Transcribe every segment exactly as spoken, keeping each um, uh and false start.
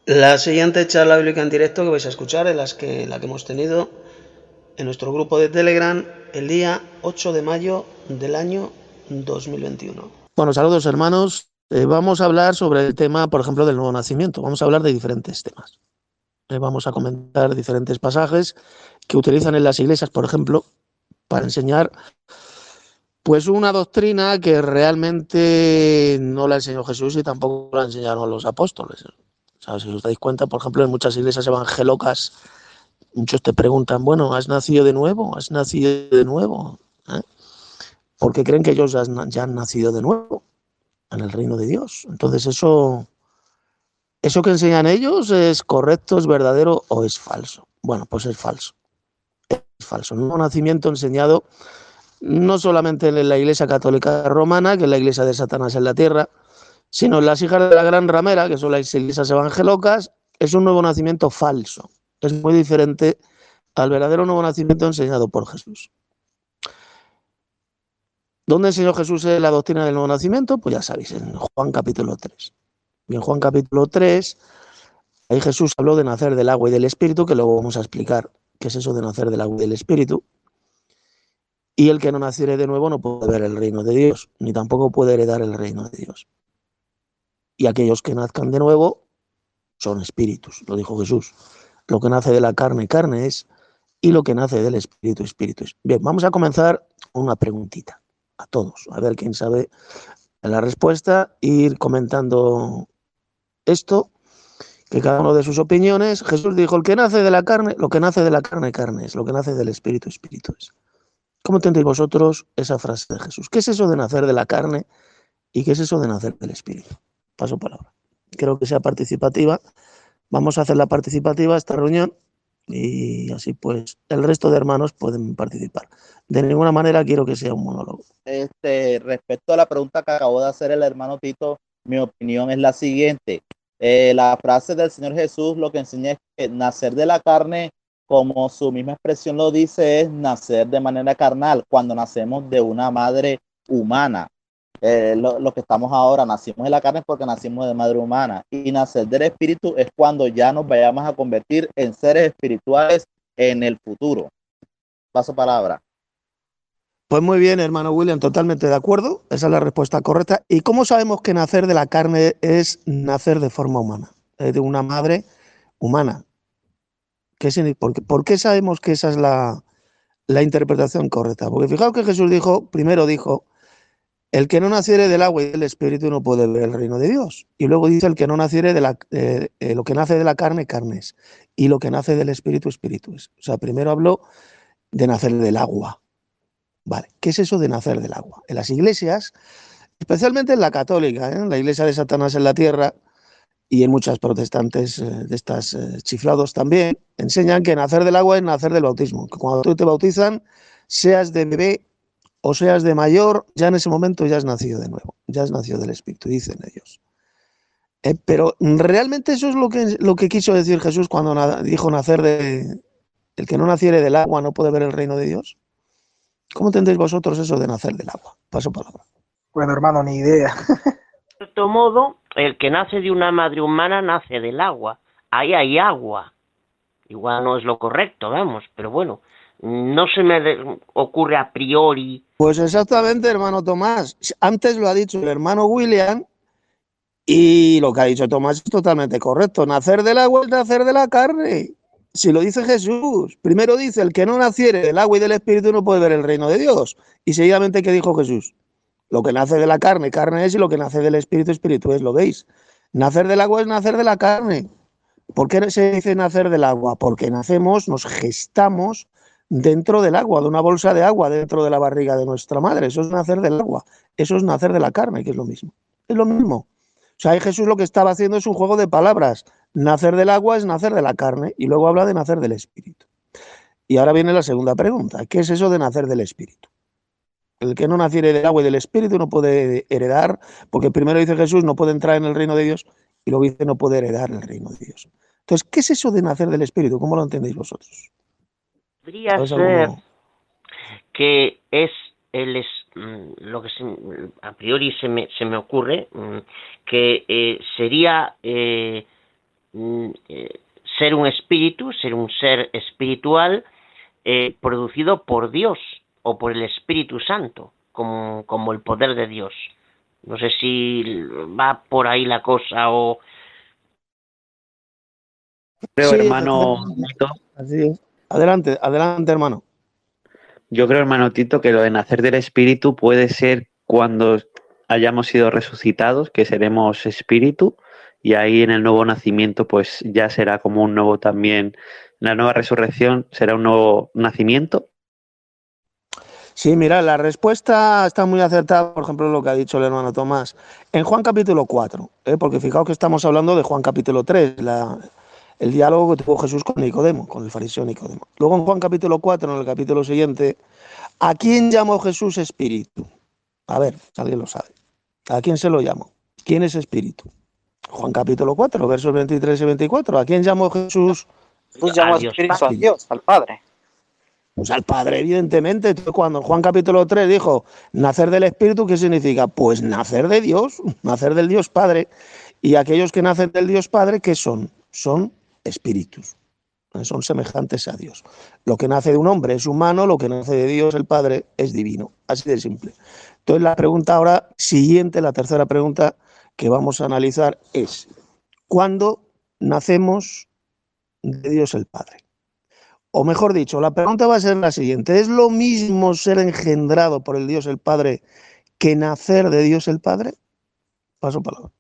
La siguiente charla bíblica en directo que vais a escuchar es las que, la que hemos tenido en nuestro grupo de Telegram el día ocho de mayo del año dos mil veintiuno. Bueno, saludos hermanos. Eh, vamos a hablar sobre el tema, por ejemplo, del nuevo nacimiento. Vamos a hablar de diferentes temas. Eh, vamos a comentar diferentes pasajes que utilizan en las iglesias, por ejemplo, para enseñar pues una doctrina que realmente no la enseñó Jesús y tampoco la enseñaron los apóstoles. O sea, si os dais cuenta, por ejemplo, en muchas iglesias evangélicas, muchos te preguntan, bueno, ¿has nacido de nuevo? ¿Has nacido de nuevo? ¿Eh? Porque creen que ellos ya han, ya han nacido de nuevo en el reino de Dios. Entonces, eso, eso que enseñan ellos es correcto, es verdadero o es falso. Bueno, pues es falso. Es falso. Un nuevo nacimiento enseñado no solamente en la Iglesia Católica Romana, que es la iglesia de Satanás en la tierra, sino en las hijas de la gran ramera, que son las iglesias evangélicas, es un nuevo nacimiento falso. Es muy diferente al verdadero nuevo nacimiento enseñado por Jesús. ¿Dónde enseñó Jesús la doctrina del nuevo nacimiento? Pues ya sabéis, en Juan capítulo tres. Y en Juan capítulo tres, ahí Jesús habló de nacer del agua y del espíritu, que luego vamos a explicar qué es eso de nacer del agua y del espíritu. Y el que no naciere de nuevo no puede ver el reino de Dios, ni tampoco puede heredar el reino de Dios. Y aquellos que nazcan de nuevo son espíritus, lo dijo Jesús. Lo que nace de la carne, carne es, y lo que nace del espíritu, espíritu es. Bien, vamos a comenzar con una preguntita a todos, a ver quién sabe la respuesta, e ir comentando esto, que cada uno de sus opiniones. Jesús dijo, el que nace de la carne, lo que nace de la carne, carne es, lo que nace del espíritu, espíritu es. ¿Cómo entendéis vosotros esa frase de Jesús? ¿Qué es eso de nacer de la carne y qué es eso de nacer del espíritu? Paso palabra. Creo que sea participativa. Vamos a hacer la participativa esta reunión y así pues el resto de hermanos pueden participar. De ninguna manera quiero que sea un monólogo. Este, respecto a la pregunta que acabó de hacer el hermano Tito, mi opinión es la siguiente. Eh, la frase del Señor Jesús lo que enseña es que nacer de la carne, como su misma expresión lo dice, es nacer de manera carnal, cuando nacemos de una madre humana. Eh, lo, lo que estamos ahora, nacimos de la carne porque nacimos de madre humana, y nacer del espíritu es cuando ya nos vayamos a convertir en seres espirituales en el futuro. Paso palabra. Pues muy bien, hermano William, totalmente de acuerdo. Esa es la respuesta correcta. ¿Y cómo sabemos que nacer de la carne es nacer de forma humana? Es de una madre humana. ¿Qué significa? ¿Por qué, por qué sabemos que esa es la, la interpretación correcta? Porque fijaos que Jesús dijo, primero dijo, el que no naciere del agua y del espíritu no puede ver el reino de Dios. Y luego dice, el que no naciere de la, eh, eh, lo que nace de la carne, carne es. Y lo que nace del espíritu, espíritu es. O sea, primero habló de nacer del agua. Vale, ¿qué es eso de nacer del agua? En las iglesias, especialmente en la católica, ¿eh? En la iglesia de Satanás en la tierra y en muchas protestantes eh, de estas eh, chiflados también, enseñan que nacer del agua es nacer del bautismo. Que cuando tú te bautizan, seas de bebé o seas de mayor, ya en ese momento ya has nacido de nuevo, ya has nacido del Espíritu, dicen ellos. Eh, pero realmente eso es lo que, lo que quiso decir Jesús cuando na, dijo nacer de... El que no naciere del agua no puede ver el reino de Dios. ¿Cómo entendéis vosotros eso de nacer del agua? Paso palabra. Bueno, hermano, ni idea. De cierto modo, el que nace de una madre humana nace del agua. Ahí hay agua. Igual no es lo correcto, vamos, pero bueno, no se me de- ocurre a priori. Pues exactamente, hermano Tomás. Antes lo ha dicho el hermano William y lo que ha dicho Tomás es totalmente correcto. Nacer del agua es nacer de la carne. Si lo dice Jesús, primero dice, el que no naciere del agua y del espíritu no puede ver el reino de Dios. Y seguidamente, ¿qué dijo Jesús? Lo que nace de la carne, carne es, y lo que nace del espíritu, espíritu es, ¿lo veis? Nacer del agua es nacer de la carne. ¿Por qué se dice nacer del agua? Porque nacemos, nos gestamos dentro del agua, de una bolsa de agua dentro de la barriga de nuestra madre. Eso es nacer del agua. Eso es nacer de la carne, que es lo mismo. Es lo mismo. O sea, ahí Jesús lo que estaba haciendo es un juego de palabras. Nacer del agua es nacer de la carne y luego habla de nacer del espíritu. Y ahora viene la segunda pregunta. ¿Qué es eso de nacer del espíritu? El que no naciere del agua y del espíritu no puede heredar, porque primero dice Jesús, no puede entrar en el reino de Dios, y luego dice, no puede heredar el reino de Dios. Entonces, ¿qué es eso de nacer del espíritu? ¿Cómo lo entendéis vosotros? Podría ser alguno? que es el es, lo que se, a priori se me, se me ocurre, que eh, sería eh, mm, eh, ser un espíritu, ser un ser espiritual eh, producido por Dios o por el Espíritu Santo, como, como el poder de Dios. No sé si va por ahí la cosa o... Creo, Sí, hermano efectivamente. Tito, Así es. Adelante, adelante, hermano. yo creo, hermano Tito, que lo de nacer del espíritu puede ser cuando hayamos sido resucitados, que seremos espíritu, y ahí en el nuevo nacimiento, pues ya será como un nuevo también, la nueva resurrección será un nuevo nacimiento. Sí, mira, la respuesta está muy acertada, por ejemplo, lo que ha dicho el hermano Tomás. En Juan capítulo cuatro, ¿eh? Porque fijaos que estamos hablando de Juan capítulo tres, la, el diálogo que tuvo Jesús con Nicodemo, con el fariseo Nicodemo. Luego en Juan capítulo cuatro, en el capítulo siguiente, ¿a quién llamó Jesús espíritu? A ver, alguien lo sabe. ¿A quién se lo llamó? ¿Quién es espíritu? Juan capítulo cuatro, versos veintitrés y veinticuatro. ¿A quién llamó Jesús? Jesús llamó a a Dios espíritu Padre. a Dios, al Padre. Pues al Padre, evidentemente. Entonces, cuando Juan capítulo tres dijo nacer del Espíritu, ¿qué significa? Pues nacer de Dios, nacer del Dios Padre. Y aquellos que nacen del Dios Padre, ¿qué son? Son espíritus. Son semejantes a Dios. Lo que nace de un hombre es humano, lo que nace de Dios, el Padre, es divino. Así de simple. Entonces, la pregunta ahora siguiente, la tercera pregunta que vamos a analizar es: ¿cuándo nacemos de Dios el Padre? O mejor dicho, la pregunta va a ser la siguiente: ¿es lo mismo ser engendrado por el Dios el Padre que nacer de Dios el Padre? Paso palabra.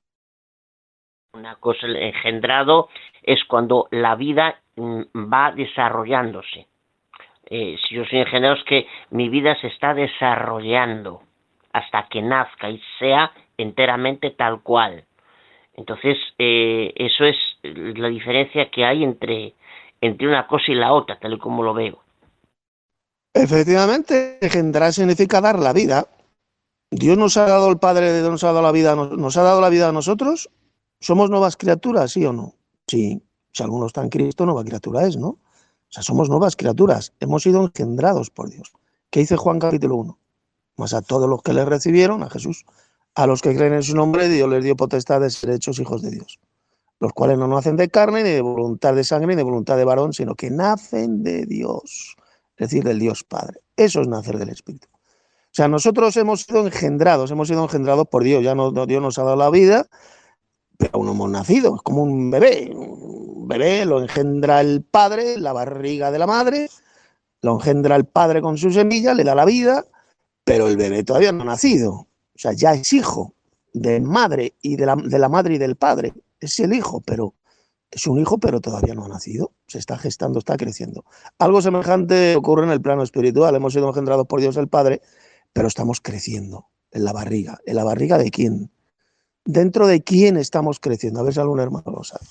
Una cosa, el engendrado es cuando la vida mm, va desarrollándose. Eh, si yo soy engendrado es que mi vida se está desarrollando hasta que nazca y sea enteramente tal cual. Entonces, eh, eso es la diferencia que hay entre, entre una cosa y la otra, tal y como lo veo. Efectivamente, engendrar significa dar la vida. Dios nos ha dado el Padre, Dios nos ha dado la vida, nos ha dado la vida a nosotros. ¿Somos nuevas criaturas, sí o no? Sí. Si alguno está en Cristo, nueva criatura es, ¿no? O sea, somos nuevas criaturas. Hemos sido engendrados por Dios. ¿Qué dice Juan capítulo uno? Mas a todos los que le recibieron, a Jesús, a los que creen en su nombre, Dios les dio potestad de ser hechos hijos de Dios, los cuales no nacen de carne, ni de voluntad de sangre, ni de voluntad de varón, sino que nacen de Dios, es decir, del Dios Padre. Eso es nacer del Espíritu. O sea, nosotros hemos sido engendrados, hemos sido engendrados por Dios, ya no, Dios nos ha dado la vida, pero aún no hemos nacido, es como un bebé. Un bebé lo engendra el padre, la barriga de la madre, lo engendra el padre con su semilla, le da la vida, pero el bebé todavía no ha nacido. O sea, ya es hijo de madre y de la, de la madre y del padre. Es el hijo, pero es un hijo, pero todavía no ha nacido. Se está gestando, está creciendo. Algo semejante ocurre en el plano espiritual. Hemos sido engendrados por Dios el Padre, pero estamos creciendo en la barriga. ¿En la barriga de quién? ¿Dentro de quién estamos creciendo? A ver si algún hermano lo sabe.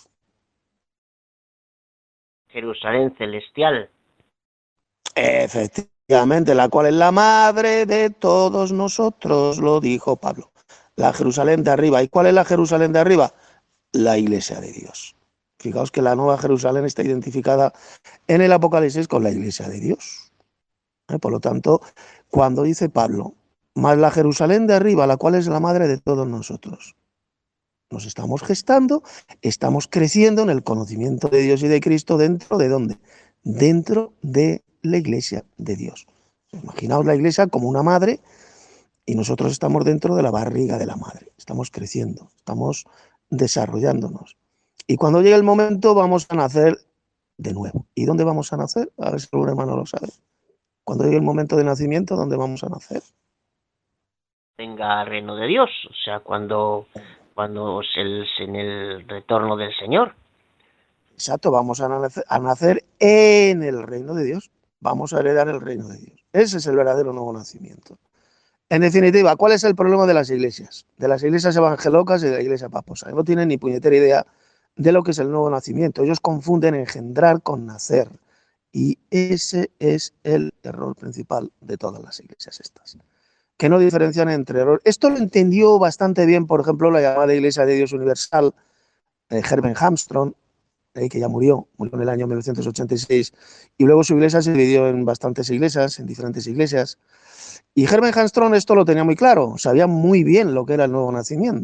Jerusalén celestial. Efectivamente, la cual es la madre de todos nosotros, lo dijo Pablo. La Jerusalén de arriba. ¿Y cuál es la Jerusalén de arriba? La iglesia de Dios. Fijaos que la nueva Jerusalén está identificada en el Apocalipsis con la iglesia de Dios. ¿Eh? Por lo tanto, cuando dice Pablo, más la Jerusalén de arriba, la cual es la madre de todos nosotros, nos estamos gestando, estamos creciendo en el conocimiento de Dios y de Cristo. ¿Dentro de dónde? Dentro de la iglesia de Dios. Imaginaos la iglesia como una madre y nosotros estamos dentro de la barriga de la madre. Estamos creciendo, estamos desarrollándonos. Y cuando llegue el momento vamos a nacer de nuevo. ¿Y dónde vamos a nacer? A ver si algún hermano lo sabe. Cuando llegue el momento de nacimiento, ¿dónde vamos a nacer? Venga al reino de Dios, o sea, cuando, cuando es el, en el retorno del Señor. Exacto, vamos a nacer, a nacer en el reino de Dios. Vamos a heredar el reino de Dios. Ese es el verdadero nuevo nacimiento. En definitiva, ¿cuál es el problema de las iglesias? De las iglesias evangelocas y de la iglesia paposa. No tienen ni puñetera idea de lo que es el nuevo nacimiento. Ellos confunden engendrar con nacer. Y ese es el error principal de todas las iglesias estas, que no diferencian entre error. Esto lo entendió bastante bien, por ejemplo, la llamada Iglesia de Dios Universal, eh, Herbert Armstrong, eh, que ya murió, murió en el año mil novecientos ochenta y seis, y luego su iglesia se dividió en bastantes iglesias, en diferentes iglesias. Y Herbert Armstrong esto lo tenía muy claro, sabía muy bien lo que era el nuevo nacimiento.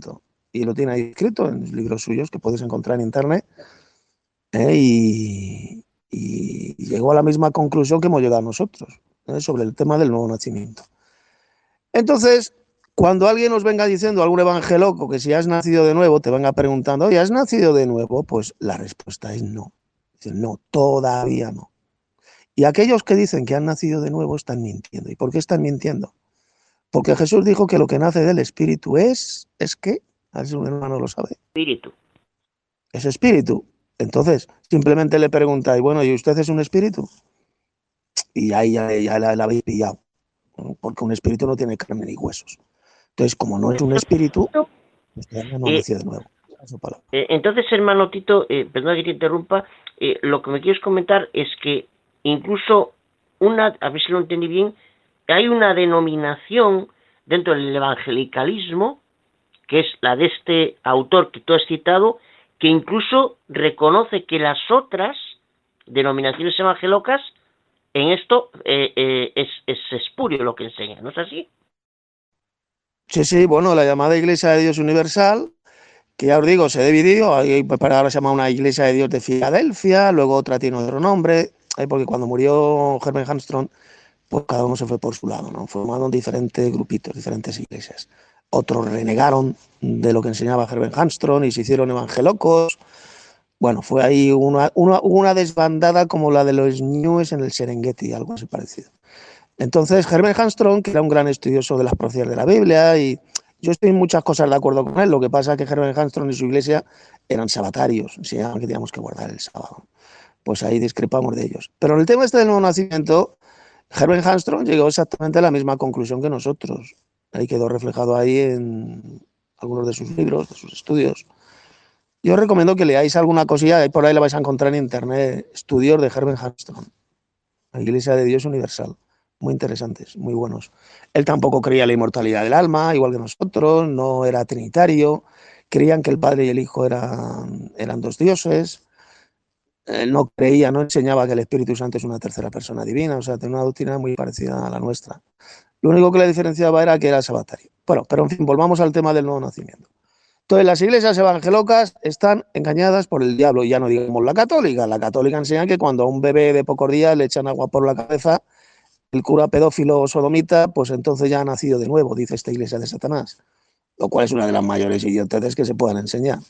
y lo tiene ahí escrito en libros suyos que puedes encontrar en internet, ¿eh? y, y llegó a la misma conclusión que hemos llegado nosotros, ¿eh? Sobre el tema del nuevo nacimiento. Entonces, cuando alguien nos venga diciendo, algún evangeloco, que si has nacido de nuevo, te venga preguntando, oye, ¿has nacido de nuevo? Pues la respuesta es no. Dicen, no, todavía no. Y aquellos que dicen que han nacido de nuevo están mintiendo. ¿Y por qué están mintiendo? Porque Jesús dijo que lo que nace del Espíritu es, ¿es qué? A ver si un hermano lo sabe. Espíritu. Es espíritu. Entonces, simplemente le preguntáis, bueno, ¿y usted es un espíritu? Y ahí ya, ya la, la habéis pillado, ¿no? Porque un espíritu no tiene carne ni huesos. Entonces, como no es un espíritu, usted no ha Eh, nacido de nuevo. Esa palabra. eh, entonces, hermano Tito, eh, perdona que te interrumpa, eh, lo que me quieres comentar es que incluso una, a ver si lo entendí bien, hay una denominación dentro del evangelicalismo, que es la de este autor que tú has citado, que incluso reconoce que las otras denominaciones evangelocas en esto eh, eh, es, es espurio lo que enseña, ¿no es así? Sí, sí, bueno, la llamada Iglesia de Dios Universal, que ya os digo, se dividió, ahí, pues, para ahora se llama una Iglesia de Dios de Filadelfia, luego otra tiene otro nombre, eh, porque cuando murió Herbert Armstrong, pues cada uno se fue por su lado, ¿no? Formaron diferentes grupitos, diferentes iglesias. Otros renegaron de lo que enseñaba Herbert Armstrong y se hicieron evangelocos. Bueno, fue ahí una, una, una desbandada como la de los ñúes en el Serengeti, algo así parecido. Entonces, Herbert Armstrong, que era un gran estudioso de las profecías de la Biblia, y yo estoy en muchas cosas de acuerdo con él, lo que pasa es que Herbert Armstrong y su iglesia eran sabatarios, enseñaban que teníamos que guardar el sábado. Pues ahí discrepamos de ellos. Pero en el tema este del nuevo nacimiento, Herbert Armstrong llegó exactamente a la misma conclusión que nosotros. Ahí quedó reflejado ahí en algunos de sus libros, de sus estudios. Yo os recomiendo que leáis alguna cosilla, ahí por ahí la vais a encontrar en internet, estudios de Herbert Armstrong, la Iglesia de Dios Universal. Muy interesantes, muy buenos. Él tampoco creía en la inmortalidad del alma, igual que nosotros, no era trinitario, creían que el Padre y el Hijo eran, eran dos dioses. Él no creía, no enseñaba que el Espíritu Santo es una tercera persona divina, o sea, tenía una doctrina muy parecida a la nuestra. Lo único que le diferenciaba era que era sabatario. Bueno, pero en fin, volvamos al tema del nuevo nacimiento. Entonces, las iglesias evangelocas están engañadas por el diablo, y ya no digamos la católica. La católica enseña que cuando a un bebé de pocos días le echan agua por la cabeza, el cura pedófilo o sodomita, pues entonces ya ha nacido de nuevo, dice esta iglesia de Satanás, lo cual es una de las mayores idioteces que se puedan enseñar,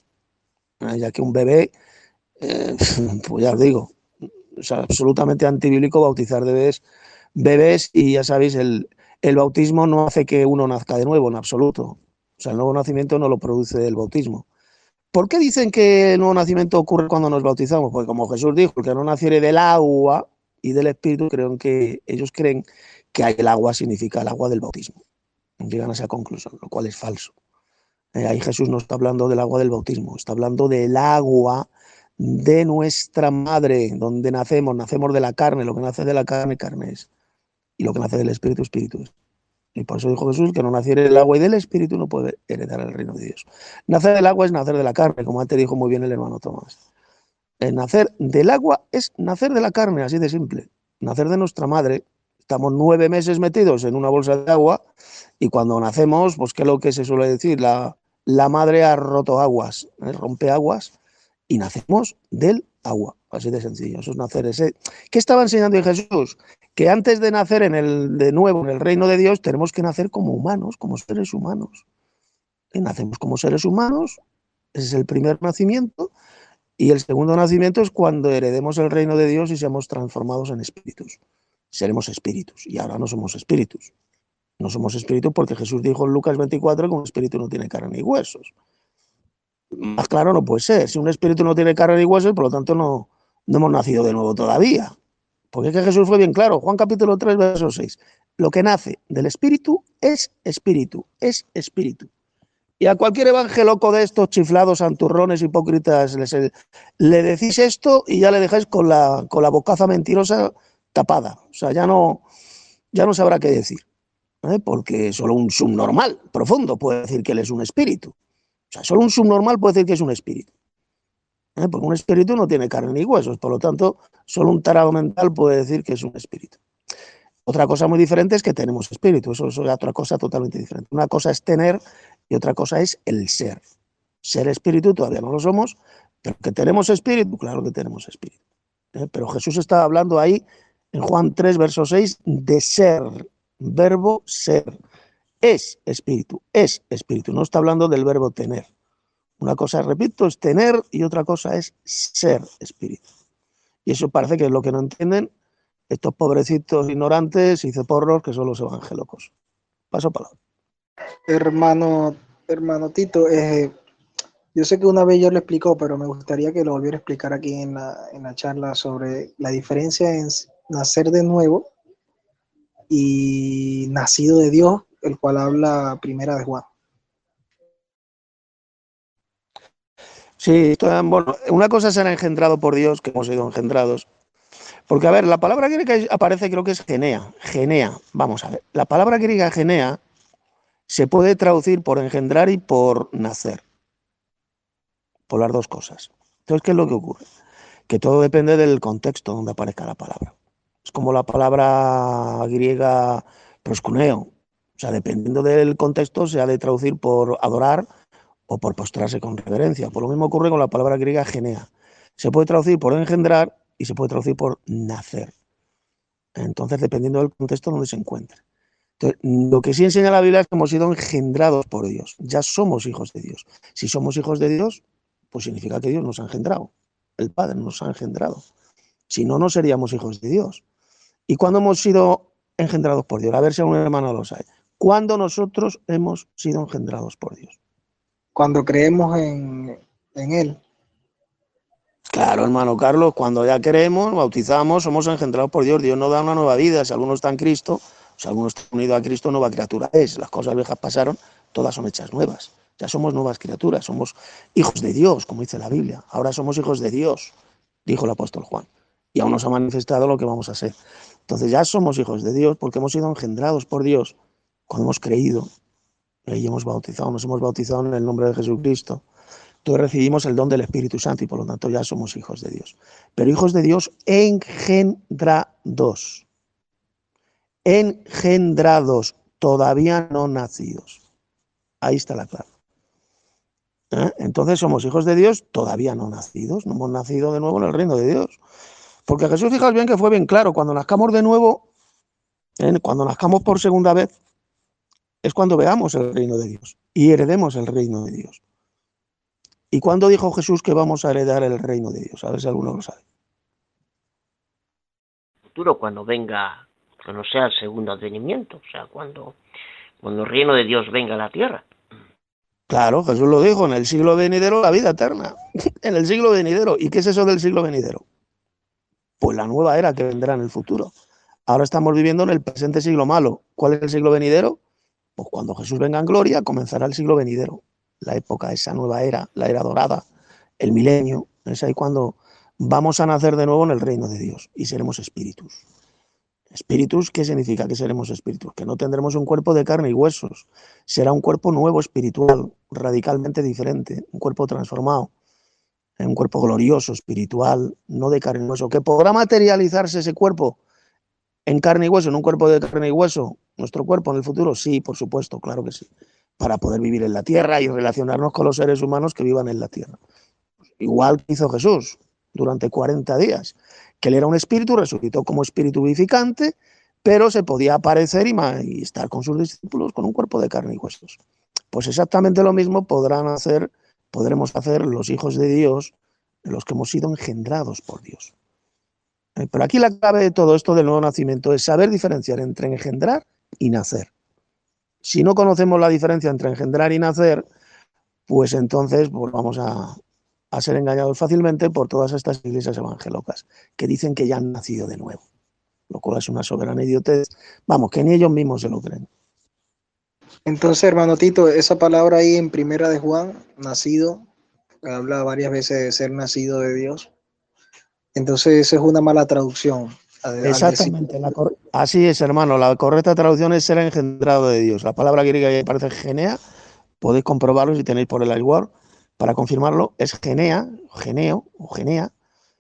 ya que un bebé, eh, pues ya os digo, o sea, absolutamente antibíblico bautizar bebés, bebés y ya sabéis, el, el bautismo no hace que uno nazca de nuevo en absoluto, o sea, el nuevo nacimiento no lo produce el bautismo. ¿Por qué dicen que el nuevo nacimiento ocurre cuando nos bautizamos? Pues como Jesús dijo, el que no naciere del agua y del Espíritu, creen que ellos creen que el agua significa el agua del bautismo. Llegan a esa conclusión, lo cual es falso. Eh, ahí Jesús no está hablando del agua del bautismo, está hablando del agua de nuestra madre, donde nacemos, nacemos de la carne, lo que nace de la carne, carne es, y lo que nace del Espíritu, Espíritu es. Y por eso dijo Jesús que no naciere del agua y del Espíritu no puede heredar el reino de Dios. Nacer del agua es nacer de la carne, como antes dijo muy bien el hermano Tomás. El nacer del agua es nacer de la carne, así de simple. Nacer de nuestra madre. Estamos nueve meses metidos en una bolsa de agua y cuando nacemos, pues ¿qué es lo que se suele decir? La, la madre ha roto aguas, ¿eh? Rompe aguas y nacemos del agua. Así de sencillo. Eso es nacer ese. ¿Qué estaba enseñando Jesús? Que antes de nacer en el, de nuevo en el reino de Dios tenemos que nacer como humanos, como seres humanos. Y nacemos como seres humanos, ese es el primer nacimiento. Y el segundo nacimiento es cuando heredemos el reino de Dios y seamos transformados en espíritus. Seremos espíritus. Y ahora no somos espíritus. No somos espíritus porque Jesús dijo en Lucas veinticuatro que un espíritu no tiene carne ni huesos. Más claro no puede ser. Si un espíritu no tiene carne ni huesos, por lo tanto no, no hemos nacido de nuevo todavía. Porque es que Jesús fue bien claro. Juan capítulo tres, verso seis. Lo que nace del espíritu es espíritu. Es espíritu. Y a cualquier evangeloco de estos chiflados, santurrones, hipócritas, les, le decís esto y ya le dejáis con la, con la bocaza mentirosa tapada. O sea, ya no, ya no sabrá qué decir. ¿eh? Porque solo un subnormal profundo puede decir que él es un espíritu. O sea, solo un subnormal puede decir que es un espíritu. ¿eh? Porque un espíritu no tiene carne ni huesos. Por lo tanto, solo un tarado mental puede decir que es un espíritu. Otra cosa muy diferente es que tenemos espíritu. Eso, eso es otra cosa totalmente diferente. Una cosa es tener y otra cosa es el ser. Ser espíritu todavía no lo somos, pero que tenemos espíritu, claro que tenemos espíritu. ¿Eh? Pero Jesús está hablando ahí en Juan tres, verso seis, de ser, verbo ser. Es espíritu, es espíritu. No está hablando del verbo tener. Una cosa, repito, es tener y otra cosa es ser espíritu. Y eso parece que es lo que no entienden estos pobrecitos ignorantes y ceporros que son los evangelocos. Paso palabra. Hermano, hermano Tito, eh, yo sé que una vez ya lo explicó, pero me gustaría que lo volviera a explicar aquí en la, en la charla sobre la diferencia en nacer de nuevo y nacido de Dios, el cual habla Primera de Juan. Sí, bueno, una cosa será engendrado por Dios, que hemos sido engendrados. Porque, a ver, la palabra griega aparece, creo que es genea. Genea, vamos a ver. La palabra griega genea se puede traducir por engendrar y por nacer. Por las dos cosas. Entonces, ¿qué es lo que ocurre? Que todo depende del contexto donde aparezca la palabra. Es como la palabra griega proskuneo. O sea, dependiendo del contexto, se ha de traducir por adorar o por postrarse con reverencia. Por lo mismo ocurre con la palabra griega genea. Se puede traducir por engendrar y se puede traducir por nacer. Entonces, dependiendo del contexto donde se encuentre. Entonces, lo que sí enseña la Biblia es que hemos sido engendrados por Dios. Ya somos hijos de Dios. Si somos hijos de Dios, pues significa que Dios nos ha engendrado. El Padre nos ha engendrado. Si no, no seríamos hijos de Dios. ¿Y cuándo hemos sido engendrados por Dios? A ver si algún hermano lo sabe. ¿Cuándo nosotros hemos sido engendrados por Dios? Cuando creemos en, en Él. Claro, hermano Carlos, cuando ya creemos, bautizamos, somos engendrados por Dios. Dios nos da una nueva vida. Si alguno está en Cristo, si alguno está unido a Cristo, nueva criatura es. Las cosas viejas pasaron, todas son hechas nuevas. Ya somos nuevas criaturas, somos hijos de Dios, como dice la Biblia. Ahora somos hijos de Dios, dijo el apóstol Juan. Y aún nos ha manifestado lo que vamos a ser. Entonces ya somos hijos de Dios porque hemos sido engendrados por Dios cuando hemos creído y hemos bautizado, nos hemos bautizado en el nombre de Jesucristo. Entonces recibimos el don del Espíritu Santo y por lo tanto ya somos hijos de Dios. Pero hijos de Dios engendrados. Engendrados, todavía no nacidos. Ahí está la clave. ¿Eh? Entonces somos hijos de Dios todavía no nacidos. No hemos nacido de nuevo en el reino de Dios. Porque Jesús, fijaos bien que fue bien claro, cuando nazcamos de nuevo, ¿eh? Cuando nazcamos por segunda vez, es cuando veamos el reino de Dios y heredemos el reino de Dios. ¿Y cuándo dijo Jesús que vamos a heredar el reino de Dios? A ver si alguno lo sabe. Futuro, cuando venga, cuando sea el segundo advenimiento, o sea, cuando, cuando el reino de Dios venga a la tierra. Claro, Jesús lo dijo, en el siglo venidero la vida eterna. En el siglo venidero. ¿Y qué es eso del siglo venidero? Pues la nueva era que vendrá en el futuro. Ahora estamos viviendo en el presente siglo malo. ¿Cuál es el siglo venidero? Pues cuando Jesús venga en gloria, comenzará el siglo venidero. La época, esa nueva era, la era dorada, el milenio. Es ahí cuando vamos a nacer de nuevo en el reino de Dios y seremos espíritus. ¿Espíritus qué significa que seremos espíritus? Que no tendremos un cuerpo de carne y huesos. Será un cuerpo nuevo espiritual, radicalmente diferente, un cuerpo transformado. Un cuerpo glorioso, espiritual, no de carne y hueso, que podrá materializarse ese cuerpo en carne y hueso, en un cuerpo de carne y hueso, nuestro cuerpo en el futuro, sí, por supuesto, claro que sí, para poder vivir en la tierra y relacionarnos con los seres humanos que vivan en la tierra. Igual que hizo Jesús durante cuarenta días, que él era un espíritu, resucitó como espíritu vivificante, pero se podía aparecer y, y estar con sus discípulos con un cuerpo de carne y huesos. Pues exactamente lo mismo podrán hacer podremos hacer los hijos de Dios, los que hemos sido engendrados por Dios. Pero aquí la clave de todo esto del nuevo nacimiento es saber diferenciar entre engendrar y nacer. Si no conocemos la diferencia entre engendrar y nacer, pues entonces pues vamos a, a ser engañados fácilmente por todas estas iglesias evangelocas que dicen que ya han nacido de nuevo, lo cual es una soberana idiotez. Vamos, que ni ellos mismos se lo creen. Entonces, hermano Tito, esa palabra ahí en Primera de Juan, nacido, habla varias veces de ser nacido de Dios. Entonces, esa es una mala traducción. Al, Exactamente, al la así es, hermano. La correcta traducción es ser engendrado de Dios. La palabra griega que parece genea, podéis comprobarlo si tenéis por el iWord para confirmarlo, es genea, geneo o genea,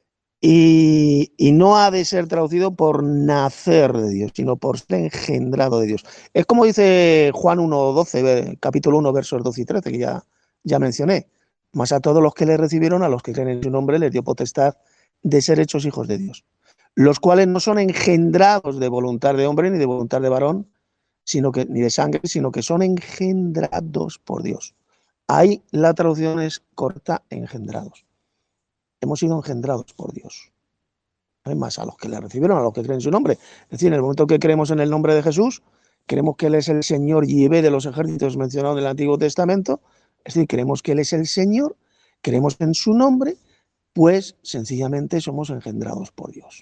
y, y no ha de ser traducido por nacer de Dios, sino por ser engendrado de Dios. Es como dice Juan uno doce, capítulo uno, versos doce y trece, que ya, ya mencioné. Mas a todos los que le recibieron, a los que creen en su nombre, les dio potestad de ser hechos hijos de Dios, los cuales no son engendrados de voluntad de hombre ni de voluntad de varón, sino que, ni de sangre, sino que son engendrados por Dios. Ahí la traducción es corta, engendrados. Hemos sido engendrados por Dios. No hay más a los que le recibieron, a los que creen en su nombre. Es decir, en el momento que creemos en el nombre de Jesús, creemos que Él es el Señor Yahvé de los ejércitos mencionados en el Antiguo Testamento, es decir, creemos que Él es el Señor, creemos en su nombre, pues sencillamente somos engendrados por Dios.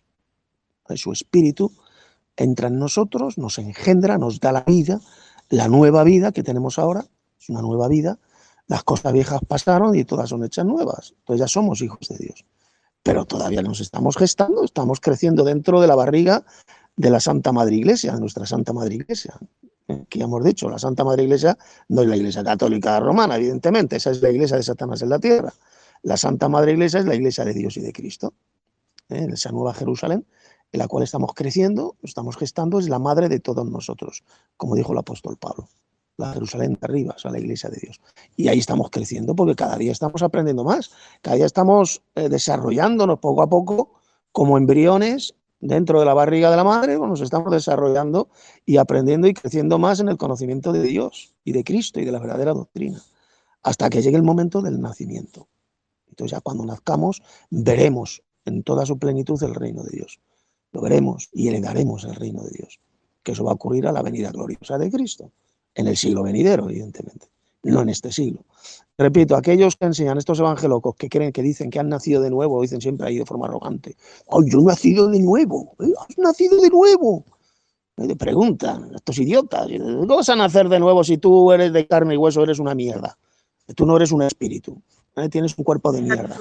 Su Espíritu entra en nosotros, nos engendra, nos da la vida, la nueva vida que tenemos ahora, es una nueva vida, las cosas viejas pasaron y todas son hechas nuevas, entonces ya somos hijos de Dios. Pero todavía nos estamos gestando, estamos creciendo dentro de la barriga de la Santa Madre Iglesia, de nuestra Santa Madre Iglesia. Que ya hemos dicho, la Santa Madre Iglesia no es la Iglesia Católica Romana, evidentemente, esa es la Iglesia de Satanás en la tierra. La Santa Madre Iglesia es la Iglesia de Dios y de Cristo, ¿eh? En esa nueva Jerusalén, en la cual estamos creciendo, estamos gestando, es la madre de todos nosotros, como dijo el apóstol Pablo. La Jerusalén de arriba, o sea, la Iglesia de Dios. Y ahí estamos creciendo porque cada día estamos aprendiendo más, cada día estamos eh, desarrollándonos poco a poco como embriones dentro de la barriga de la madre, pues nos estamos desarrollando y aprendiendo y creciendo más en el conocimiento de Dios y de Cristo y de la verdadera doctrina, hasta que llegue el momento del nacimiento. Entonces ya cuando nazcamos veremos en toda su plenitud el reino de Dios. Lo veremos y heredaremos el reino de Dios, que eso va a ocurrir a la venida gloriosa de Cristo. En el siglo venidero, evidentemente, no en este siglo. Repito, aquellos que enseñan, estos evangelocos que creen, que dicen que han nacido de nuevo, dicen siempre ahí de forma arrogante, ¡ay, yo he nacido de nuevo! ¿Eh? ¡Has nacido de nuevo! Me preguntan, estos idiotas, ¿cómo vas a nacer de nuevo si tú eres de carne y hueso, eres una mierda? Tú no eres un espíritu, ¿eh? Tienes un cuerpo de mierda.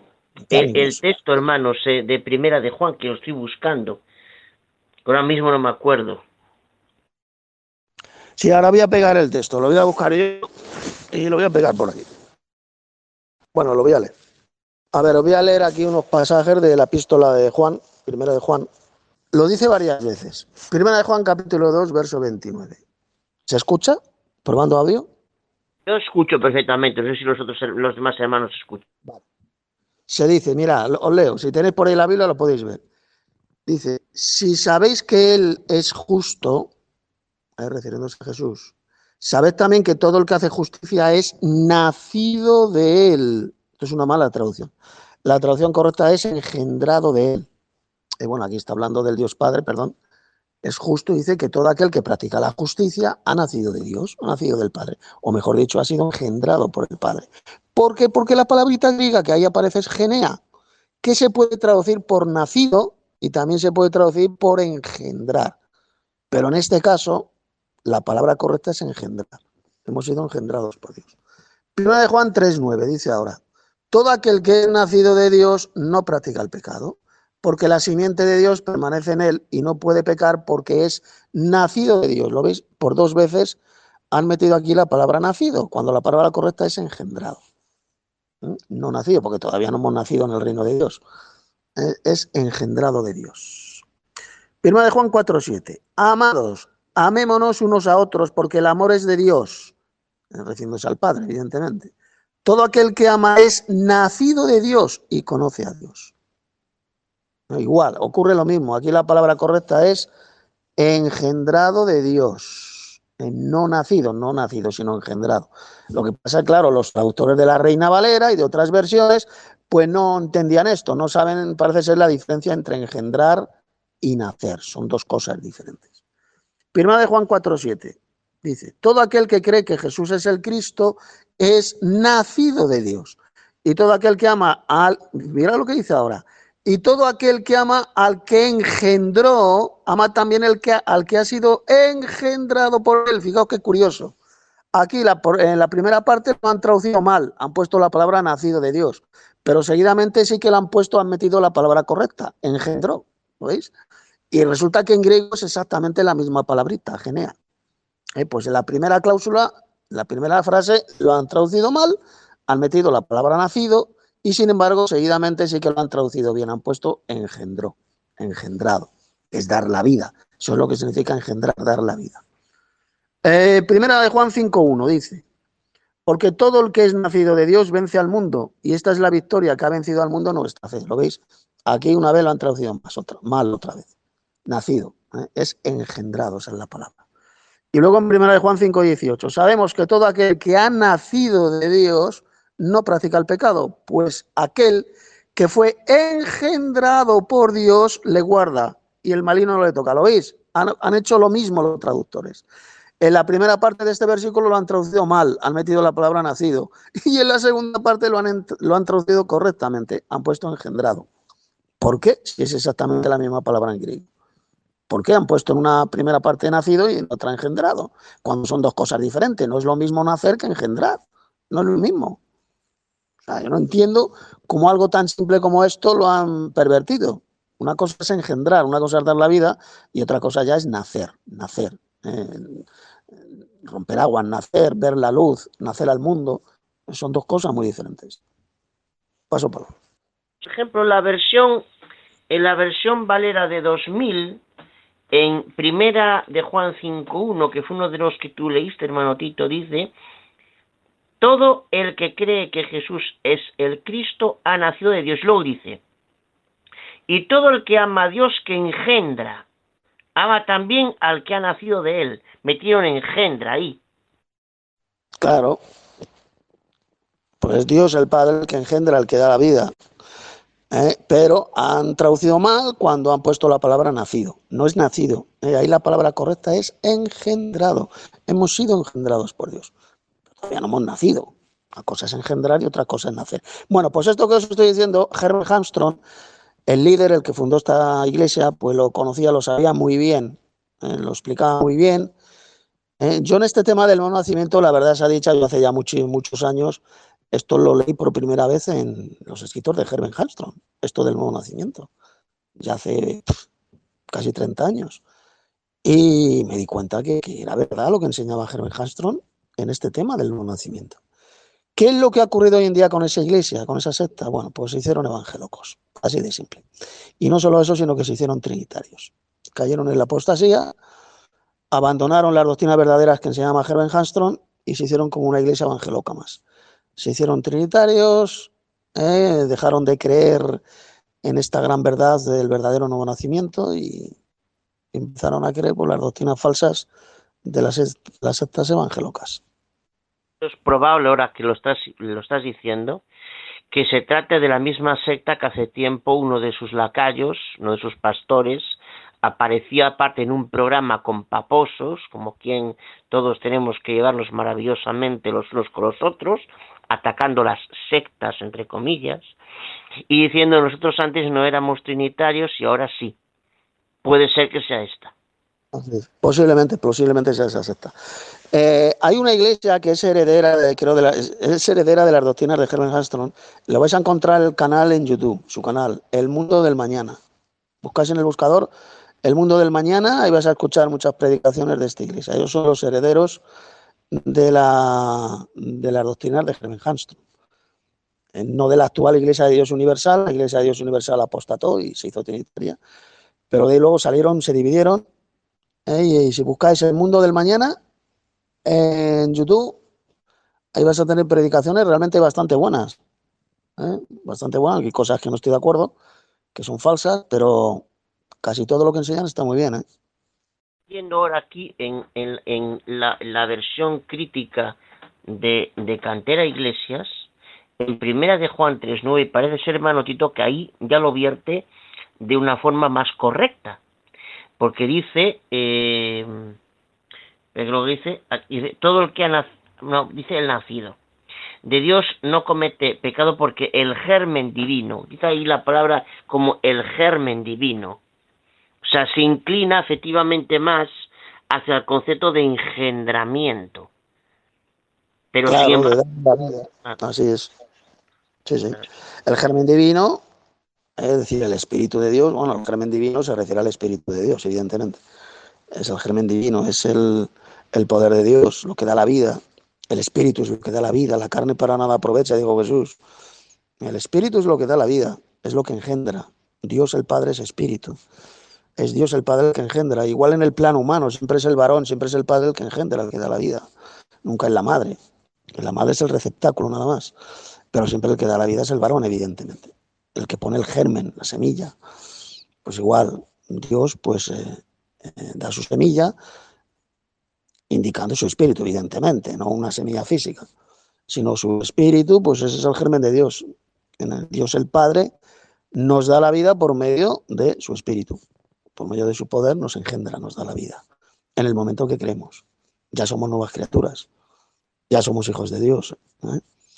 El, el texto, hermanos, eh, de Primera de Juan, que lo estoy buscando, ahora mismo no me acuerdo. Sí, ahora voy a pegar el texto, lo voy a buscar yo y lo voy a pegar por aquí. Bueno, lo voy a leer. A ver, os voy a leer aquí unos pasajes de la epístola de Juan, Primera de Juan. Lo dice varias veces. Primera de Juan, capítulo dos, verso veintinueve. ¿Se escucha? ¿Probando audio? Yo escucho perfectamente, no sé si los otros, los demás hermanos escuchan. Vale. Se dice, mira, os leo, si tenéis por ahí la Biblia lo podéis ver. Dice, si sabéis que Él es justo, eh, refiriéndose a Jesús, sabed también que todo el que hace justicia es nacido de Él. Esto es una mala traducción. La traducción correcta es engendrado de Él. Y bueno, aquí está hablando del Dios Padre, perdón. Es justo, dice que todo aquel que practica la justicia ha nacido de Dios, ha nacido del Padre. O mejor dicho, ha sido engendrado por el Padre. ¿Por qué? Porque la palabrita griega que ahí aparece es genea, que se puede traducir por nacido y también se puede traducir por engendrar. Pero en este caso, la palabra correcta es engendrar. Hemos sido engendrados por Dios. Primera de Juan tres nueve dice ahora, todo aquel que es nacido de Dios no practica el pecado, porque la simiente de Dios permanece en él y no puede pecar porque es nacido de Dios. ¿Lo veis? Por dos veces han metido aquí la palabra nacido, cuando la palabra correcta es engendrado. ¿Eh? No nacido, porque todavía no hemos nacido en el reino de Dios. ¿Eh? Es engendrado de Dios. Primera de Juan cuatro siete. Amados, amémonos unos a otros porque el amor es de Dios. Refiriéndose al Padre, evidentemente. Todo aquel que ama es nacido de Dios y conoce a Dios. Igual, ocurre lo mismo. Aquí la palabra correcta es engendrado de Dios. No nacido, no nacido, sino engendrado. Lo que pasa, claro, los traductores de la Reina Valera y de otras versiones, pues no entendían esto. No saben, parece ser, la diferencia entre engendrar y nacer. Son dos cosas diferentes. Primera de Juan cuatro siete. Dice, todo aquel que cree que Jesús es el Cristo es nacido de Dios. Y todo aquel que ama al... Mira lo que dice ahora. Y todo aquel que ama al que engendró, ama también el que, al que ha sido engendrado por él. Fijaos qué curioso. Aquí la, en la primera parte lo han traducido mal, han puesto la palabra nacido de Dios, pero seguidamente sí que la han puesto, han metido la palabra correcta, engendró, ¿lo veis? Y resulta que en griego es exactamente la misma palabrita, genea. Eh, pues en la primera cláusula, la primera frase lo han traducido mal, han metido la palabra nacido, y sin embargo, seguidamente sí que lo han traducido bien, han puesto engendró, engendrado, es dar la vida. Eso es lo que significa engendrar, dar la vida. Eh, primera de Juan cinco uno dice, Porque todo el que es nacido de Dios vence al mundo. Y esta es la victoria que ha vencido al mundo nuestra fe. ¿Lo veis? Aquí una vez lo han traducido más, otra, mal otra vez. Nacido. ¿eh? Es engendrado, esa es la palabra. Y luego en primera de Juan cinco dieciocho. Sabemos que todo aquel que ha nacido de Dios no practica el pecado, pues aquel que fue engendrado por Dios le guarda y el maligno no le toca. ¿Lo veis? Han, han hecho lo mismo los traductores. En la primera parte de este versículo lo han traducido mal, han metido la palabra nacido. Y en la segunda parte lo han, lo han traducido correctamente, han puesto engendrado. ¿Por qué? Si es exactamente la misma palabra en griego. ¿Por qué han puesto en una primera parte nacido y en otra engendrado? Cuando son dos cosas diferentes. No es lo mismo nacer que engendrar. No es lo mismo. O sea, yo no entiendo cómo algo tan simple como esto lo han pervertido. Una cosa es engendrar, una cosa es dar la vida y otra cosa ya es nacer, nacer. Eh, romper aguas, nacer, ver la luz, nacer al mundo. Son dos cosas muy diferentes. Paso por favor. Por ejemplo, la versión, en la versión Valera de dos mil, en primera de Juan cinco uno, que fue uno de los que tú leíste, hermano Tito, dice: todo el que cree que Jesús es el Cristo ha nacido de Dios. Luego dice: y todo el que ama a Dios que engendra, ama también al que ha nacido de él. Metieron engendra ahí. Claro. Pues Dios el Padre el que engendra, el que da la vida. ¿Eh? Pero han traducido mal cuando han puesto la palabra nacido. No es nacido. ¿eh? Ahí la palabra correcta es engendrado. Hemos sido engendrados por Dios. Pero todavía no hemos nacido. Una cosa es engendrar y otra cosa es nacer. Bueno, pues esto que os estoy diciendo, Herbert Armstrong, el líder, el que fundó esta iglesia, pues lo conocía, lo sabía muy bien. ¿eh? Lo explicaba muy bien. ¿eh? Yo en este tema del nuevo nacimiento, la verdad se ha dicho, yo hace ya muchos, muchos años, esto lo leí por primera vez en los escritos de Herbert Armstrong, esto del nuevo nacimiento, ya hace pff, casi treinta años. Y me di cuenta que, que era verdad lo que enseñaba Herbert Armstrong en este tema del nuevo nacimiento. ¿Qué es lo que ha ocurrido hoy en día con esa iglesia, con esa secta? Bueno, pues se hicieron evangelocos, así de simple. Y no solo eso, sino que se hicieron trinitarios. Cayeron en la apostasía, abandonaron las doctrinas verdaderas que enseñaba Herbert Armstrong y se hicieron como una iglesia evangeloca más. Se hicieron trinitarios, eh, dejaron de creer en esta gran verdad del verdadero nuevo nacimiento y empezaron a creer por las doctrinas falsas de las, las sectas evangelocas. Es probable, ahora que lo estás, lo estás diciendo, que se trate de la misma secta que hace tiempo uno de sus lacayos, uno de sus pastores, apareció aparte en un programa con paposos, como quien todos tenemos que llevarnos maravillosamente los unos con los otros, atacando las sectas, entre comillas, y diciendo nosotros antes no éramos trinitarios y ahora sí. Puede ser que sea esta. Posiblemente, posiblemente sea esa secta. Eh, hay una iglesia que es heredera de, creo de la, es heredera de las doctrinas de Herbert Armstrong. Lo vais a encontrar en el canal en YouTube, su canal, El Mundo del Mañana. Buscáis en el buscador El Mundo del Mañana, ahí vais a escuchar muchas predicaciones de esta iglesia. Ellos son los herederos de, la, de las doctrinas de Herbert Armstrong. Eh, no de la actual Iglesia de Dios Universal, la Iglesia de Dios Universal apostató y se hizo trinitaria. Pero de ahí luego salieron, se dividieron. Eh, y si buscáis El Mundo del Mañana en YouTube, ahí vas a tener predicaciones realmente bastante buenas. ¿eh? Bastante buenas. Hay cosas que no estoy de acuerdo, que son falsas, pero casi todo lo que enseñan está muy bien. ¿eh? Viendo ahora aquí en, en, en la, la versión crítica de, de Cantera Iglesias, en primera de Juan tres nueve, parece ser, hermano Tito, que ahí ya lo vierte de una forma más correcta. Porque dice, eh, lo dice, dice, todo el que ha nacido, no, dice el nacido, de Dios no comete pecado porque el germen divino, dice ahí la palabra como el germen divino, o sea, se inclina efectivamente más hacia el concepto de engendramiento. Pero claro, siempre... así es. Sí, sí. El germen divino, es decir, el Espíritu de Dios, bueno, el germen divino se refiere al Espíritu de Dios, evidentemente. Es el germen divino, es el, el poder de Dios, lo que da la vida. El Espíritu es lo que da la vida, la carne para nada aprovecha, dijo Jesús. El Espíritu es lo que da la vida, es lo que engendra. Dios el Padre es Espíritu. Es Dios el Padre el que engendra. Igual en el plano humano, siempre es el varón, siempre es el Padre el que engendra, el que da la vida. Nunca es la madre. La madre es el receptáculo nada más, pero siempre el que da la vida es el varón, evidentemente. El que pone el germen, la semilla. Pues igual, Dios pues eh, eh, da su semilla indicando su espíritu, evidentemente, no una semilla física, sino su espíritu, pues ese es el germen de Dios. En el Dios el Padre nos da la vida por medio de su espíritu. Por medio de su poder nos engendra, nos da la vida. En el momento que creemos, ya somos nuevas criaturas, ya somos hijos de Dios. ¿eh?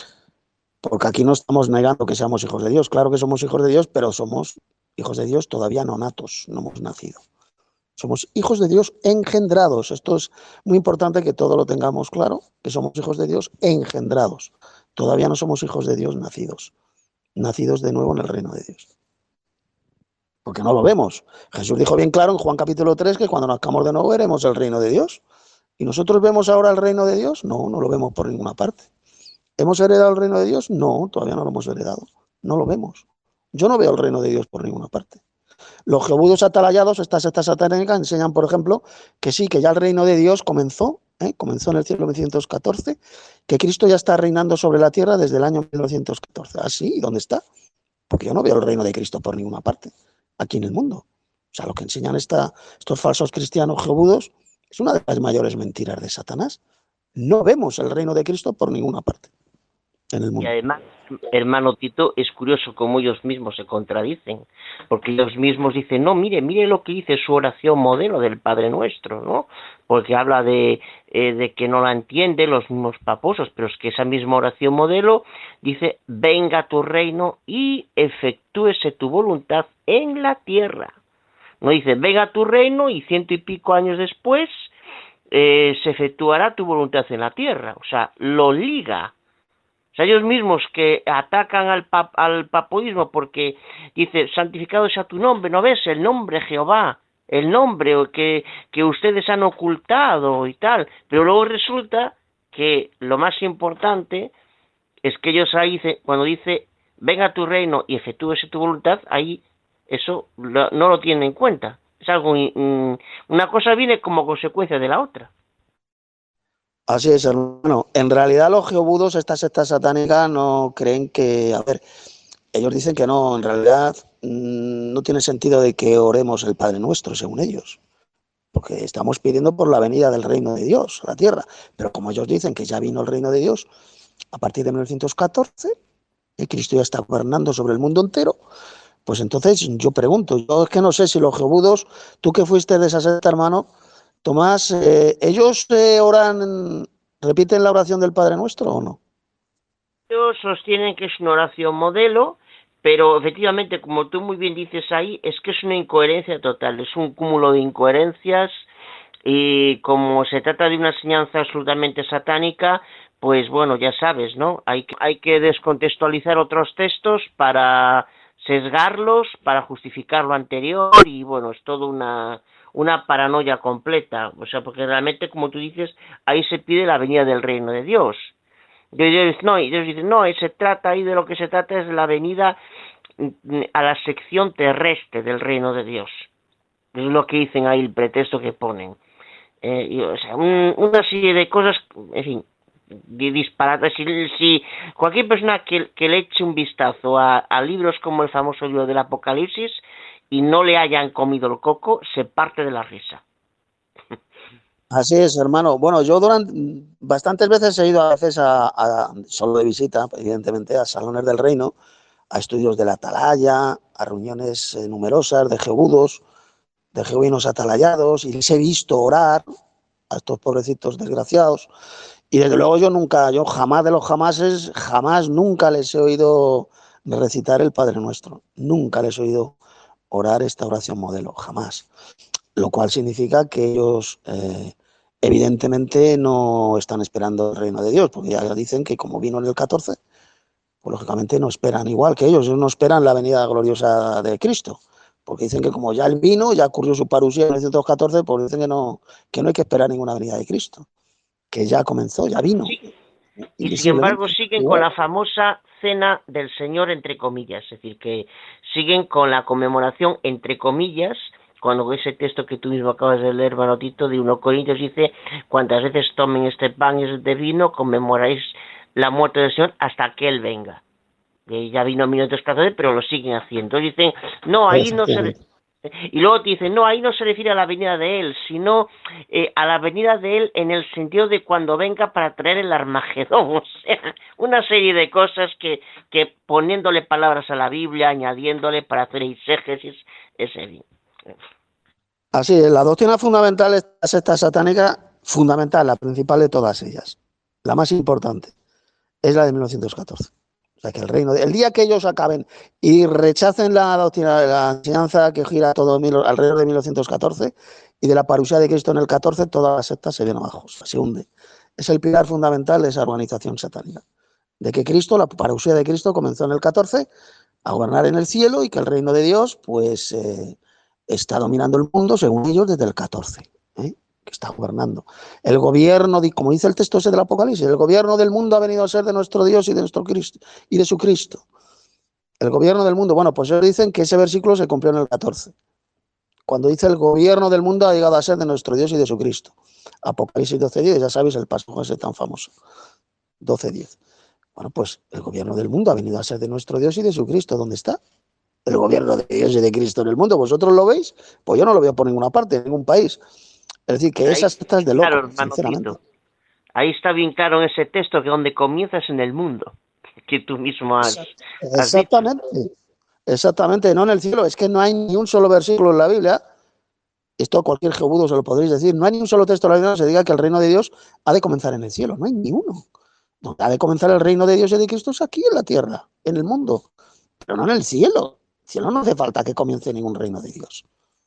Porque aquí no estamos negando que seamos hijos de Dios. Claro que somos hijos de Dios, pero somos hijos de Dios todavía no natos, no hemos nacido. Somos hijos de Dios engendrados. Esto es muy importante que todo lo tengamos claro, que somos hijos de Dios engendrados. Todavía no somos hijos de Dios nacidos, nacidos de nuevo en el reino de Dios. Porque no lo vemos. Jesús dijo bien claro en Juan capítulo tres que cuando nazcamos de nuevo veremos el reino de Dios. ¿Y nosotros vemos ahora el reino de Dios? No, no lo vemos por ninguna parte. ¿Hemos heredado el reino de Dios? No, todavía no lo hemos heredado. No lo vemos. Yo no veo el reino de Dios por ninguna parte. Los jebudos atalayados, estas sectas satánicas, enseñan, por ejemplo, que sí, que ya el reino de Dios comenzó, ¿eh? comenzó en el mil novecientos catorce, que Cristo ya está reinando sobre la tierra desde el año mil novecientos catorce. ¿Ah, sí? ¿Y dónde está? Porque yo no veo el reino de Cristo por ninguna parte, aquí en el mundo. O sea, lo que enseñan esta, estos falsos cristianos jebudos es una de las mayores mentiras de Satanás. No vemos el reino de Cristo por ninguna parte en el mundo. Y además, hermano Tito, es curioso cómo ellos mismos se contradicen, porque ellos mismos dicen, no, mire, mire lo que dice su oración modelo del Padre Nuestro, ¿no? Porque habla de, eh, de que no la entienden los mismos paposos, pero es que esa misma oración modelo dice, venga tu reino y efectúese tu voluntad en la tierra. No dice, venga tu reino y ciento y pico años después eh, se efectuará tu voluntad en la tierra. O sea, lo liga. O sea, ellos mismos que atacan al, pap al papoísmo porque dice, santificado sea tu nombre, ¿no ves? El nombre Jehová, el nombre que, que ustedes han ocultado y tal. Pero luego resulta que lo más importante es que ellos ahí, dice, cuando dice, venga tu reino y efectúese tu voluntad, ahí eso lo, no lo tienen en cuenta. Es algo, mm, una cosa viene como consecuencia de la otra. Así es, hermano. En realidad los jebudos, estas sectas satánicas, no creen que... A ver, ellos dicen que no, en realidad mmm, no tiene sentido de que oremos el Padre Nuestro, según ellos. Porque estamos pidiendo por la venida del reino de Dios a la tierra. Pero como ellos dicen que ya vino el reino de Dios a partir de mil novecientos catorce, y Cristo ya está gobernando sobre el mundo entero, pues entonces yo pregunto, yo es que no sé si los jebudos, tú que fuiste de esa secta, hermano, Tomás, eh, ¿ellos eh, oran, repiten la oración del Padre Nuestro o no? Ellos sostienen que es una oración modelo, pero efectivamente, como tú muy bien dices ahí, es que es una incoherencia total, es un cúmulo de incoherencias y como se trata de una enseñanza absolutamente satánica, pues bueno, ya sabes, ¿no? Hay que, hay que descontextualizar otros textos para sesgarlos, para justificar lo anterior y bueno, es todo una... una paranoia completa, o sea, porque realmente, como tú dices, ahí se pide la venida del reino de Dios. Y ellos, no, y ellos dicen, no, se trata ahí de lo que se trata es de la venida a la sección terrestre del reino de Dios. Es lo que dicen ahí, el pretexto que ponen. Eh, y, o sea, un, una serie de cosas, en fin, disparates. Si, si cualquier persona que, que le eche un vistazo a, a libros como el famoso libro del Apocalipsis, y no le hayan comido el coco, se parte de la risa. Así es, hermano. Bueno, yo durante bastantes veces he ido a veces a, a solo de visita, evidentemente, a salones del reino, a estudios de la atalaya, a reuniones eh, numerosas de jebudos, de jebuinos atalayados, y les he visto orar a estos pobrecitos desgraciados. Y desde luego yo nunca, yo jamás de los jamases, jamás, nunca les he oído recitar el Padre Nuestro. Nunca les he oído orar esta oración modelo, jamás. Lo cual significa que ellos eh, evidentemente no están esperando el reino de Dios, porque ya dicen que como vino en el catorce, pues lógicamente no esperan igual que ellos, ellos no esperan la venida gloriosa de Cristo, porque dicen que como ya él vino, ya ocurrió su parusía en mil novecientos catorce, pues dicen que no, que no hay que esperar ninguna venida de Cristo, que ya comenzó, ya vino. Sí. Y sin embargo siguen con la famosa cena del Señor, entre comillas, es decir, que siguen con la conmemoración, entre comillas, cuando ese texto que tú mismo acabas de leer, hermano Tito, de uno Corintios, dice, cuantas veces tomen este pan y este vino, conmemoráis la muerte del Señor hasta que Él venga. Y ya vino en mil novecientos catorce, pero lo siguen haciendo. Dicen, no, ahí no se... Y luego te dicen, no, ahí no se refiere a la venida de Él, sino eh, a la venida de Él en el sentido de cuando venga para traer el Armagedón. O sea, una serie de cosas que, que poniéndole palabras a la Biblia, añadiéndole para hacer exégesis, es evidente. Así es, la doctrina fundamental de esta secta satánica, fundamental, la principal de todas ellas, la más importante, es la de mil novecientos catorce. O sea, que el reino, de, el día que ellos acaben y rechacen la doctrina, la enseñanza que gira todo mil, alrededor de mil novecientos catorce y de la parusía de Cristo en el catorce, toda la secta se viene abajo, se hunde. Es el pilar fundamental de esa organización satánica. De que Cristo, la parusía de Cristo comenzó en el catorce a gobernar en el cielo y que el reino de Dios, pues, eh, está dominando el mundo, según ellos, desde el catorce. ¿eh? Que está gobernando. El gobierno, como dice el texto ese del Apocalipsis, el gobierno del mundo ha venido a ser de nuestro Dios y de nuestro Cristo y de su Cristo. El gobierno del mundo, bueno, pues ellos dicen que ese versículo se cumplió en el catorce. Cuando dice el gobierno del mundo ha llegado a ser de nuestro Dios y de su Cristo. Apocalipsis doce diez, ya sabéis el pasaje ese tan famoso. doce diez. Bueno, pues el gobierno del mundo ha venido a ser de nuestro Dios y de su Cristo. ¿Dónde está el gobierno de Dios y de Cristo en el mundo? ¿Vosotros lo veis? Pues yo no lo veo por ninguna parte, en ningún país. Es decir, que esas sectas de loco, claro, sinceramente. Tito. Ahí está bien claro en ese texto que donde comienzas en el mundo, que tú mismo has, has Exactamente, dicho. Exactamente, no en el cielo. Es que no hay ni un solo versículo en la Biblia, esto cualquier jebudo se lo podréis decir, no hay ni un solo texto en la Biblia donde se diga que el reino de Dios ha de comenzar en el cielo, no hay ni uno. Donde ha de comenzar el reino de Dios y de Cristo es aquí en la tierra, en el mundo, pero no en el cielo. El cielo no hace falta que comience ningún reino de Dios.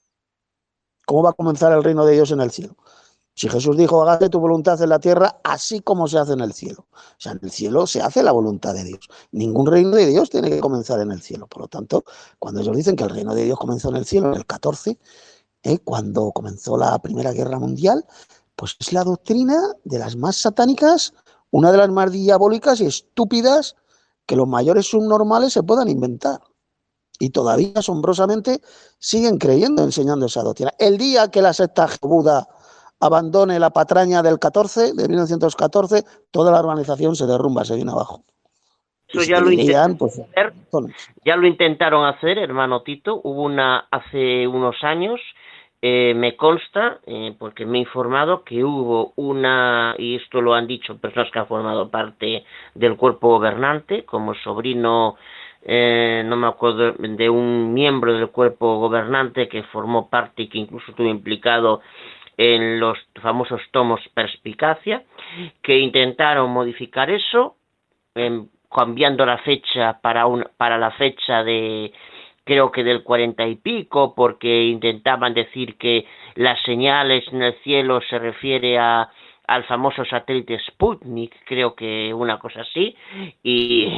¿Cómo va a comenzar el reino de Dios en el cielo? Si Jesús dijo, hágase tu voluntad en la tierra, así como se hace en el cielo. O sea, en el cielo se hace la voluntad de Dios. Ningún reino de Dios tiene que comenzar en el cielo. Por lo tanto, cuando ellos dicen que el reino de Dios comenzó en el cielo, en el catorce, ¿eh? cuando comenzó la Primera Guerra Mundial, pues es la doctrina de las más satánicas, una de las más diabólicas y estúpidas que los mayores subnormales se puedan inventar. Y todavía, asombrosamente, siguen creyendo, enseñando esa doctrina. El día que la secta Buda abandone la patraña del catorce, de mil novecientos catorce, toda la organización se derrumba, se viene abajo. Eso ya lo, dirían, pues, hacer, ya lo intentaron hacer, hermano Tito. Hubo una hace unos años, eh, me consta, eh, porque me he informado, que hubo una, y esto lo han dicho personas que han formado parte del cuerpo gobernante, como sobrino... Eh, no me acuerdo de un miembro del cuerpo gobernante que formó parte y que incluso estuvo implicado en los famosos tomos Perspicacia, que intentaron modificar eso, eh, cambiando la fecha para, un, para la fecha de, creo que del cuarenta y pico, porque intentaban decir que las señales en el cielo se refiere a al famoso satélite Sputnik, creo que una cosa así, y,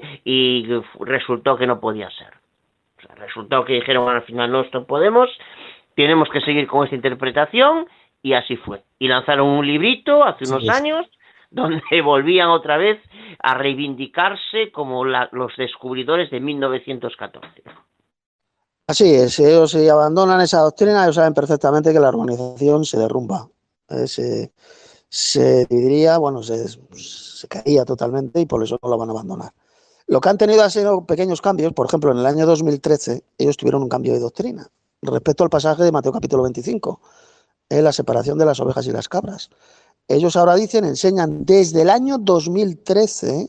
y resultó que no podía ser. O sea, resultó que dijeron al final, no, esto podemos, tenemos que seguir con esta interpretación, y así fue. Y lanzaron un librito hace unos sí, años, donde volvían otra vez a reivindicarse como la, los descubridores de mil novecientos catorce. Así es, ellos si abandonan esa doctrina, ellos saben perfectamente que la organización se derrumba. Es, eh, se diría, bueno, se, se caía totalmente y por eso no lo van a abandonar. Lo que han tenido ha sido pequeños cambios. Por ejemplo, en el año dos mil trece ellos tuvieron un cambio de doctrina respecto al pasaje de Mateo capítulo veinticinco, en la separación de las ovejas y las cabras. Ellos ahora dicen, enseñan desde el año dos mil trece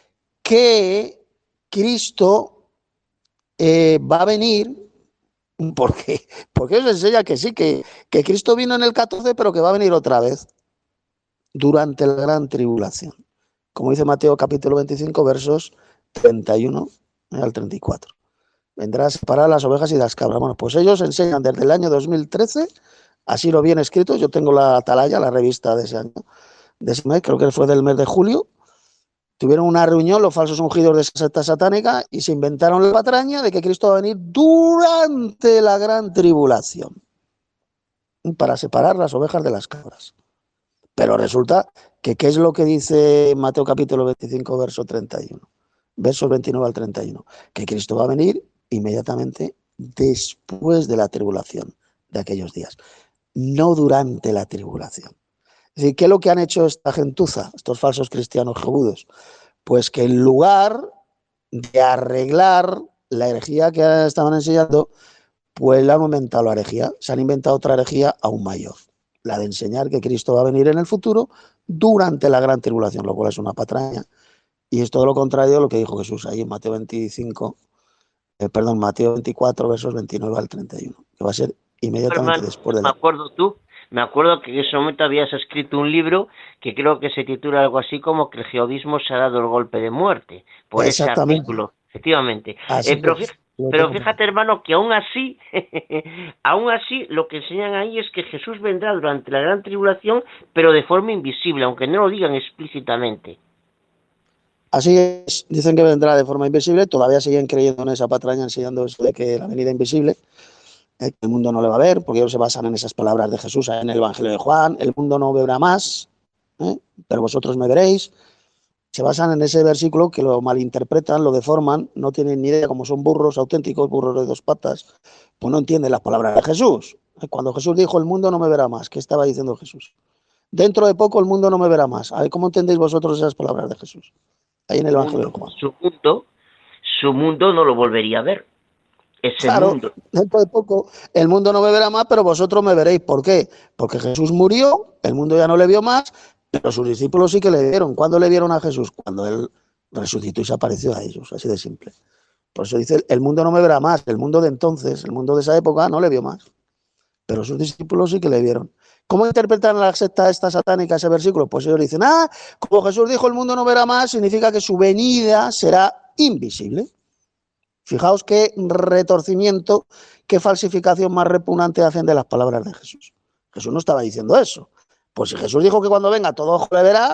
que Cristo eh, va a venir, porque, porque ellos enseñan que sí, que, que Cristo vino en el catorce, pero que va a venir otra vez durante la gran tribulación, como dice Mateo capítulo veinticinco, versos treinta y uno al treinta y cuatro. Vendrá a separar las ovejas y las cabras. Bueno, pues ellos enseñan desde el año dos mil trece, así lo viene escrito. Yo tengo la Atalaya, la revista de ese año, de ese mes, creo que fue del mes de julio. Tuvieron una reunión los falsos ungidos de esa secta satánica y se inventaron la patraña de que Cristo va a venir durante la gran tribulación para separar las ovejas de las cabras. Pero resulta que, ¿qué es lo que dice Mateo capítulo veinticinco, verso treinta y uno? Versos veintinueve al treinta y uno. Que Cristo va a venir inmediatamente después de la tribulación, de aquellos días, no durante la tribulación. Es decir, ¿qué es lo que han hecho esta gentuza, estos falsos cristianos jebudos? Pues que en lugar de arreglar la herejía que estaban enseñando, pues le han aumentado la herejía, se han inventado otra herejía aún mayor, la de enseñar que Cristo va a venir en el futuro durante la gran tribulación, lo cual es una patraña. Y es todo lo contrario de lo que dijo Jesús ahí en Mateo veinticinco, eh, perdón, Mateo veinticuatro, versos veintinueve al treinta y uno, que va a ser inmediatamente Hermano, después de me la... acuerdo tú, me acuerdo que en ese momento habías escrito un libro que creo que se titula algo así como que el jehovismo se ha dado el golpe de muerte, por ese Exactamente, artículo, efectivamente. así Eh, pero, es. fíjate, pero fíjate, hermano, que aún así, aún así, lo que enseñan ahí es que Jesús vendrá durante la gran tribulación, pero de forma invisible, aunque no lo digan explícitamente. Así es, dicen que vendrá de forma invisible, todavía siguen creyendo en esa patraña, enseñando eso de que la venida invisible, eh, que el mundo no le va a ver, porque ellos se basan en esas palabras de Jesús en el Evangelio de Juan, el mundo no verá más, ¿eh? pero vosotros me veréis. Se basan en ese versículo que lo malinterpretan, lo deforman, no tienen ni idea, como son burros auténticos, burros de dos patas, pues no entienden las palabras de Jesús. Cuando Jesús dijo, el mundo no me verá más, ¿qué estaba diciendo Jesús? Dentro de poco el mundo no me verá más. A ver, ¿cómo entendéis vosotros esas palabras de Jesús? Ahí en el Evangelio de Juan. Su mundo, su mundo no lo volvería a ver. Ese Claro, mundo. dentro de poco el mundo no me verá más, pero vosotros me veréis. ¿Por qué? Porque Jesús murió, el mundo ya no le vio más, pero sus discípulos sí que le vieron. ¿Cuándo le vieron a Jesús? Cuando él resucitó y se apareció a ellos, así de simple. Por eso dice, el mundo no me verá más. El mundo de entonces, el mundo de esa época no le vio más, pero sus discípulos sí que le vieron. ¿Cómo interpretan la secta esta satánica ese versículo? Pues ellos dicen, ah, como Jesús dijo el mundo no verá más, significa que su venida será invisible. Fijaos qué retorcimiento, qué falsificación más repugnante hacen de las palabras de Jesús. Jesús no estaba diciendo eso. Pues si Jesús dijo que cuando venga todo ojo le verá,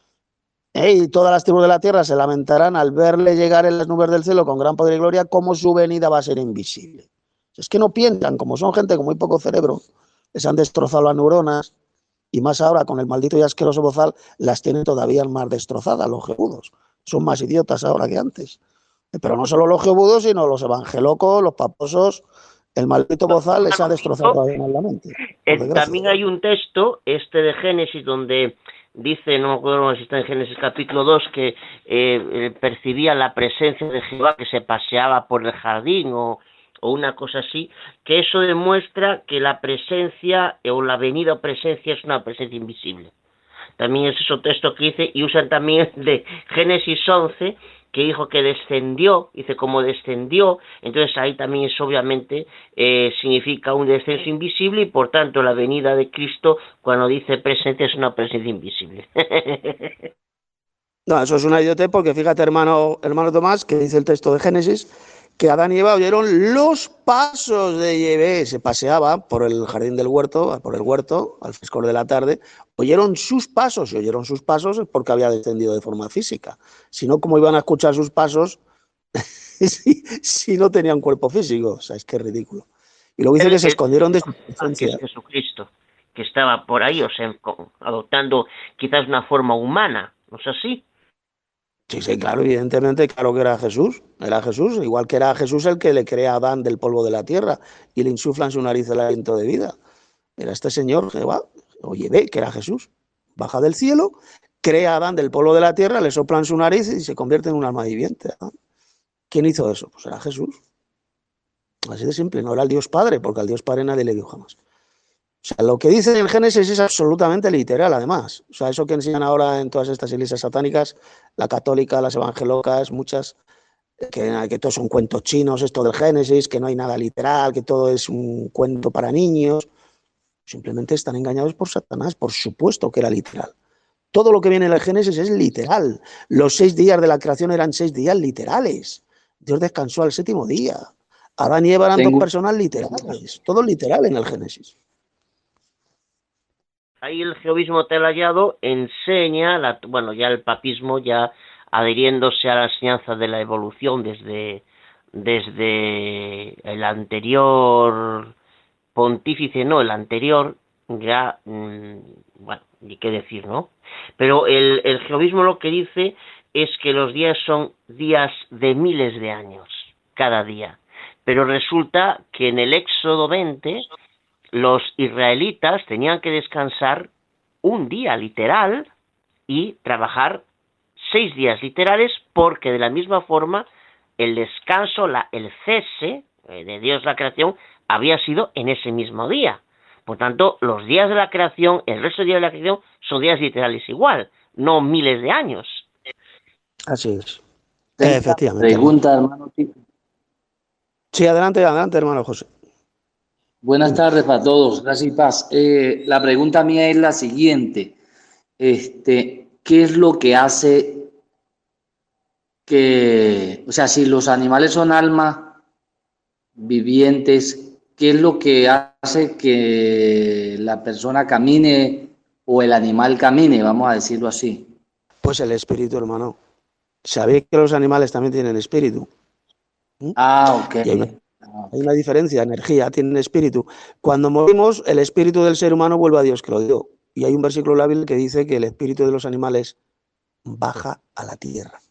¿eh? Y todas las tribus de la tierra se lamentarán al verle llegar en las nubes del cielo con gran poder y gloria, cómo su venida va a ser invisible. Es que no piensan, como son gente con muy poco cerebro, les han destrozado las neuronas, y más ahora con el maldito y asqueroso bozal, las tienen todavía más destrozadas los jebudos. Son más idiotas ahora que antes. Pero no solo los jebudos, sino los evangelocos, los paposos, el maldito bozal les ha destrozado todavía más la mente. Eh, también hay un texto, este de Génesis, donde dice, no me acuerdo si está en Génesis capítulo dos, que eh, percibía la presencia de Jehová que se paseaba por el jardín o, o una cosa así, que eso demuestra que la presencia o la venida o presencia es una presencia invisible. También es ese texto que dice, y usan también de Génesis once, que dijo que descendió, dice como descendió, entonces ahí también es obviamente, eh, significa un descenso invisible y por tanto la venida de Cristo cuando dice presente es una presencia invisible. No, eso es una idiotez porque fíjate hermano, hermano Tomás, que dice el texto de Génesis, que Adán y Eva oyeron los pasos de Yahvé, se paseaba por el jardín del huerto, por el huerto, al frescor de la tarde, oyeron sus pasos, y oyeron sus pasos es porque había descendido de forma física. Si no, ¿cómo iban a escuchar sus pasos si, si no tenían cuerpo físico? O sea, es que es ridículo. Y luego dice que se escondieron de su presencia. Que es Jesucristo, que estaba por ahí, o sea, adoptando quizás una forma humana, ¿no es así? Sí, sí, claro, evidentemente, claro que era Jesús, era Jesús, igual que era Jesús el que le crea a Adán del polvo de la tierra y le insufla en su nariz el aliento de vida. Era este señor, Jehová, oye, ve, que era Jesús, baja del cielo, crea a Adán del polvo de la tierra, le sopla en su nariz y se convierte en un alma viviente. ¿No? ¿Quién hizo eso? Pues era Jesús. Así de simple, no era el Dios Padre, porque al Dios Padre nadie le dio jamás. O sea, lo que dice en Génesis es absolutamente literal, además. O sea, eso que enseñan ahora en todas estas iglesias satánicas, la católica, las evangelocas, muchas, que, que todos son cuentos chinos, esto del Génesis, que no hay nada literal, que todo es un cuento para niños. Simplemente están engañados por Satanás, por supuesto que era literal. Todo lo que viene en el Génesis es literal. Los seis días de la creación eran seis días literales. Dios descansó al séptimo día. Adán y Eva eran Tengo... dos personas literales. Todo literal en el Génesis. Ahí el jehovismo telayado enseña, la, bueno, ya el papismo ya adhiriéndose a la enseñanza de la evolución desde, desde el anterior pontífice, no, el anterior, ya, mmm, bueno, ni qué decir, ¿no? Pero el, el jehovismo lo que dice es que los días son días de miles de años, cada día. Pero resulta que en el Éxodo veinte... los israelitas tenían que descansar un día literal y trabajar seis días literales, porque de la misma forma el descanso, la, el cese eh, de Dios, la creación, había sido en ese mismo día. Por tanto, los días de la creación, el resto de días de la creación, son días literales igual, no miles de años. Así es. Tengo Efectivamente. pregunta, hermano Tito. Sí, adelante, adelante, hermano José. Buenas tardes para todos, gracias y paz. Eh, la pregunta mía es la siguiente. Este, ¿qué es lo que hace que, o sea, si los animales son almas vivientes, qué es lo que hace que la persona camine o el animal camine, vamos a decirlo así? Pues el espíritu, hermano. ¿Sabéis que los animales también tienen espíritu? ¿Mm? Ah, ok. Y hay una, hay una diferencia, energía, tienen espíritu. Cuando morimos, el espíritu del ser humano vuelve a Dios que lo dio. Y hay un versículo en la Biblia que dice que el espíritu de los animales baja a la tierra.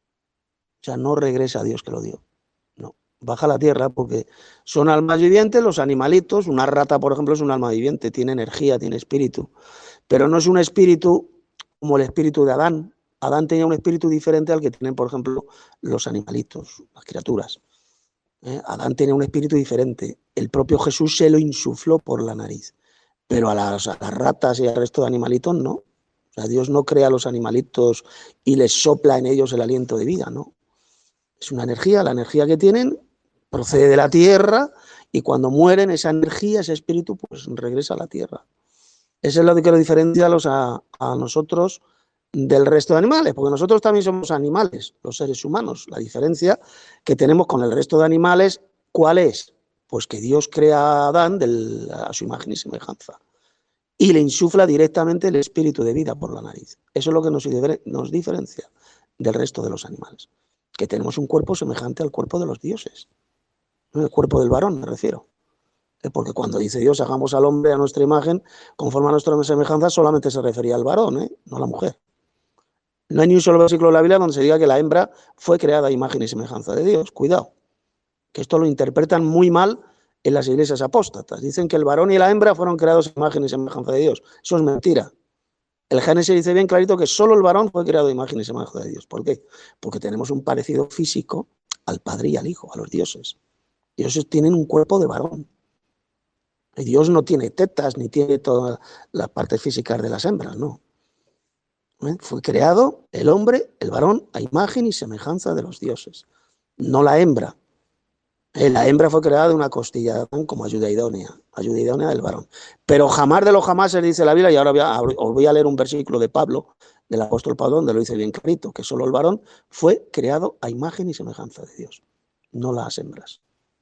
O sea, no regresa a Dios que lo dio. No, baja a la tierra porque son almas vivientes, los animalitos. Una rata, por ejemplo, es un alma viviente, tiene energía, tiene espíritu. Pero no es un espíritu como el espíritu de Adán. Adán tenía un espíritu diferente al que tienen, por ejemplo, los animalitos, las criaturas. ¿Eh? Adán tenía un espíritu diferente. El propio Jesús se lo insufló por la nariz. Pero a las, a las ratas y al resto de animalitos no. O sea, Dios no crea a los animalitos y les sopla en ellos el aliento de vida, ¿no? Es una energía, la energía que tienen procede de la tierra y cuando mueren esa energía, ese espíritu, pues regresa a la tierra. Eso es lo que lo diferencia a, los, a, a nosotros del resto de animales, porque nosotros también somos animales, los seres humanos. La diferencia que tenemos con el resto de animales, ¿cuál es? Pues que Dios crea a Adán del, a su imagen y semejanza y le insufla directamente el espíritu de vida por la nariz. Eso es lo que nos, nos diferencia del resto de los animales, que tenemos un cuerpo semejante al cuerpo de los dioses, el cuerpo del varón me refiero. Porque cuando dice Dios, hagamos al hombre a nuestra imagen, conforme a nuestra semejanza, solamente se refería al varón, ¿eh? No a la mujer. No hay ni un solo versículo de la Biblia donde se diga que la hembra fue creada a imagen y semejanza de Dios. Cuidado, que esto lo interpretan muy mal en las iglesias apóstatas. Dicen que el varón y la hembra fueron creados a imagen y semejanza de Dios. Eso es mentira. El Génesis dice bien clarito que solo el varón fue creado a imagen y semejanza de Dios. ¿Por qué? Porque tenemos un parecido físico al Padre y al Hijo, a los dioses. Dioses tienen un cuerpo de varón. Y Dios no tiene tetas ni tiene todas las partes físicas de las hembras, no. ¿Eh? Fue creado el hombre, el varón, a imagen y semejanza de los dioses, no la hembra. Eh, la hembra fue creada de una costilla de Adán como ayuda idónea, ayuda idónea del varón. Pero jamás de los jamás se dice la Biblia, y ahora voy a, os voy a leer un versículo de Pablo, del apóstol Pablo, donde lo dice bien clarito, que solo el varón fue creado a imagen y semejanza de Dios, no las hembras.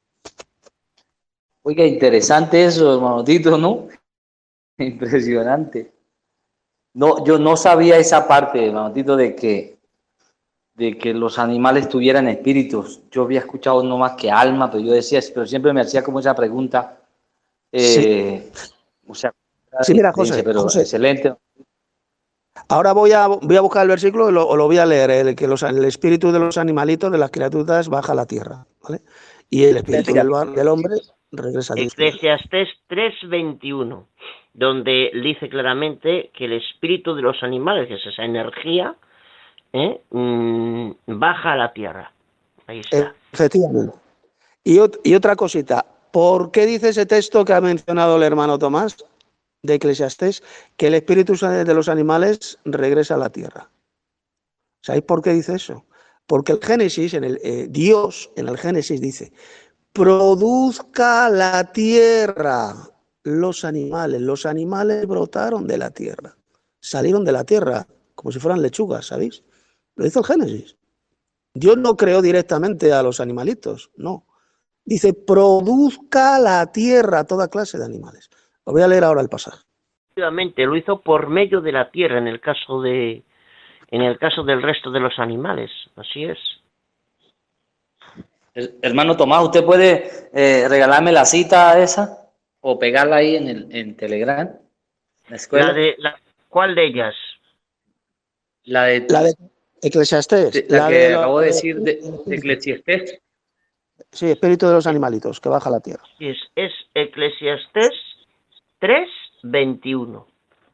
Oiga, interesante eso, hermano Tito, ¿no? Impresionante. No, yo no sabía esa parte, hermano Tito, de que, de que los animales tuvieran espíritus. Yo había escuchado no más que alma, pero yo decía, pero siempre me hacía como esa pregunta. Eh, sí. O sea, sí, mira, José, pero José, excelente. Ahora voy a, voy a buscar el versículo y lo, o lo voy a leer, el que los, el espíritu de los animalitos, de las criaturas, baja a la tierra, ¿vale? Y el espíritu del, del hombre regresa a Dios. Eclesiastés tres veintiuno, donde dice claramente que el espíritu de los animales, que es esa energía, ¿eh? mm, baja a la tierra. Ahí está. Efectivamente. Y, y otra cosita, ¿por qué dice ese texto que ha mencionado el hermano Tomás de Eclesiastés, que el espíritu de los animales regresa a la tierra? ¿Sabéis por qué dice eso? Porque el Génesis, en el, eh, Dios en el Génesis dice, produzca la tierra los animales. Los animales brotaron de la tierra, salieron de la tierra como si fueran lechugas, ¿sabéis? Lo hizo el Génesis. Dios no creó directamente a los animalitos, no. Dice, produzca la tierra toda clase de animales. Lo voy a leer ahora el pasaje. Efectivamente, lo hizo por medio de la tierra en el caso de, en el caso del resto de los animales. Así es. Hermano Tomás, ¿usted puede eh, regalarme la cita esa o pegarla ahí en el en Telegram? ¿La escuela? La de, la, ¿Cuál de ellas? La de, la de Eclesiastés. De, la, la que de acabo de decir de, de, de Eclesiastés. Sí, espíritu de los animalitos, que baja a la tierra. Es, es Eclesiastés tres, veintiuno.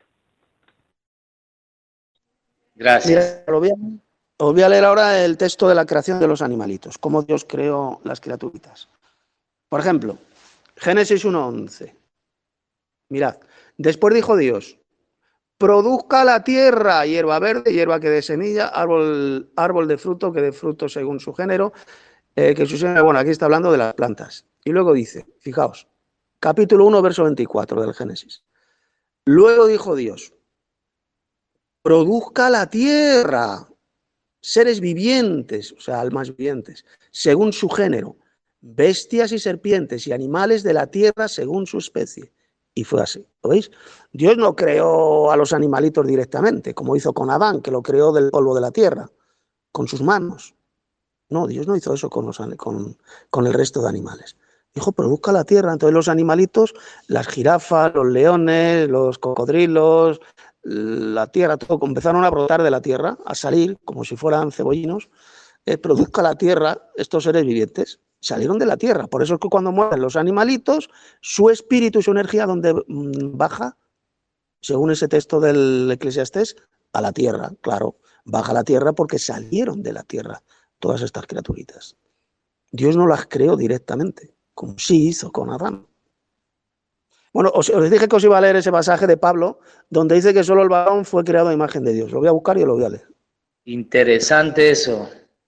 Gracias. Mira, os voy, a, os voy a leer ahora el texto de la creación de los animalitos, cómo Dios creó las criaturitas. Por ejemplo, Génesis uno once. Mirad, después dijo Dios, produzca la tierra hierba verde, hierba que dé semilla, árbol, árbol de fruto que dé fruto según su género, eh, que su género, bueno, aquí está hablando de las plantas. Y luego dice, fijaos, capítulo uno, verso veinticuatro del Génesis. Luego dijo Dios, produzca la tierra seres vivientes, o sea, almas vivientes, según su género, bestias y serpientes y animales de la tierra según su especie. Y fue así, ¿lo veis? Dios no creó a los animalitos directamente, como hizo con Adán, que lo creó del polvo de la tierra, con sus manos. No, Dios no hizo eso con, los, con, con el resto de animales. Dijo, produzca la tierra. Entonces los animalitos, las jirafas, los leones, los cocodrilos, la tierra, todo, empezaron a brotar de la tierra, a salir como si fueran cebollinos. Eh, produzca la tierra, estos seres vivientes salieron de la tierra. Por eso es que cuando mueren los animalitos, su espíritu y su energía, ¿dónde mmm, baja? Según ese texto del Eclesiastés, a la tierra, claro, baja a la tierra porque salieron de la tierra todas estas criaturitas. Dios no las creó directamente, como sí hizo con Adán. Bueno, os, os dije que os iba a leer ese pasaje de Pablo, donde dice que solo el varón fue creado a imagen de Dios. Lo voy a buscar y lo voy a leer. Interesante eso.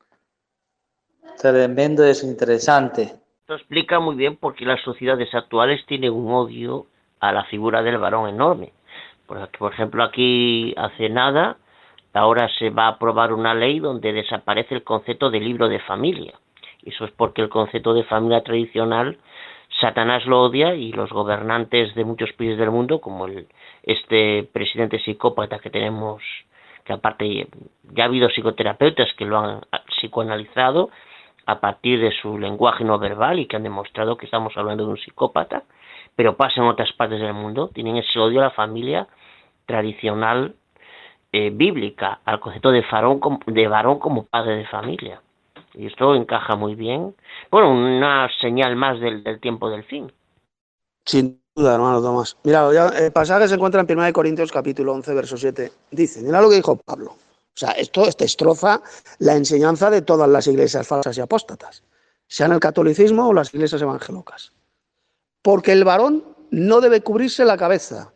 Tremendo eso, interesante. Esto explica muy bien por qué las sociedades actuales tienen un odio a la figura del varón enorme. Porque, por ejemplo, aquí hace nada, ahora se va a aprobar una ley donde desaparece el concepto de libro de familia. Eso es porque el concepto de familia tradicional Satanás lo odia y los gobernantes de muchos países del mundo, como el, este presidente psicópata que tenemos, que aparte ya ha habido psicoterapeutas que lo han psicoanalizado a partir de su lenguaje no verbal y que han demostrado que estamos hablando de un psicópata, pero pasa en otras partes del mundo, tienen ese odio a la familia tradicional eh, bíblica, al concepto de varón, de varón como padre de familia. Y esto encaja muy bien. Bueno, una señal más del, del tiempo del fin. Sin duda, hermano Tomás. Mira, ya, el pasaje se encuentra en primera de Corintios capítulo once, verso siete. Dice, mira lo que dijo Pablo. O sea, esto, esto estrofa la enseñanza de todas las iglesias falsas y apóstatas, sean el catolicismo o las iglesias evangelocas. Porque el varón no debe cubrirse la cabeza,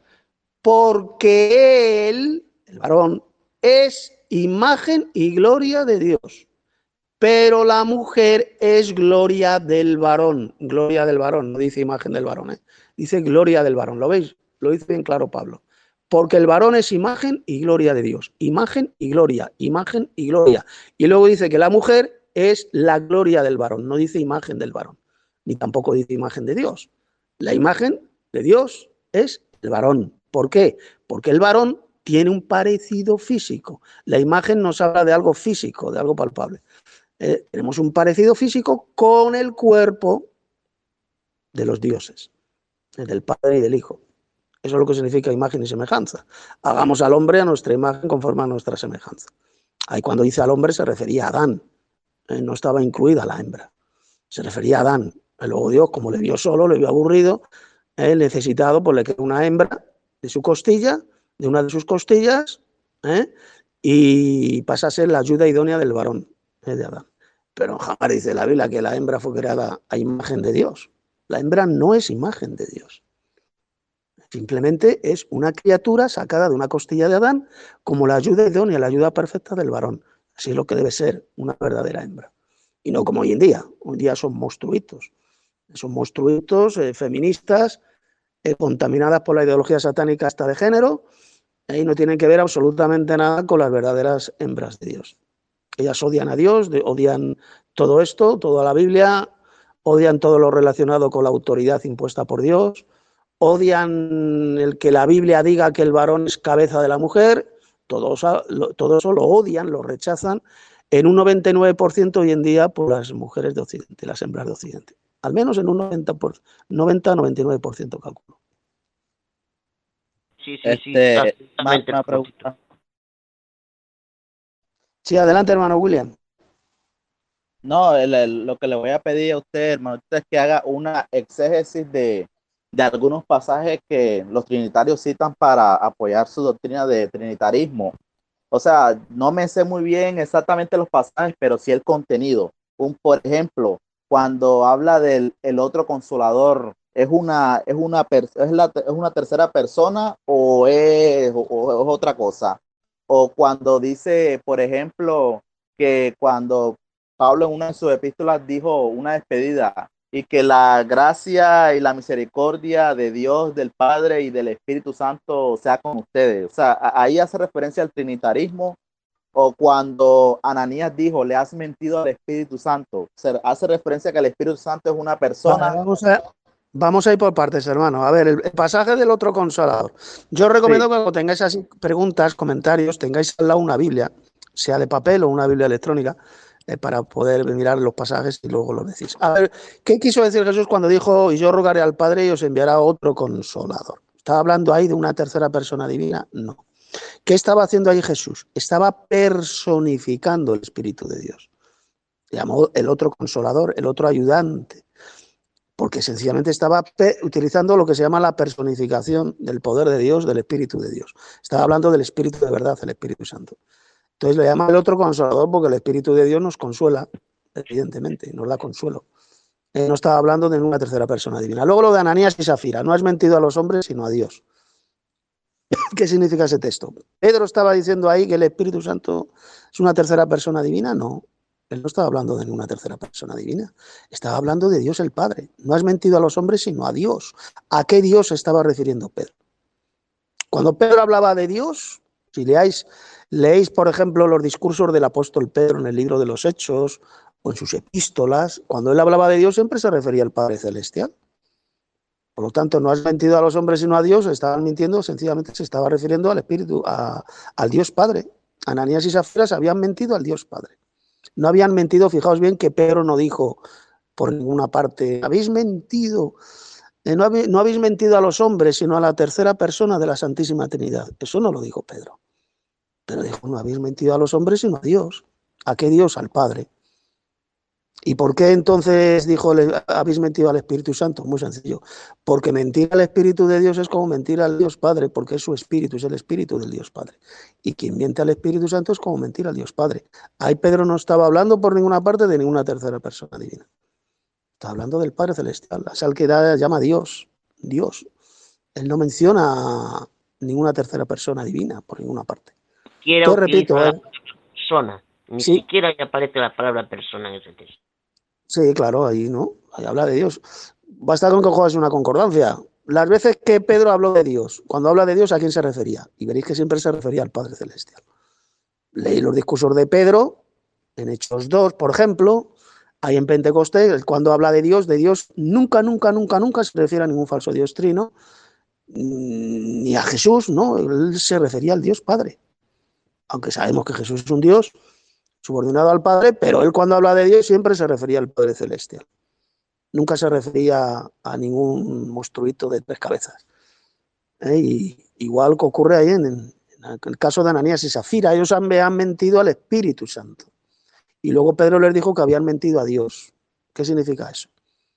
porque él, el varón, es imagen y gloria de Dios. Pero la mujer es gloria del varón, gloria del varón, no dice imagen del varón, ¿eh? Dice gloria del varón, ¿lo veis? Lo dice bien claro Pablo. Porque el varón es imagen y gloria de Dios, imagen y gloria, imagen y gloria. Y luego dice que la mujer es la gloria del varón, no dice imagen del varón, ni tampoco dice imagen de Dios. La imagen de Dios es el varón. ¿Por qué? Porque el varón tiene un parecido físico. La imagen nos habla de algo físico, de algo palpable. Eh, tenemos un parecido físico con el cuerpo de los dioses, del Padre y del Hijo. Eso es lo que significa imagen y semejanza. Hagamos al hombre a nuestra imagen conforme a nuestra semejanza. Ahí cuando dice al hombre se refería a Adán, eh, no estaba incluida la hembra, se refería a Adán. Y luego Dios, como le vio solo, le vio aburrido, eh, necesitado, pues le creó una hembra de su costilla, de una de sus costillas, eh, y pasa a ser la ayuda idónea del varón, eh, de Adán. Pero jamás dice la Biblia que la hembra fue creada a imagen de Dios. La hembra no es imagen de Dios. Simplemente es una criatura sacada de una costilla de Adán como la ayuda idónea, la ayuda perfecta del varón. Así es lo que debe ser una verdadera hembra. Y no como hoy en día. Hoy en día son monstruitos. Son monstruitos eh, feministas, eh, contaminadas por la ideología satánica hasta de género, y no tienen que ver absolutamente nada con las verdaderas hembras de Dios. Ellas odian a Dios, odian todo esto, toda la Biblia, odian todo lo relacionado con la autoridad impuesta por Dios, odian el que la Biblia diga que el varón es cabeza de la mujer, todo, todo eso lo odian, lo rechazan, en un noventa y nueve por ciento hoy en día por las mujeres de Occidente, las hembras de Occidente. Al menos en un noventa a noventa y nueve por ciento calculo. Sí, sí, Este, sí. más una pregunta. Sí, adelante, hermano William. No, el, el, lo que le voy a pedir a usted, hermano, es que haga una exégesis de, de algunos pasajes que los trinitarios citan para apoyar su doctrina de trinitarismo. O sea, no me sé muy bien exactamente los pasajes, pero sí el contenido. Un, por ejemplo, cuando habla del el otro consolador, ¿es una, es una, per, es la, es una tercera persona o es, o, o es otra cosa? O cuando dice, por ejemplo, que cuando Pablo en una de sus epístolas dijo una despedida y que la gracia y la misericordia de Dios, del Padre y del Espíritu Santo sea con ustedes. O sea, ahí hace referencia al trinitarismo. O cuando Ananías dijo, le has mentido al Espíritu Santo, se hace referencia a que el Espíritu Santo es una persona. Vale, vamos a, vamos a ir por partes, hermano. A ver, el, el pasaje del otro consolador. Yo os recomiendo sí. que cuando tengáis así preguntas, comentarios, tengáis al lado una Biblia, sea de papel o una Biblia electrónica, eh, para poder mirar los pasajes y luego los decís. A ver, ¿qué quiso decir Jesús cuando dijo, y yo rogaré al Padre y os enviará otro consolador? ¿Estaba hablando ahí de una tercera persona divina? No. ¿Qué estaba haciendo ahí Jesús? Estaba personificando el Espíritu de Dios. Llamó el otro consolador, el otro ayudante, porque sencillamente estaba utilizando lo que se llama la personificación del poder de Dios, del Espíritu de Dios. Estaba hablando del Espíritu de verdad, el Espíritu Santo. Entonces le llama el otro consolador porque el Espíritu de Dios nos consuela, evidentemente, nos da consuelo. Eh, no estaba hablando de una tercera persona divina. Luego lo de Ananías y Safira, no has mentido a los hombres sino a Dios. ¿Qué significa ese texto? ¿Pedro estaba diciendo ahí que el Espíritu Santo es una tercera persona divina? No, él no estaba hablando de ninguna tercera persona divina. Estaba hablando de Dios el Padre. No has mentido a los hombres, sino a Dios. ¿A qué Dios se estaba refiriendo Pedro? Cuando Pedro hablaba de Dios, si leáis, leéis, por ejemplo, los discursos del apóstol Pedro en el libro de los Hechos o en sus epístolas, cuando él hablaba de Dios siempre se refería al Padre Celestial. Por lo tanto, no has mentido a los hombres sino a Dios, estaban mintiendo, sencillamente se estaba refiriendo al Espíritu, a, al Dios Padre. Ananías y Safira habían mentido al Dios Padre. No habían mentido, fijaos bien que Pedro no dijo por ninguna parte, habéis mentido, eh, no, habéis, no habéis mentido a los hombres, sino a la tercera persona de la Santísima Trinidad. Eso no lo dijo Pedro. Pero dijo, no habéis mentido a los hombres, sino a Dios. ¿A qué Dios? Al Padre. ¿Y por qué entonces dijo, habéis mentido al Espíritu Santo? Muy sencillo. Porque mentir al Espíritu de Dios es como mentir al Dios Padre, porque es su Espíritu, es el Espíritu del Dios Padre. Y quien miente al Espíritu Santo es como mentir al Dios Padre. Ahí Pedro no estaba hablando por ninguna parte de ninguna tercera persona divina. Está hablando del Padre Celestial. Es al que da, llama Dios. Dios. Él no menciona ninguna tercera persona divina por ninguna parte. Quiero Te repito, eh, persona. Ni sí. siquiera aparece la palabra persona en ese texto. Sí, claro, ahí no, ahí habla de Dios. Basta con que cojas una concordancia. Las veces que Pedro habló de Dios, cuando habla de Dios, ¿a quién se refería? Y veréis que siempre se refería al Padre Celestial. Leí los discursos de Pedro, en Hechos dos, por ejemplo, ahí en Pentecostés, cuando habla de Dios, de Dios, nunca, nunca, nunca, nunca se refiere a ningún falso Dios trino, ni a Jesús, ¿no? Él se refería al Dios Padre. Aunque sabemos que Jesús es un Dios subordinado al Padre, pero él cuando habla de Dios siempre se refería al Padre Celestial. Nunca se refería a ningún monstruito de tres cabezas. ¿Eh? Y igual que ocurre ahí en, en el caso de Ananías y Safira, ellos han, han mentido al Espíritu Santo. Y luego Pedro les dijo que habían mentido a Dios. ¿Qué significa eso?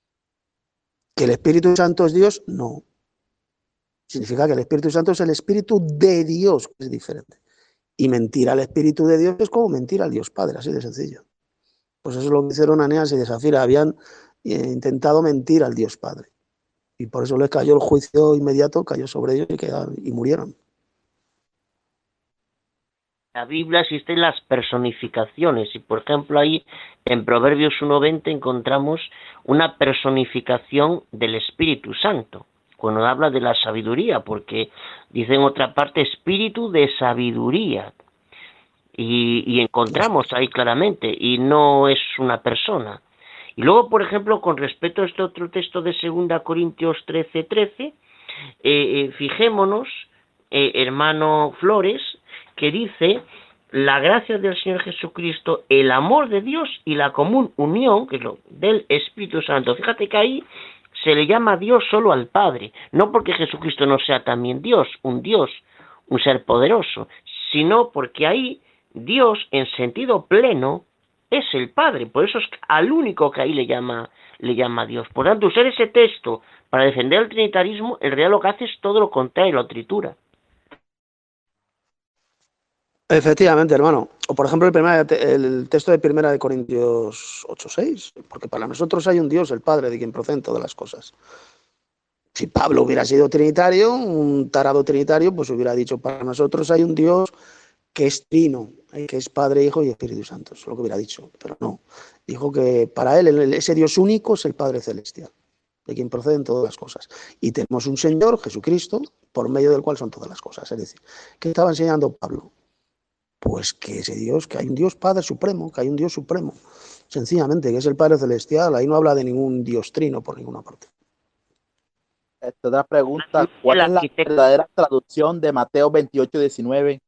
¿Que el Espíritu Santo es Dios? No. Significa que el Espíritu Santo es el Espíritu de Dios, que es diferente. Y mentir al Espíritu de Dios es como mentir al Dios Padre, así de sencillo. Pues eso es lo que hicieron Ananías y Safira, habían eh, intentado mentir al Dios Padre. Y por eso les cayó el juicio inmediato, cayó sobre ellos y, quedaron, y murieron. En la Biblia existen las personificaciones y, por ejemplo, ahí en Proverbios uno veinte encontramos una personificación del Espíritu Santo, cuando habla de la sabiduría, porque dice en otra parte espíritu de sabiduría, y, y encontramos ahí claramente, y no es una persona. Y luego, por ejemplo, con respecto a este otro texto de segunda Corintios trece, trece, eh, eh, fijémonos, eh, hermano Flores, que dice, la gracia del Señor Jesucristo, el amor de Dios y la común unión, que es lo del Espíritu Santo. Fíjate que ahí se le llama Dios solo al Padre, no porque Jesucristo no sea también Dios, un Dios, un ser poderoso, sino porque ahí Dios en sentido pleno es el Padre, por eso es al único que ahí le llama, le llama Dios. Por tanto, usar ese texto para defender el trinitarismo, en realidad lo que hace es todo lo contrario, lo tritura. Efectivamente, hermano. O por ejemplo el, primer, el texto de Primera de Corintios ocho seis, porque para nosotros hay un Dios, el Padre, de quien proceden todas las cosas. Si Pablo hubiera sido trinitario, un tarado trinitario, pues hubiera dicho, para nosotros hay un Dios que es trino, que es Padre, Hijo y Espíritu Santo. Eso es lo que hubiera dicho, pero no. Dijo que para él ese Dios único es el Padre Celestial, de quien proceden todas las cosas. Y tenemos un Señor, Jesucristo, por medio del cual son todas las cosas. Es decir, ¿qué estaba enseñando Pablo? Pues que ese Dios, que hay un Dios Padre Supremo, que hay un Dios Supremo, sencillamente, que es el Padre Celestial. Ahí no habla de ningún Dios trino por ninguna parte. Esta otra pregunta, ¿cuál es la verdadera traducción de Mateo veintiocho diecinueve?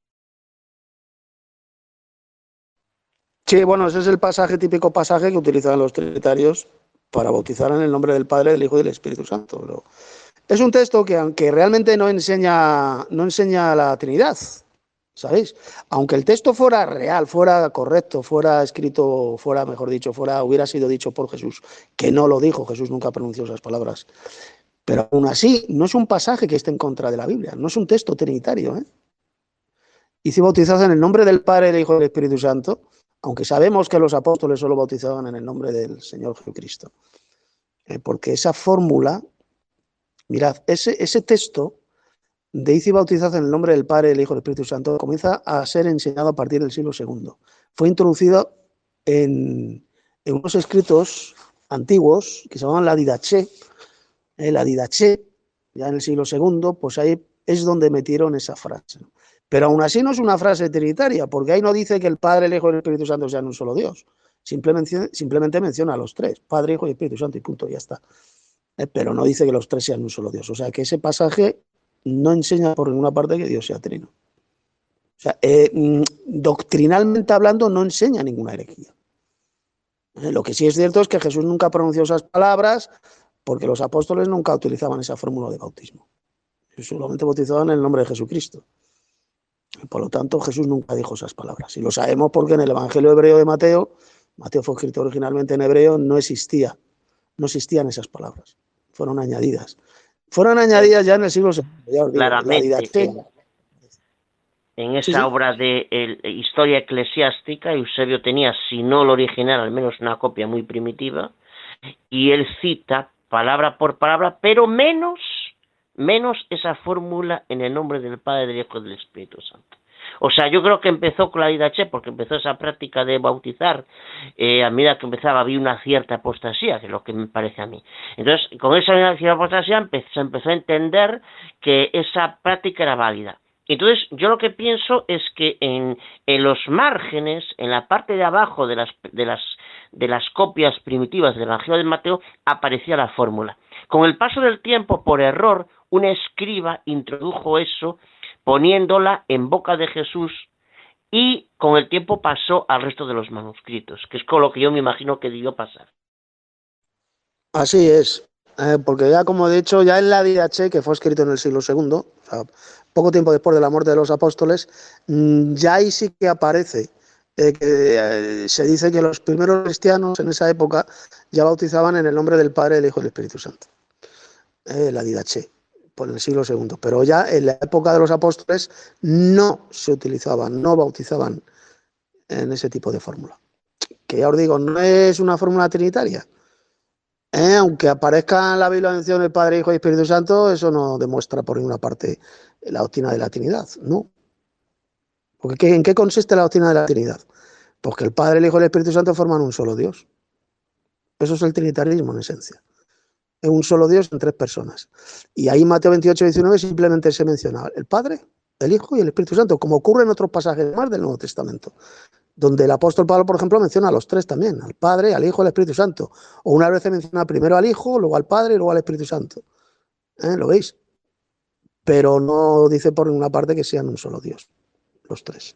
Sí, bueno, ese es el pasaje, típico pasaje que utilizan los trinitarios para bautizar en el nombre del Padre, del Hijo y del Espíritu Santo. Pero es un texto que, aunque realmente no enseña, no enseña la Trinidad, ¿sabéis? Aunque el texto fuera real, fuera correcto, fuera escrito, fuera, mejor dicho, fuera, hubiera sido dicho por Jesús, que no lo dijo, Jesús nunca pronunció esas palabras. Pero aún así, no es un pasaje que esté en contra de la Biblia, no es un texto trinitario, ¿eh? Hice bautizados en el nombre del Padre, del Hijo y del Espíritu Santo, aunque sabemos que los apóstoles solo bautizaban en el nombre del Señor Jesucristo. Eh, porque esa fórmula, mirad, ese, ese texto de hice bautizados en el nombre del Padre, del Hijo y del Espíritu Santo comienza a ser enseñado a partir del siglo segundo. Fue introducido en, en unos escritos antiguos que se llamaban la Didaché, eh, la Didaché, ya en el siglo segundo, pues ahí es donde metieron esa frase. Pero aún así no es una frase trinitaria, porque ahí no dice que el Padre, el Hijo y el Espíritu Santo sean un solo Dios. Simplemente, simplemente menciona a los tres, Padre, Hijo y Espíritu Santo, y punto, ya está. Eh, pero no dice que los tres sean un solo Dios. O sea, que ese pasaje no enseña por ninguna parte que Dios sea trino. O sea, eh, doctrinalmente hablando, no enseña ninguna herejía. Eh, lo que sí es cierto es que Jesús nunca pronunció esas palabras, porque los apóstoles nunca utilizaban esa fórmula de bautismo. Solamente bautizaban en el nombre de Jesucristo. Por lo tanto, Jesús nunca dijo esas palabras. Y lo sabemos porque en el Evangelio hebreo de Mateo, Mateo fue escrito originalmente en hebreo, no existía, no existían esas palabras. Fueron añadidas. Fueron añadidas ya en el siglo segundo. Ya os digo, claramente, la didaché, en, en esa sí, sí. obra de el, Historia Eclesiástica, Eusebio tenía, si no el original, al menos una copia muy primitiva, y él cita palabra por palabra, pero menos... menos esa fórmula en el nombre del Padre, del Hijo y del Espíritu Santo. O sea, yo creo que empezó con la Didaché, porque empezó esa práctica de bautizar, eh, a medida que empezaba había una cierta apostasía, que es lo que me parece a mí. Entonces, con esa cierta apostasía empezó, se empezó a entender que esa práctica era válida. Entonces, yo lo que pienso es que en, en los márgenes, en la parte de abajo de las, de las, de las copias primitivas del Evangelio de Mateo, aparecía la fórmula. Con el paso del tiempo, por error, un escriba introdujo eso, poniéndola en boca de Jesús, y con el tiempo pasó al resto de los manuscritos, que es con lo que yo me imagino que debió pasar. Así es, eh, porque ya como he dicho, ya en la Didaché, que fue escrito en el siglo segundo, o sea, poco tiempo después de la muerte de los apóstoles, ya ahí sí que aparece, eh, que eh, se dice que los primeros cristianos en esa época ya bautizaban en el nombre del Padre, del Hijo y del Espíritu Santo. Eh, la Didaché, por el siglo segundo. Pero ya en la época de los apóstoles no se utilizaban, no bautizaban en ese tipo de fórmula. Que ya os digo, no es una fórmula trinitaria. Eh, aunque aparezca en la Biblia mención el Padre, Hijo y Espíritu Santo, eso no demuestra por ninguna parte la doctrina de la Trinidad, ¿no? Porque ¿en qué consiste la doctrina de la Trinidad? Pues que el Padre, el Hijo y el Espíritu Santo forman un solo Dios. Eso es el trinitarismo en esencia. Es un solo Dios en tres personas. Y ahí en Mateo veintiocho diecinueve simplemente se menciona el Padre, el Hijo y el Espíritu Santo, como ocurre en otros pasajes más del Nuevo Testamento, donde el apóstol Pablo, por ejemplo, menciona a los tres también, al Padre, al Hijo y al Espíritu Santo. O una vez se menciona primero al Hijo, luego al Padre y luego al Espíritu Santo. ¿Eh? ¿Lo veis? Pero no dice por ninguna parte que sean un solo Dios, los tres.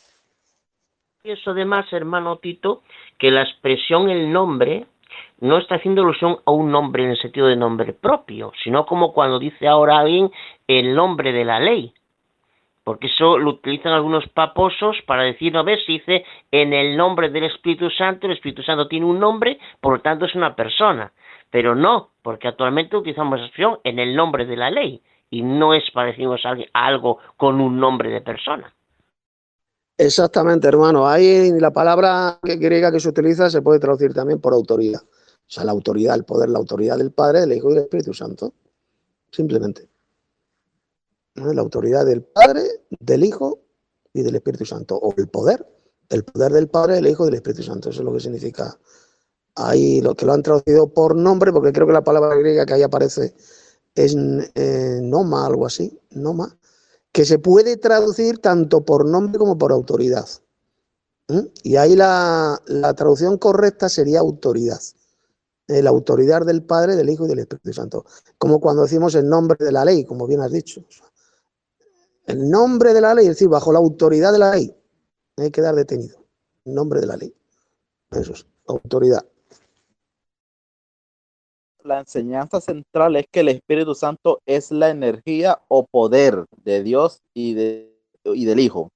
Y eso además, hermano Tito, que la expresión el nombre no está haciendo alusión a un nombre en el sentido de nombre propio, sino como cuando dice ahora alguien el nombre de la ley. porque eso lo utilizan algunos paposos para decir, no ves, se dice en el nombre del Espíritu Santo, el Espíritu Santo tiene un nombre, por lo tanto es una persona, pero no, porque actualmente utilizamos la expresión en el nombre de la ley, y no es para decirnos a algo con un nombre de persona. Exactamente, hermano. Ahí la palabra griega que se utiliza se puede traducir también por autoridad. O sea, la autoridad, el poder, la autoridad del Padre, del Hijo y del Espíritu Santo. Simplemente. ¿No? La autoridad del Padre, del Hijo y del Espíritu Santo. O el poder, el poder del Padre, del Hijo y del Espíritu Santo. Eso es lo que significa. Ahí lo que lo han traducido por nombre, porque creo que la palabra griega que ahí aparece es eh, noma, algo así, noma, que se puede traducir tanto por nombre como por autoridad. ¿Mm? Y ahí la, la traducción correcta sería autoridad. Eh, la autoridad del Padre, del Hijo y del Espíritu Santo. Como cuando decimos el nombre de la ley, como bien has dicho. El nombre de la ley, es decir, bajo la autoridad de la ley, hay que quedar detenido. El nombre de la ley. Eso es, autoridad. La enseñanza central es que el Espíritu Santo es la energía o poder de Dios y, de, y del Hijo.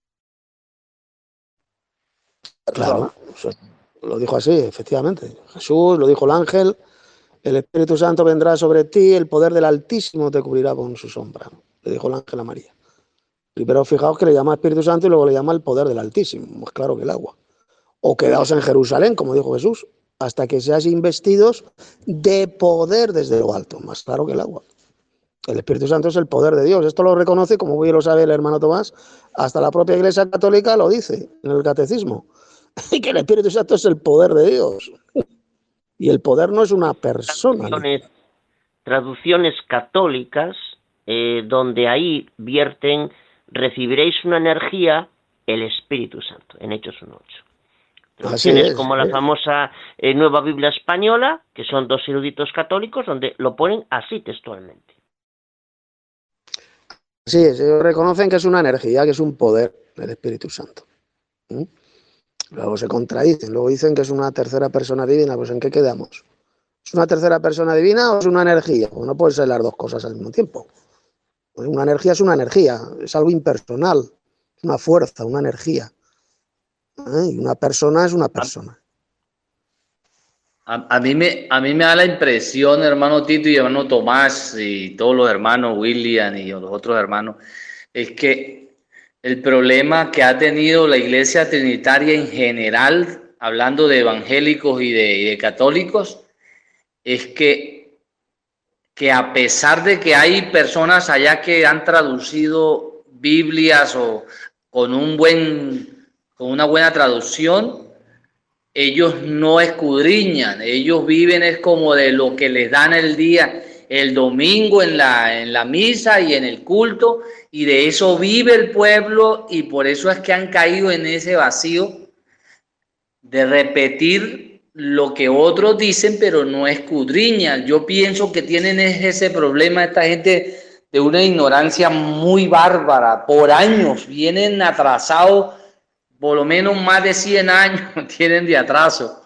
Claro, lo dijo así, efectivamente. Jesús, lo dijo el ángel, el Espíritu Santo vendrá sobre ti, el poder del Altísimo te cubrirá con su sombra. Le dijo el ángel a María. Primero fijaos que le llama Espíritu Santo y luego le llama el poder del Altísimo, más claro que el agua. O quedaos en Jerusalén, como dijo Jesús, hasta que seáis investidos de poder desde lo alto, más claro que el agua. El Espíritu Santo es el poder de Dios. Esto lo reconoce, como bien lo sabe el hermano Tomás, hasta la propia Iglesia Católica lo dice en el Catecismo, y que el Espíritu Santo es el poder de Dios. Y el poder no es una persona. Traducciones, traducciones católicas, eh, donde ahí vierten, recibiréis una energía, el Espíritu Santo, en Hechos uno ocho. Traducciones es, como la famosa eh, Nueva Biblia Española, que son dos eruditos católicos, donde lo ponen así textualmente. Sí, ellos reconocen que es una energía, que es un poder del Espíritu Santo. ¿Mm? Luego se contradicen, luego dicen que es una tercera persona divina. Pues ¿en qué quedamos? ¿Es una tercera persona divina o es una energía? Pues no pueden ser las dos cosas al mismo tiempo. Una energía es una energía, es algo impersonal, es una fuerza, una energía. ¿Eh? Y una persona es una persona. A, a, mí me, a mí me da la impresión, hermano Tito y hermano Tomás y todos los hermanos, William y los otros hermanos, es que el problema que ha tenido la Iglesia Trinitaria en general, hablando de evangélicos y de, y de católicos, es que, que a pesar de que hay personas allá que han traducido Biblias o con un buen, con una buena traducción, ellos no escudriñan, ellos viven es como de lo que les dan el día, el domingo en la, en la misa y en el culto, y de eso vive el pueblo, y por eso es que han caído en ese vacío de repetir lo que otros dicen, pero no escudriñan. Yo pienso que tienen ese problema esta gente de una ignorancia muy bárbara, por años, vienen atrasados. Por lo menos más de cien años tienen de atraso.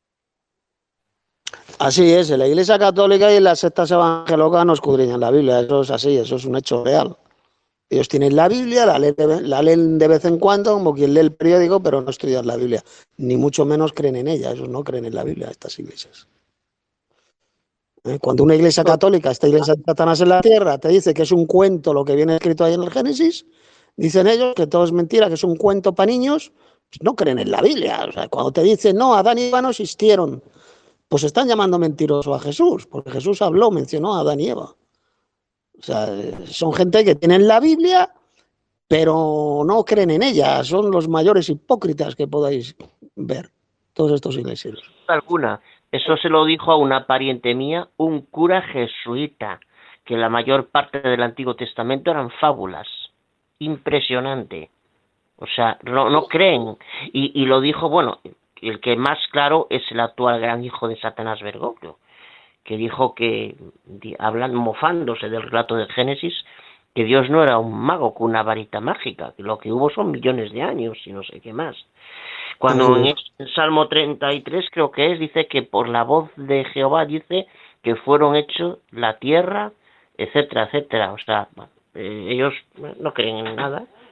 Así es, en la Iglesia Católica y en las sectas evangélicas no escudriñan la Biblia, eso es así, eso es un hecho real. Ellos tienen la Biblia, la leen, de, la leen de vez en cuando, como quien lee el periódico, pero no estudian la Biblia, ni mucho menos creen en ella, ellos no creen en la Biblia, estas iglesias. ¿Eh? Cuando una iglesia católica, esta iglesia de Satanás en la tierra, te dice que es un cuento lo que viene escrito ahí en el Génesis, dicen ellos que todo es mentira, que es un cuento para niños, pues no creen en la Biblia. O sea, cuando te dicen, no, Adán y Eva no existieron, pues están llamando mentiroso a Jesús, porque Jesús habló, mencionó a Adán y Eva. O sea, son gente que tienen la Biblia, pero no creen en ella. Son los mayores hipócritas que podáis ver, todos estos iglesias. Alguna. Eso se lo dijo a una pariente mía, un cura jesuita, que la mayor parte del Antiguo Testamento eran fábulas. Impresionante. O sea, no, no creen. Y, y lo dijo, bueno, el que más claro es el actual gran hijo de Satanás, Bergoglio, que dijo que, hablan mofándose del relato del Génesis, que Dios no era un mago con una varita mágica, que lo que hubo son millones de años y no sé qué más. Cuando en el Salmo treinta y tres creo que es, dice que por la voz de Jehová dice que fueron hechos la tierra, etcétera, etcétera. O sea, bueno, Eh, ellos no creen en nada,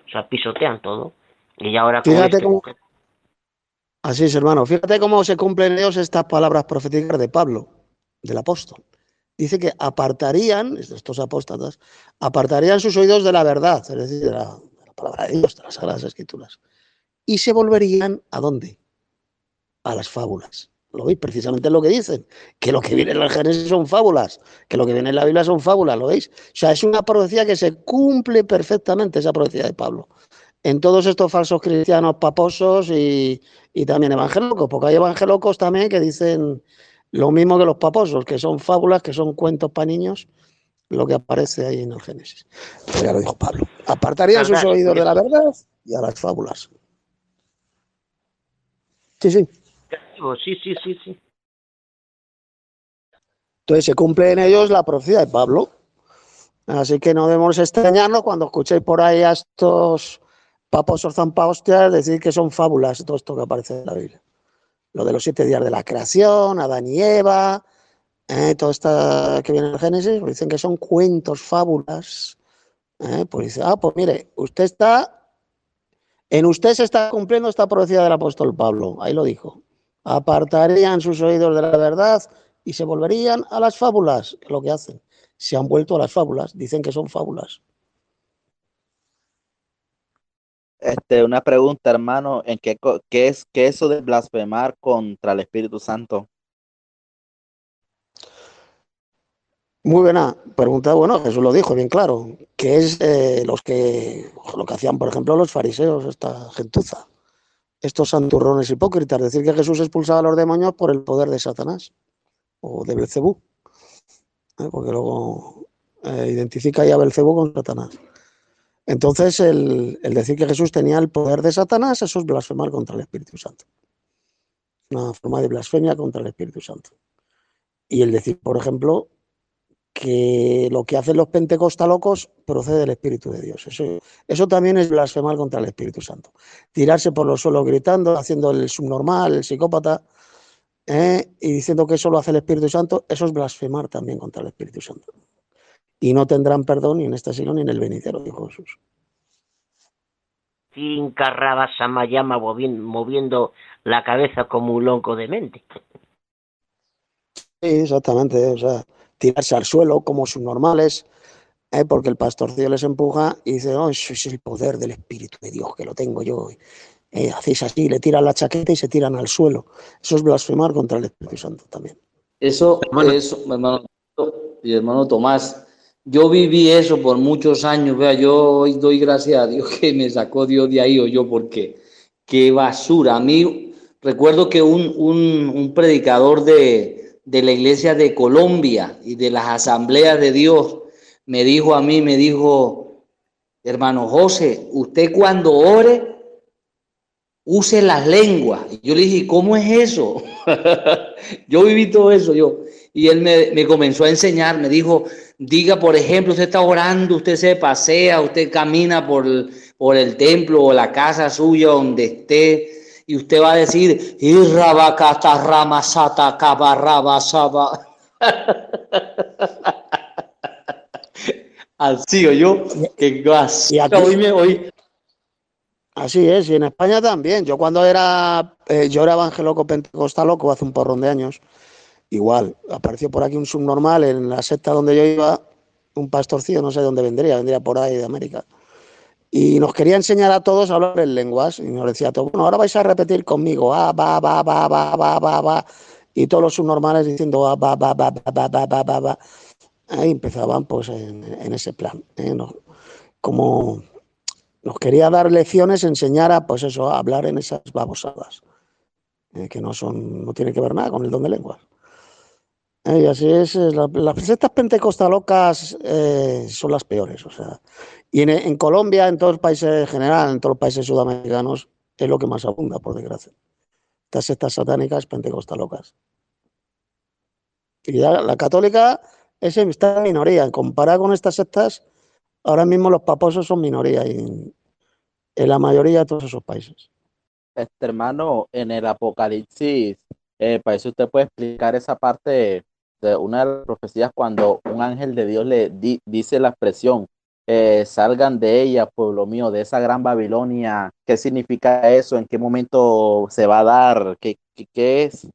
O sea, pisotean todo. Y ahora con Fíjate este... cómo, así es, hermano, fíjate cómo se cumplen en ellos estas palabras proféticas de Pablo, del apóstol. Dice que apartarían, estos apóstatas, apartarían sus oídos de la verdad, es decir, de la, de la palabra de Dios, de las Sagradas Escrituras, y se volverían, ¿a dónde? A las fábulas. ¿Lo veis? Precisamente es lo que dicen, que lo que viene en el Génesis son fábulas, que lo que viene en la Biblia son fábulas, ¿lo veis? O sea, es una profecía que se cumple perfectamente, esa profecía de Pablo, en todos estos falsos cristianos paposos y, y también evangelocos, porque hay evangelocos también que dicen lo mismo que los paposos, que son fábulas, que son cuentos para niños, lo que aparece ahí en el Génesis. Pues ya lo dijo Pablo. Apartarían sus oídos de la verdad y a las fábulas. Sí, sí. Sí, sí, sí, sí. Entonces se cumple en ellos la profecía de Pablo. Así que no debemos extrañarnos cuando escuchéis por ahí a estos paposos zampahostias decir que son fábulas, todo esto que aparece en la Biblia. Lo de los siete días de la creación, Adán y Eva, eh, todo esto que viene en el Génesis, pues dicen que son cuentos, fábulas. Eh, pues dice, ah, pues mire, usted está, en usted se está cumpliendo esta profecía del apóstol Pablo, ahí lo dijo. Apartarían sus oídos de la verdad y se volverían a las fábulas, que es lo que hacen. Se han vuelto a las fábulas, dicen que son fábulas. Este, una pregunta, hermano, ¿en qué, co- qué es qué es eso de blasfemar contra el Espíritu Santo? Muy buena pregunta. Bueno, Jesús lo dijo bien claro, que es eh, los que, lo que hacían, por ejemplo, los fariseos, esta gentuza, estos santurrones hipócritas, decir que Jesús expulsaba a los demonios por el poder de Satanás o de Belcebú, ¿eh? Porque luego eh, identifica ya a Belcebú con Satanás. Entonces, el, el decir que Jesús tenía el poder de Satanás, eso es blasfemar contra el Espíritu Santo. Una forma de blasfemia contra el Espíritu Santo. Y el decir, por ejemplo, que lo que hacen los pentecostalocos procede del Espíritu de Dios. Eso, eso también es blasfemar contra el Espíritu Santo. Tirarse por los suelos gritando, haciendo el subnormal, el psicópata, ¿eh? Y diciendo que eso lo hace el Espíritu Santo, eso es blasfemar también contra el Espíritu Santo. Y no tendrán perdón ni en este siglo ni en el venidero, dijo Jesús. Cinca rabas Samayama moviendo la cabeza como un loco de mente. Sí, exactamente. O sea, tirarse al suelo como subnormales, ¿eh? Porque el pastorcillo les empuja y dice, oh, eso es el poder del Espíritu de Dios, que lo tengo yo. Eh, hacéis así, le tiran la chaqueta y se tiran al suelo. Eso es blasfemar contra el Espíritu Santo también. Eso, Bueno, eso, hermano y hermano Tomás, yo viví eso por muchos años, vea, yo hoy doy gracias a Dios que me sacó Dios de ahí, o yo, porque qué basura. A mí recuerdo que un, un, un predicador de, de la iglesia de Colombia y de las asambleas de Dios me dijo a mí, me dijo, hermano José, usted cuando ore, use las lenguas. Y yo le dije, ¿cómo es eso? Yo viví todo eso, yo. Y él me, me comenzó a enseñar, me dijo, diga, por ejemplo, usted está orando, usted se pasea, usted camina por el, por el templo o la casa suya donde esté, y usted va a decir, Irrabacata ramasata cabarrabasaba. Así o yo, que gas. Y aquí, Hoy me hoy. así es, y en España también. Yo cuando era, eh, yo era evangélico pentecostaloco hace un porrón de años, igual, apareció por aquí un subnormal en la secta donde yo iba, un pastorcillo, no sé de dónde vendría, vendría por ahí de América. Y nos quería enseñar a todos a hablar en lenguas. Y nos decía todo, bueno, ahora vais a repetir conmigo, ah, va, va, va, va, va, va, va. Y todos los subnormales diciendo, ah, va, va, va, va, va, va, va, va, va. Ahí empezaban pues en, en ese plan, ¿eh? Nos, como nos quería dar lecciones, enseñar a, pues eso, a hablar en esas babosadas, ¿eh? Que no son, no tiene que ver nada con el don de lenguas. ¿Eh? Y así es, la, las sectas pentecostalocas eh, son las peores, o sea. Y en, en Colombia, en todos los países en general, en todos los países sudamericanos, es lo que más abunda, por desgracia. Estas sectas satánicas pentecostalocas. Y ya la católica es, está en minoría. Comparada con estas sectas, ahora mismo los paposos son minoría en, en la mayoría de todos esos países. Este hermano, en el Apocalipsis, eh, para eso usted puede explicar esa parte de una de las profecías cuando un ángel de Dios le di, dice la expresión, eh, salgan de ella, pueblo mío, de esa gran Babilonia. ¿Qué significa eso? ¿En qué momento se va a dar? ¿Qué, qué, qué es?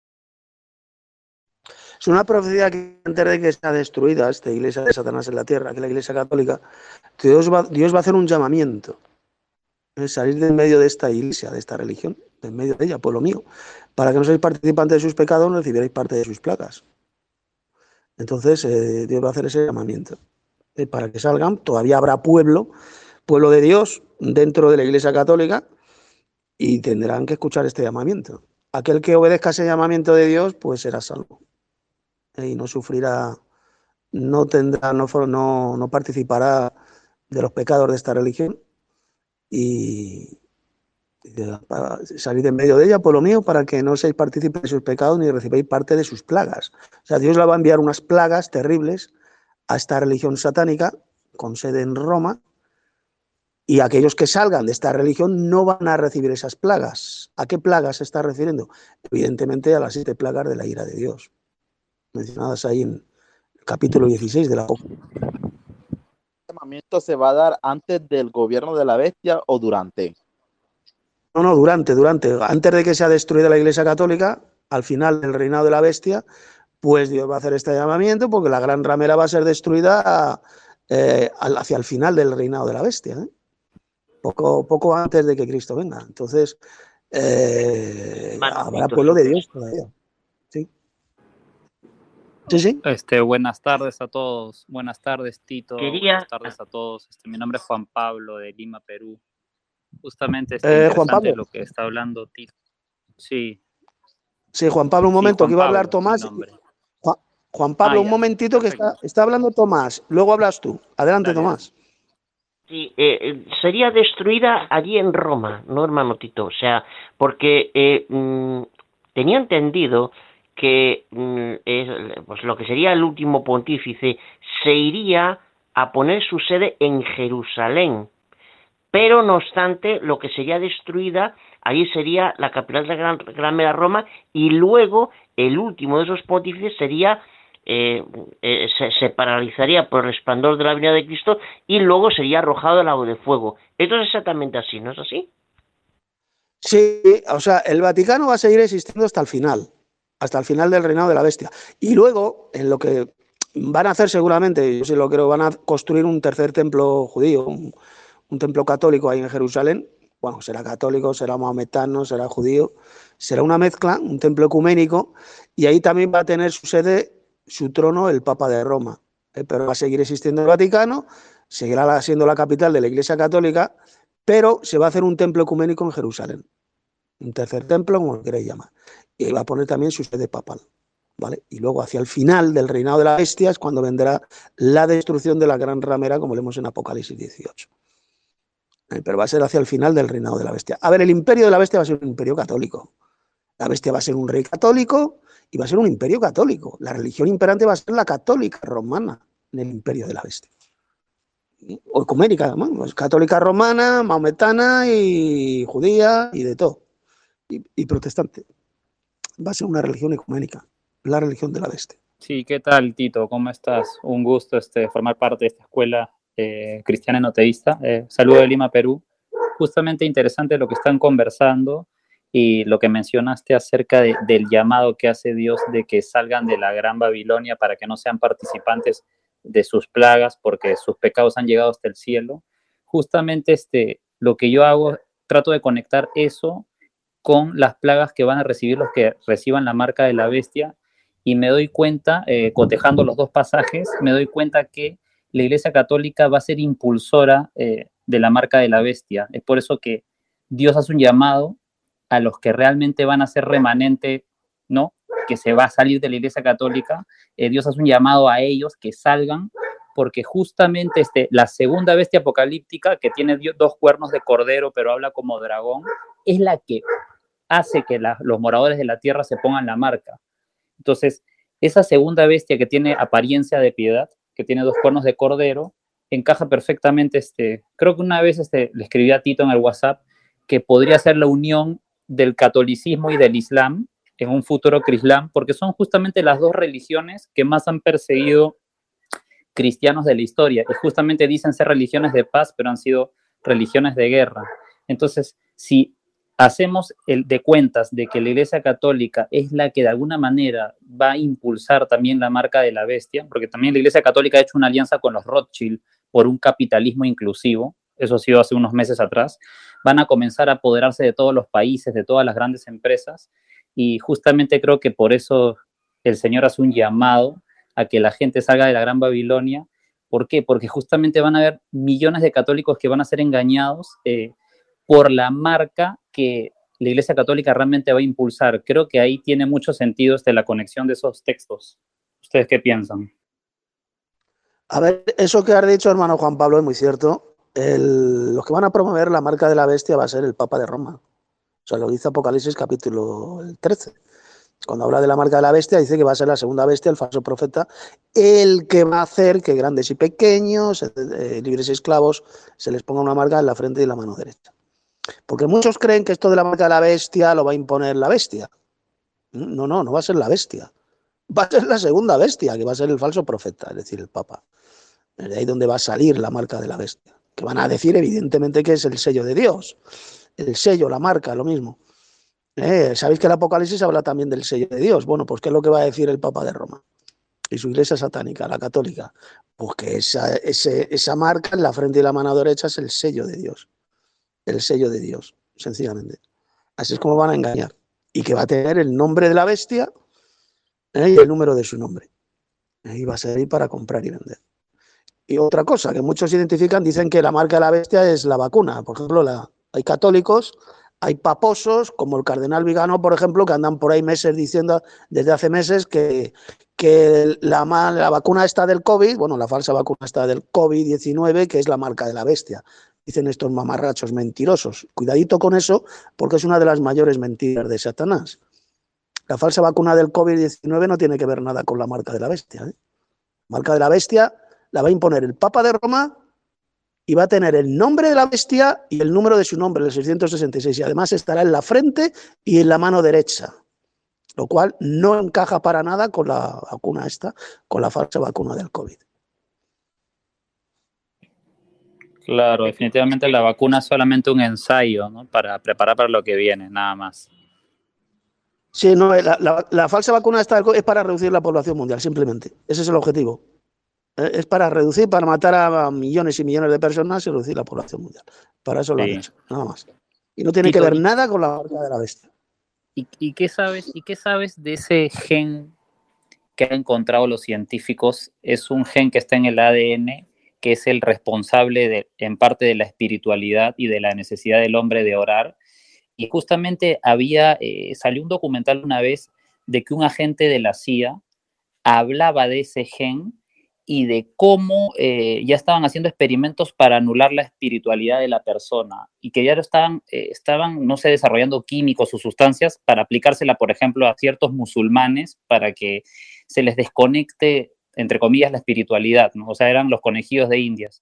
Es una profecía que antes de que sea destruida esta iglesia de Satanás en la tierra, que la iglesia católica, Dios va, Dios va a hacer un llamamiento. Es salir de en medio de esta iglesia, de esta religión, de en medio de ella, pueblo mío, para que no seáis participantes de sus pecados, no recibierais parte de sus plagas. Entonces, eh, Dios va a hacer ese llamamiento. Eh, para que salgan, todavía habrá pueblo, pueblo de Dios, dentro de la iglesia católica, y tendrán que escuchar este llamamiento. Aquel que obedezca ese llamamiento de Dios, pues será salvo. Eh, y no sufrirá, no tendrá, no, no, no participará de los pecados de esta religión, y para salir de en medio de ella, por lo mío, para que no seáis partícipes de sus pecados ni recibáis parte de sus plagas. O sea, Dios le va a enviar unas plagas terribles a esta religión satánica, con sede en Roma, y aquellos que salgan de esta religión no van a recibir esas plagas. ¿A qué plagas se está refiriendo? Evidentemente a las siete plagas de la ira de Dios, mencionadas ahí en el capítulo dieciséis de la Apocalipsis. ¿El llamamiento se va a dar antes del gobierno de la bestia o durante? No, no, durante, durante. Antes de que sea destruida la Iglesia Católica, al final del reinado de la bestia, pues Dios va a hacer este llamamiento, porque la gran ramera va a ser destruida eh, hacia el final del reinado de la bestia, ¿eh? Poco, poco antes de que Cristo venga. Entonces, eh, habrá pueblo de Dios todavía. Sí. Sí, sí. Este, buenas tardes a todos. Buenas tardes, Tito. Quería... Buenas tardes a todos. Este, mi nombre es Juan Pablo, de Lima, Perú. Justamente este, eh, Juan Pablo. Lo que está hablando Tito. Sí. Sí, Juan Pablo, un momento, sí, que iba a hablar Tomás. Juan, Juan Pablo, ah, un momentito, que está, está hablando Tomás. Luego hablas tú. Adelante, Dale. Tomás. Sí, eh, sería destruida allí en Roma, ¿no, hermano Tito? O sea, porque eh, mmm, tenía entendido que mmm, es, pues lo que sería el último pontífice se iría a poner su sede en Jerusalén. Pero, no obstante, lo que sería destruida, allí sería la capital de la Gran, Gran Mera Roma, y luego el último de esos pontífices sería, eh, eh, se, se paralizaría por el resplandor de la venida de Cristo, y luego sería arrojado al lago de fuego. Esto es exactamente así, ¿no es así? Sí, o sea, el Vaticano va a seguir existiendo hasta el final, hasta el final del reinado de la bestia. Y luego, en lo que van a hacer seguramente, yo sí lo creo, van a construir un tercer templo judío, un, un templo católico ahí en Jerusalén. Bueno, será católico, será mahometano, será judío, será una mezcla, un templo ecuménico, y ahí también va a tener su sede, su trono, el Papa de Roma. ¿eh? Pero va a seguir existiendo el Vaticano, seguirá siendo la capital de la Iglesia Católica, pero se va a hacer un templo ecuménico en Jerusalén. Un tercer templo, como lo queréis llamar. Y ahí va a poner también su sede papal. ¿vale? Y luego hacia el final del reinado de la bestia es cuando vendrá la destrucción de la gran ramera, como leemos en Apocalipsis dieciocho. Pero va a ser hacia el final del reinado de la bestia. A ver, el imperio de la bestia va a ser un imperio católico. La bestia va a ser un rey católico y va a ser un imperio católico. La religión imperante va a ser la católica romana en el imperio de la bestia. O ecuménica, ¿no? Católica romana, maometana y judía y de todo. Y, y protestante. Va a ser una religión ecuménica, la religión de la bestia. Sí, ¿qué tal, Tito? ¿Cómo estás? Un gusto este, formar parte de esta escuela eh, cristiana enoteísta. Eh, saludo de Lima, Perú. Justamente interesante lo que están conversando y lo que mencionaste acerca de, del llamado que hace Dios de que salgan de la gran Babilonia para que no sean participantes de sus plagas porque sus pecados han llegado hasta el cielo. Justamente este, lo que yo hago, trato de conectar eso con las plagas que van a recibir los que reciban la marca de la bestia, y me doy cuenta, eh, cotejando los dos pasajes, me doy cuenta que la Iglesia Católica va a ser impulsora eh, de la marca de la bestia. Es por eso que Dios hace un llamado a los que realmente van a ser remanente, ¿no? Que se va a salir de la Iglesia Católica. Eh, Dios hace un llamado a ellos que salgan, porque justamente este, la segunda bestia apocalíptica, que tiene dos cuernos de cordero, pero habla como dragón, es la que hace que la, los moradores de la tierra se pongan la marca. Entonces, esa segunda bestia que tiene apariencia de piedad, que tiene dos cuernos de cordero, encaja perfectamente, este, creo que una vez este, le escribí a Tito en el WhatsApp que podría ser la unión del catolicismo y del islam en un futuro crislam, porque son justamente las dos religiones que más han perseguido cristianos de la historia, y justamente dicen ser religiones de paz, pero han sido religiones de guerra. Entonces, si hacemos el de cuentas de que la Iglesia Católica es la que de alguna manera va a impulsar también la marca de la bestia, porque también la Iglesia Católica ha hecho una alianza con los Rothschild por un capitalismo inclusivo, eso ha sido hace unos meses atrás, van a comenzar a apoderarse de todos los países, de todas las grandes empresas, y justamente creo que por eso el Señor hace un llamado a que la gente salga de la Gran Babilonia. ¿Por qué? Porque justamente van a haber millones de católicos que van a ser engañados eh, por la marca que la Iglesia Católica realmente va a impulsar. Creo que ahí tiene mucho sentido este, la conexión de esos textos. ¿Ustedes qué piensan? A ver, eso que has dicho, hermano Juan Pablo, es muy cierto. El, los que van a promover la marca de la bestia va a ser el Papa de Roma. O sea, lo dice Apocalipsis capítulo trece. Cuando habla de la marca de la bestia, dice que va a ser la segunda bestia, el falso profeta, el que va a hacer que grandes y pequeños, eh, libres y esclavos, se les ponga una marca en la frente y la mano derecha. Porque muchos creen que esto de la marca de la bestia lo va a imponer la bestia. No, no, no va a ser la bestia. Va a ser la segunda bestia, que va a ser el falso profeta, es decir, el Papa. De ahí donde va a salir la marca de la bestia. Que van a decir, evidentemente, que es el sello de Dios. El sello, la marca, lo mismo. Eh, ¿Sabéis que el Apocalipsis habla también del sello de Dios? Bueno, pues ¿qué es lo que va a decir el Papa de Roma? Y su iglesia satánica, la católica. Pues que esa, ese, esa marca en la frente y la mano derecha es el sello de Dios. El sello de Dios, sencillamente. Así es como van a engañar. Y que va a tener el nombre de la bestia eh, y el número de su nombre. Eh, y va a servir para comprar y vender. Y otra cosa que muchos identifican, dicen que la marca de la bestia es la vacuna. Por ejemplo, la, hay católicos, hay paposos, como el cardenal Vigano, por ejemplo, que andan por ahí meses diciendo, desde hace meses, que, que la, la vacuna está del COVID, bueno, la falsa vacuna está del COVID diecinueve, que es la marca de la bestia. Dicen estos mamarrachos mentirosos. Cuidadito con eso, porque es una de las mayores mentiras de Satanás. La falsa vacuna del COVID diecinueve no tiene que ver nada con la marca de la bestia. ¿eh? La marca de la bestia la va a imponer el Papa de Roma y va a tener el nombre de la bestia y el número de su nombre, el seiscientos sesenta y seis, y además estará en la frente y en la mano derecha, lo cual no encaja para nada con la vacuna esta, con la falsa vacuna del COVID. Claro, definitivamente la vacuna es solamente un ensayo, ¿no? Para preparar para lo que viene, nada más. Sí, no, la, la, la falsa vacuna esta del COVID es para reducir la población mundial, simplemente. Ese es el objetivo. Es para reducir, para matar a millones y millones de personas y reducir la población mundial. Para eso lo sí. han hecho, nada más. Y no tiene Tito, que ver nada con la marca de la bestia. ¿Y, y, qué sabes, ¿Y qué sabes de ese gen que han encontrado los científicos? Es un gen que está en el A D N, que es el responsable de, en parte de la espiritualidad y de la necesidad del hombre de orar. Y justamente había, eh, salió un documental una vez de que un agente de la C I A hablaba de ese gen y de cómo eh, ya estaban haciendo experimentos para anular la espiritualidad de la persona y que ya estaban, eh, estaban, no sé, desarrollando químicos o sustancias para aplicársela, por ejemplo, a ciertos musulmanes para que se les desconecte, entre comillas, la espiritualidad, ¿no? O sea, eran los conejillos de Indias.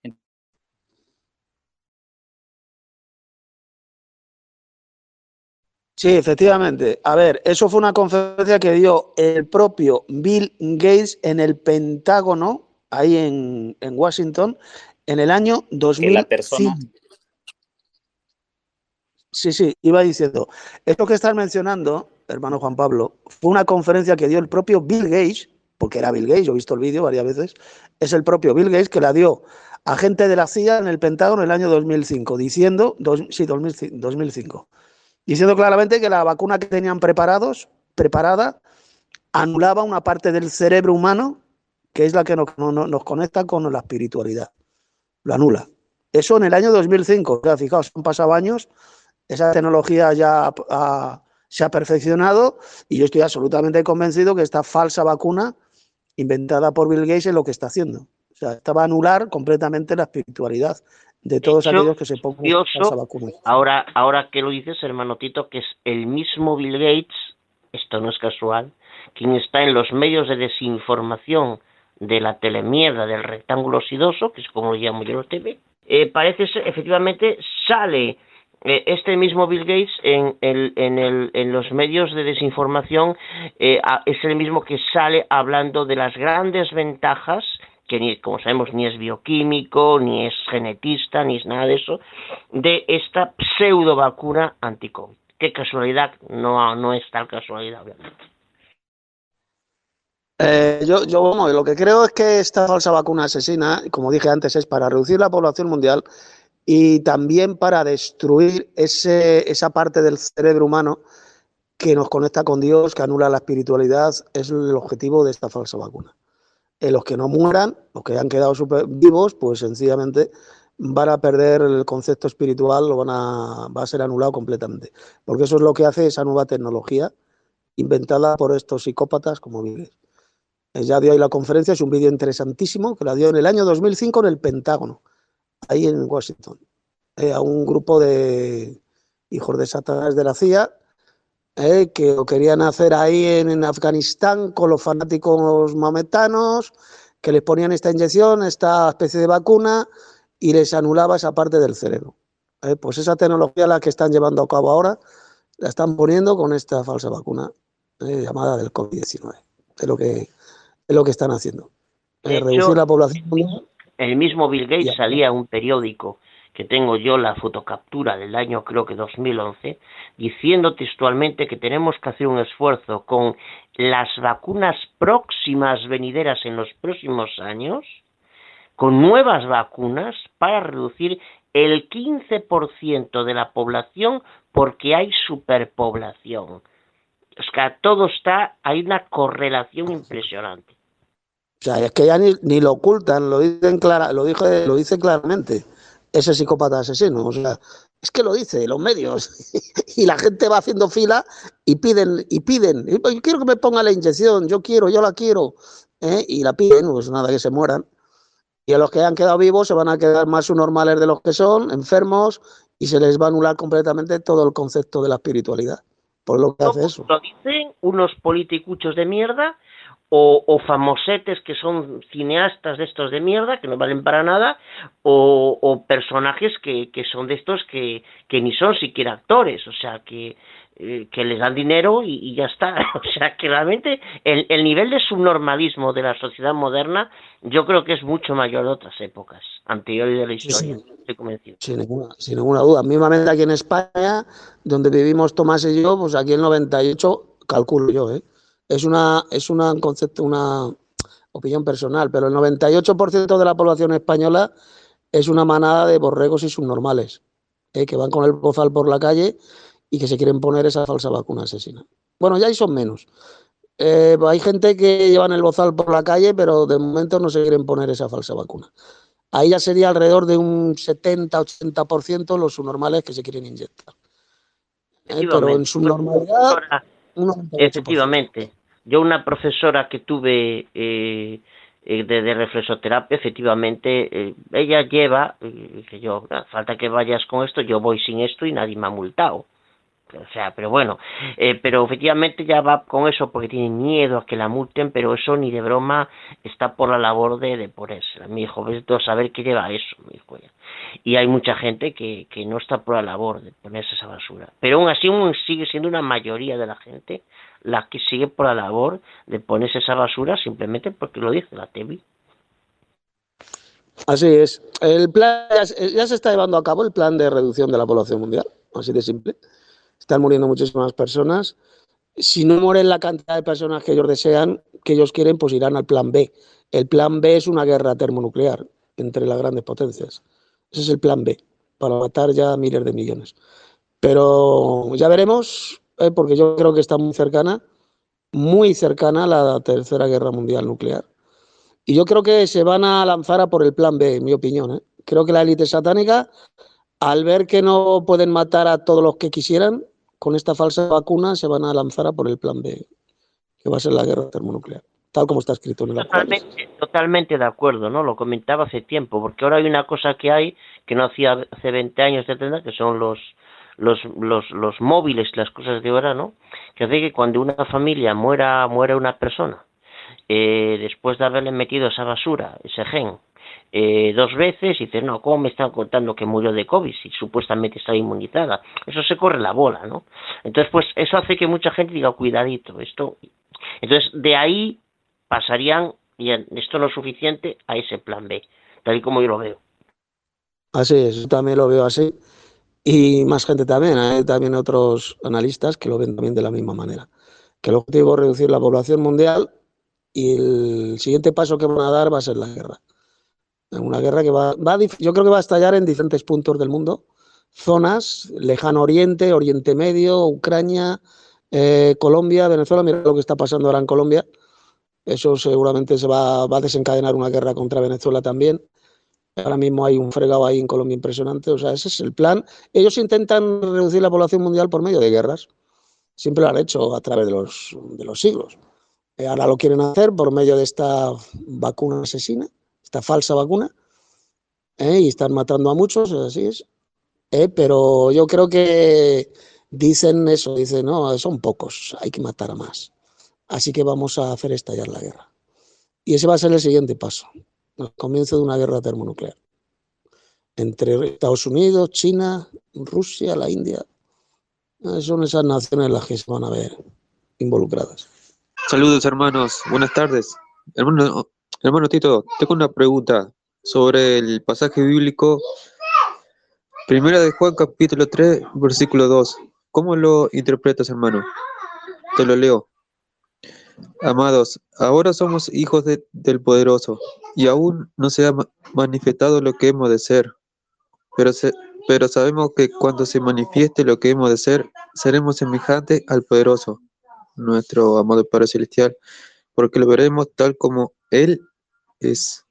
Sí, efectivamente. A ver, eso fue una conferencia que dio el propio Bill Gates en el Pentágono, ahí en, en Washington, en el año dos mil cinco. Que la persona... Sí, sí, iba diciendo. Esto que estás mencionando, hermano Juan Pablo, fue una conferencia que dio el propio Bill Gates, porque era Bill Gates, yo he visto el vídeo varias veces, es el propio Bill Gates que la dio a gente de la C I A en el Pentágono en el año dos mil cinco, diciendo, dos, sí, dos mil cinco. Diciendo claramente que la vacuna que tenían preparados, preparada anulaba una parte del cerebro humano que es la que nos, no, nos conecta con la espiritualidad. Lo anula. Eso en el año dos mil cinco. O sea, fijaos, han pasado años, esa tecnología ya ha, se ha perfeccionado y yo estoy absolutamente convencido que esta falsa vacuna inventada por Bill Gates es lo que está haciendo. O sea, esta va a anular completamente la espiritualidad de todos de hecho, aquellos que se pongan curioso, falsa vacuna. Ahora, ahora que lo dices, hermano Tito, que es el mismo Bill Gates, esto no es casual, quien está en los medios de desinformación de la telemierda del rectángulo sidoso, que es como lo llamo yo en la T V, eh, parece ser, efectivamente, sale eh, este mismo Bill Gates en, el, en, el, en los medios de desinformación, eh, es el mismo que sale hablando de las grandes ventajas que ni, como sabemos, ni es bioquímico, ni es genetista, ni es nada de eso, de esta pseudo vacuna anti-COVID. Qué casualidad, no, no es tal casualidad, obviamente. Eh, yo, yo, vamos, lo que creo es que esta falsa vacuna asesina, como dije antes, es para reducir la población mundial y también para destruir ese, esa parte del cerebro humano que nos conecta con Dios, que anula la espiritualidad, es el objetivo de esta falsa vacuna. Eh, los que no mueran, los que han quedado super vivos, pues sencillamente van a perder el concepto espiritual, lo van a, va a ser anulado completamente. Porque eso es lo que hace esa nueva tecnología inventada por estos psicópatas como Bill. Ya dio ahí la conferencia, es un vídeo interesantísimo, que la dio en el año dos mil cinco en el Pentágono, ahí en Washington, eh, a un grupo de hijos de Satanás de la C I A, eh, que lo querían hacer ahí en, en Afganistán con los fanáticos maometanos, que les ponían esta inyección, esta especie de vacuna, y les anulaba esa parte del cerebro. Eh, pues esa tecnología la que están llevando a cabo ahora, la están poniendo con esta falsa vacuna, eh, llamada del COVID diecinueve. Es lo que, es lo que están haciendo. Eh, hecho, reducir la población mundial. El mismo Bill Gates Ya. salía en un periódico, que tengo yo la fotocaptura del año creo que dos mil once, diciendo textualmente que tenemos que hacer un esfuerzo con las vacunas próximas venideras en los próximos años, con nuevas vacunas para reducir el quince por ciento de la población porque hay superpoblación. Es que todo está, hay una correlación impresionante. O sea, es que ya ni, ni lo ocultan, lo dicen clara, lo dice, lo dice claramente ese psicópata asesino. O sea, es que lo dice los medios y la gente va haciendo fila y piden y piden. Yo quiero que me ponga la inyección, yo quiero, yo la quiero, ¿eh? Y la piden, pues nada, que se mueran. Y a los que han quedado vivos se van a quedar más subnormales de los que son, enfermos, y se les va a anular completamente todo el concepto de la espiritualidad. Por lo que hace eso. Lo dicen unos politicuchos de mierda o, o famosetes que son cineastas de estos de mierda, que no valen para nada, o, o personajes que, que son de estos que, que ni son siquiera actores, o sea, que, eh, que les dan dinero y, y ya está. O sea, que realmente el, el nivel de subnormalismo de la sociedad moderna yo creo que es mucho mayor de otras épocas anteriores de la historia. Sí, sí. Estoy convencido. Sin ninguna, sin ninguna duda. Mismamente aquí en España, donde vivimos Tomás y yo, pues aquí el noventa y ocho, calculo yo, ¿eh? Es una, es una concepto, una opinión personal, pero el noventa y ocho por ciento de la población española es una manada de borregos y subnormales, ¿eh? Que van con el bozal por la calle y que se quieren poner esa falsa vacuna asesina. Bueno, ya ahí son menos. Eh, hay gente que llevan el bozal por la calle, pero de momento no se quieren poner esa falsa vacuna. Ahí ya sería alrededor de un setenta a ochenta por ciento los subnormales que se quieren inyectar. Eh, pero en su normalidad, un noventa y ocho por ciento. Efectivamente. Yo una profesora que tuve eh, eh, de, de reflexoterapia, efectivamente, eh, ella lleva, eh, que yo, falta que vayas con esto, yo voy sin esto y nadie me ha multado. O sea, pero bueno, eh, pero efectivamente ya va con eso porque tiene miedo a que la multen, pero eso ni de broma está por la labor de, de ponerse. Mi hijo, ves tú a saber qué lleva eso, mi hijo ya. Y hay mucha gente que, que no está por la labor de ponerse esa basura. Pero aún así aún sigue siendo una mayoría de la gente la que sigue por la labor de ponerse esa basura simplemente porque lo dice la T V. Así es. El plan ya, ya se está llevando a cabo el plan de reducción de la población mundial, así de simple. Están muriendo muchísimas personas. Si no mueren la cantidad de personas que ellos desean, que ellos quieren, pues irán al plan B. El plan B es una guerra termonuclear entre las grandes potencias. Ese es el plan B, para matar ya a miles de millones. Pero ya veremos, eh, porque yo creo que está muy cercana, muy cercana a la tercera guerra mundial nuclear. Y yo creo que se van a lanzar a por el plan B, en mi opinión, ¿eh? Creo que la élite satánica, al ver que no pueden matar a todos los que quisieran, con esta falsa vacuna se van a lanzar a por el plan B, que va a ser la guerra termonuclear, tal como está escrito en el Apocalipsis. Totalmente, totalmente de acuerdo, ¿no? Lo comentaba hace tiempo, porque ahora hay una cosa que hay que no hacía hace veinte años, etcétera, que son los los los los móviles, las cosas de ahora, ¿no? Que hace que cuando una familia muera muera una persona, eh, después de haberle metido esa basura, ese gen, Eh, dos veces y dices, no, ¿cómo me están contando que murió de COVID si supuestamente está inmunizada? Eso se corre la bola, ¿no? Entonces, pues eso hace que mucha gente diga, cuidadito, esto. Entonces, de ahí pasarían y esto no es suficiente, a ese plan B, tal y como yo lo veo. Así es, yo también lo veo así. Y más gente también, hay también otros analistas que lo ven también de la misma manera. Que el objetivo es reducir la población mundial y el siguiente paso que van a dar va a ser la guerra. Una guerra que va, va a, yo creo que va a estallar en diferentes puntos del mundo, zonas, Lejano Oriente, Oriente Medio, Ucrania, eh, Colombia, Venezuela. Mira lo que está pasando ahora en Colombia. Eso seguramente se va, va a desencadenar una guerra contra Venezuela también. Ahora mismo hay un fregado ahí en Colombia impresionante. O sea, ese es el plan. Ellos intentan reducir la población mundial por medio de guerras. Siempre lo han hecho a través de los, de los siglos. Eh, ahora lo quieren hacer por medio de esta vacuna asesina, esta falsa vacuna, eh, y están matando a muchos, así es. Eh, pero yo creo que dicen eso, dicen, no, son pocos, hay que matar a más. Así que vamos a hacer estallar la guerra. Y ese va a ser el siguiente paso, el comienzo de una guerra termonuclear. Entre Estados Unidos, China, Rusia, la India. Eh, son esas naciones las que se van a ver involucradas. Saludos, hermanos. Buenas tardes. Hermano, hermano Tito, tengo una pregunta sobre el pasaje bíblico. Primera de Juan, capítulo tres, versículo dos. ¿Cómo lo interpretas, hermano? Te lo leo. Amados, ahora somos hijos de, del Poderoso, y aún no se ha manifestado lo que hemos de ser. Pero, se, pero sabemos que cuando se manifieste lo que hemos de ser, seremos semejantes al Poderoso, nuestro amado Padre Celestial, porque lo veremos tal como Él es.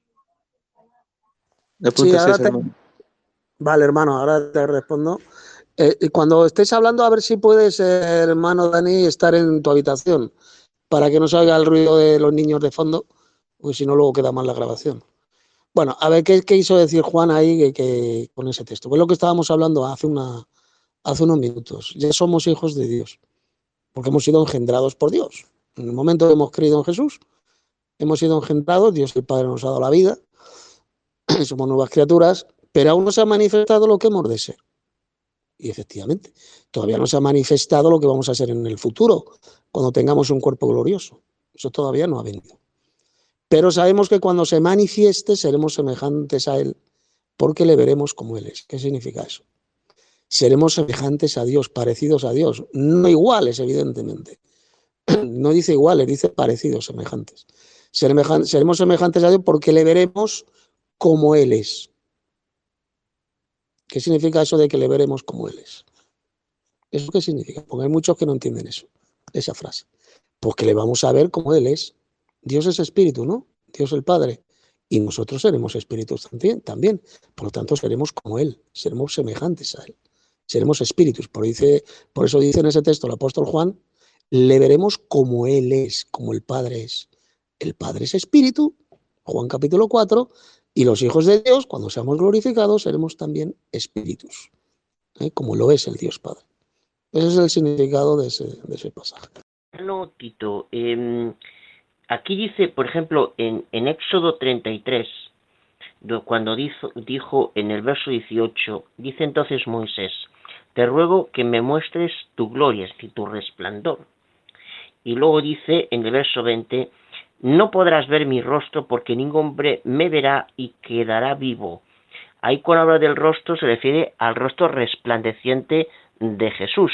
La Sí, pregunta es ahora esa, te... hermano. Vale, hermano, ahora te respondo. Eh, y cuando estés hablando, a ver si puedes, eh, hermano Dani, estar en tu habitación, para que no se oiga el ruido de los niños de fondo, porque si no luego queda mal la grabación. Bueno, a ver, ¿qué, qué quiso decir Juan ahí que, que, con ese texto? Pues lo que estábamos hablando hace, una, hace unos minutos. Ya somos hijos de Dios, porque hemos sido engendrados por Dios. En el momento que hemos creído en Jesús, hemos sido engendrados, Dios el Padre nos ha dado la vida, somos nuevas criaturas, pero aún no se ha manifestado lo que hemos de ser. Y efectivamente, todavía no se ha manifestado lo que vamos a ser en el futuro, cuando tengamos un cuerpo glorioso. Eso todavía no ha venido. Pero sabemos que cuando se manifieste seremos semejantes a Él, porque le veremos como Él es. ¿Qué significa eso? Seremos semejantes a Dios, parecidos a Dios. No iguales, evidentemente. No dice iguales, dice parecidos, semejantes. Seremos semejantes a Dios porque le veremos como Él es. ¿Qué significa eso de que le veremos como Él es? ¿Eso qué significa? Porque hay muchos que no entienden eso, esa frase. Pues que le vamos a ver como Él es. Dios es espíritu, ¿no? Dios el Padre. Y nosotros seremos espíritus también, también. Por lo tanto, seremos como Él, seremos semejantes a Él. Seremos espíritus. Por, dice, por eso dice en ese texto el apóstol Juan, le veremos como Él es, como el Padre es. El Padre es espíritu, Juan capítulo cuatro, y los hijos de Dios, cuando seamos glorificados, seremos también espíritus, ¿eh? Como lo es el Dios Padre. Ese es el significado de ese, de ese pasaje. No, Tito, eh, aquí dice, por ejemplo, en, en Éxodo treinta y tres, cuando dijo, dijo en el verso dieciocho, dice entonces Moisés, te ruego que me muestres tu gloria, es decir, tu resplandor. Y luego dice en el verso veinte, no podrás ver mi rostro porque ningún hombre me verá y quedará vivo. Ahí cuando habla del rostro se refiere al rostro resplandeciente de Jesús,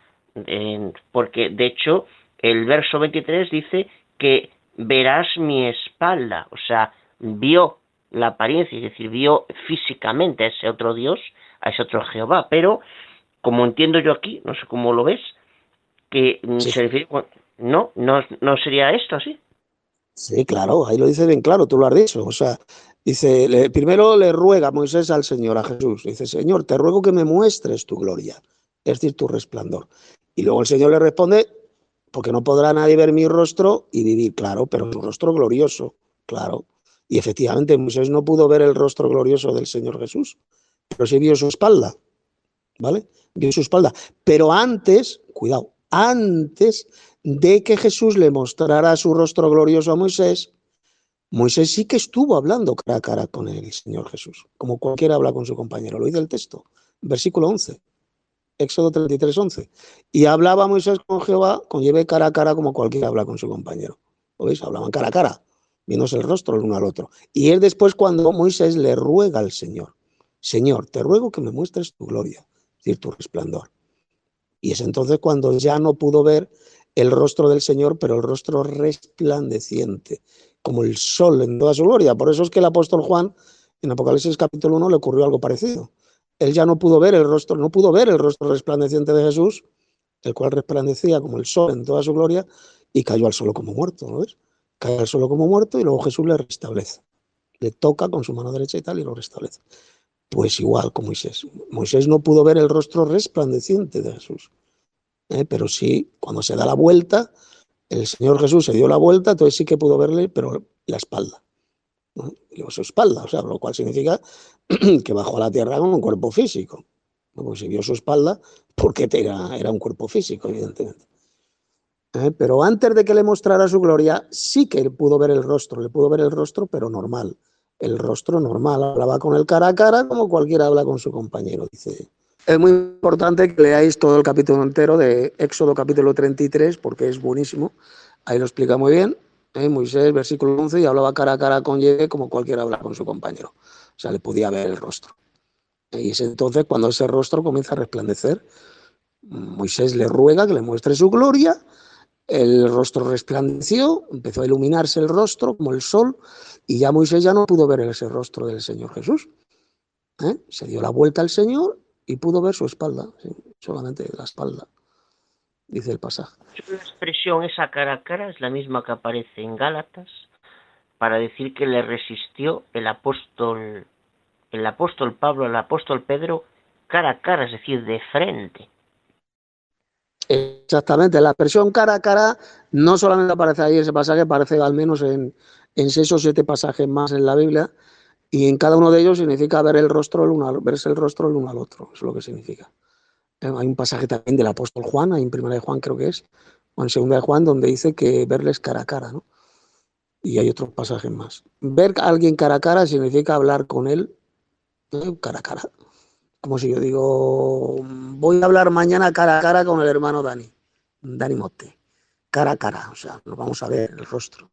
eh, porque de hecho el verso veintitrés dice que verás mi espalda, o sea, vio la apariencia, es decir, vio físicamente a ese otro Dios, a ese otro Jehová, pero como entiendo yo aquí, no sé cómo lo ves, que sí. Se refiere, no, no, no sería esto así. Sí, claro, ahí lo dice bien claro, tú lo has dicho, o sea, dice, le, primero le ruega Moisés al Señor, a Jesús, dice, Señor, te ruego que me muestres tu gloria, es decir, tu resplandor. Y luego el Señor le responde, porque no podrá nadie ver mi rostro y vivir, claro, pero tu rostro glorioso, claro. Y efectivamente Moisés no pudo ver el rostro glorioso del Señor Jesús, pero sí vio su espalda, ¿vale? Vio su espalda. Pero antes, cuidado, antes de que Jesús le mostrara su rostro glorioso a Moisés, Moisés sí que estuvo hablando cara a cara con el Señor Jesús, como cualquiera habla con su compañero. Lo dice el texto, versículo once, Éxodo treinta y tres, once. Y hablaba Moisés con Jehová, con Yahvé cara a cara como cualquiera habla con su compañero. ¿Lo veis? Hablaban cara a cara. viéndose el rostro el uno al otro. Y es después cuando Moisés le ruega al Señor, Señor, te ruego que me muestres tu gloria, es decir, tu resplandor. Y es entonces cuando ya no pudo ver el rostro del Señor, pero el rostro resplandeciente, como el sol en toda su gloria. Por eso es que el apóstol Juan, en Apocalipsis capítulo uno, le ocurrió algo parecido. Él ya no pudo ver el rostro, no pudo ver el rostro resplandeciente de Jesús, el cual resplandecía como el sol en toda su gloria, y cayó al suelo como muerto, ¿no ves? Cae al suelo como muerto y luego Jesús le restablece. Le toca con su mano derecha y tal y lo restablece. Pues igual con Moisés. Moisés no pudo ver el rostro resplandeciente de Jesús. ¿eh? Pero sí, cuando se da la vuelta, el Señor Jesús se dio la vuelta, entonces sí que pudo verle, pero la espalda. ¿no? Y su espalda, o sea, lo cual significa que bajó a la tierra con un cuerpo físico. ¿no? Pues si vio su espalda, porque era, era un cuerpo físico, evidentemente. ¿eh? Pero antes de que le mostrara su gloria, sí que pudo ver el rostro, le pudo ver el rostro, pero normal. El rostro normal, hablaba con él cara a cara como cualquiera habla con su compañero, dice. Es muy importante que leáis todo el capítulo entero de Éxodo capítulo treinta y tres, porque es buenísimo, ahí lo explica muy bien, ¿eh? Moisés, versículo once, y hablaba cara a cara con Yahvé como cualquiera habla con su compañero, o sea, le podía ver el rostro. Y es entonces cuando ese rostro comienza a resplandecer, Moisés le ruega que le muestre su gloria. El rostro resplandeció, empezó a iluminarse el rostro como el sol, y ya Moisés ya no pudo ver ese rostro del Señor Jesús. ¿eh? Se dio la vuelta al Señor y pudo ver su espalda, ¿sí? solamente la espalda, dice el pasaje. La expresión esa cara a cara es la misma que aparece en Gálatas para decir que le resistió el apóstol, el apóstol Pablo, el apóstol Pedro, cara a cara, es decir, de frente. Exactamente, la expresión cara a cara no solamente aparece ahí ese pasaje, aparece al menos en, en seis o siete pasajes más en la Biblia, y en cada uno de ellos significa ver el rostro el uno, verse el rostro el uno al otro, es lo que significa. Hay un pasaje también del apóstol Juan, ahí en primera de Juan creo que es, o en segunda de Juan, donde dice que verles cara a cara, ¿no? Y hay otros pasajes más. Ver a alguien cara a cara significa hablar con él ¿eh? cara a cara. Como si yo digo, voy a hablar mañana cara a cara con el hermano Dani, Dani Motte, cara a cara, o sea, nos vamos a ver el rostro.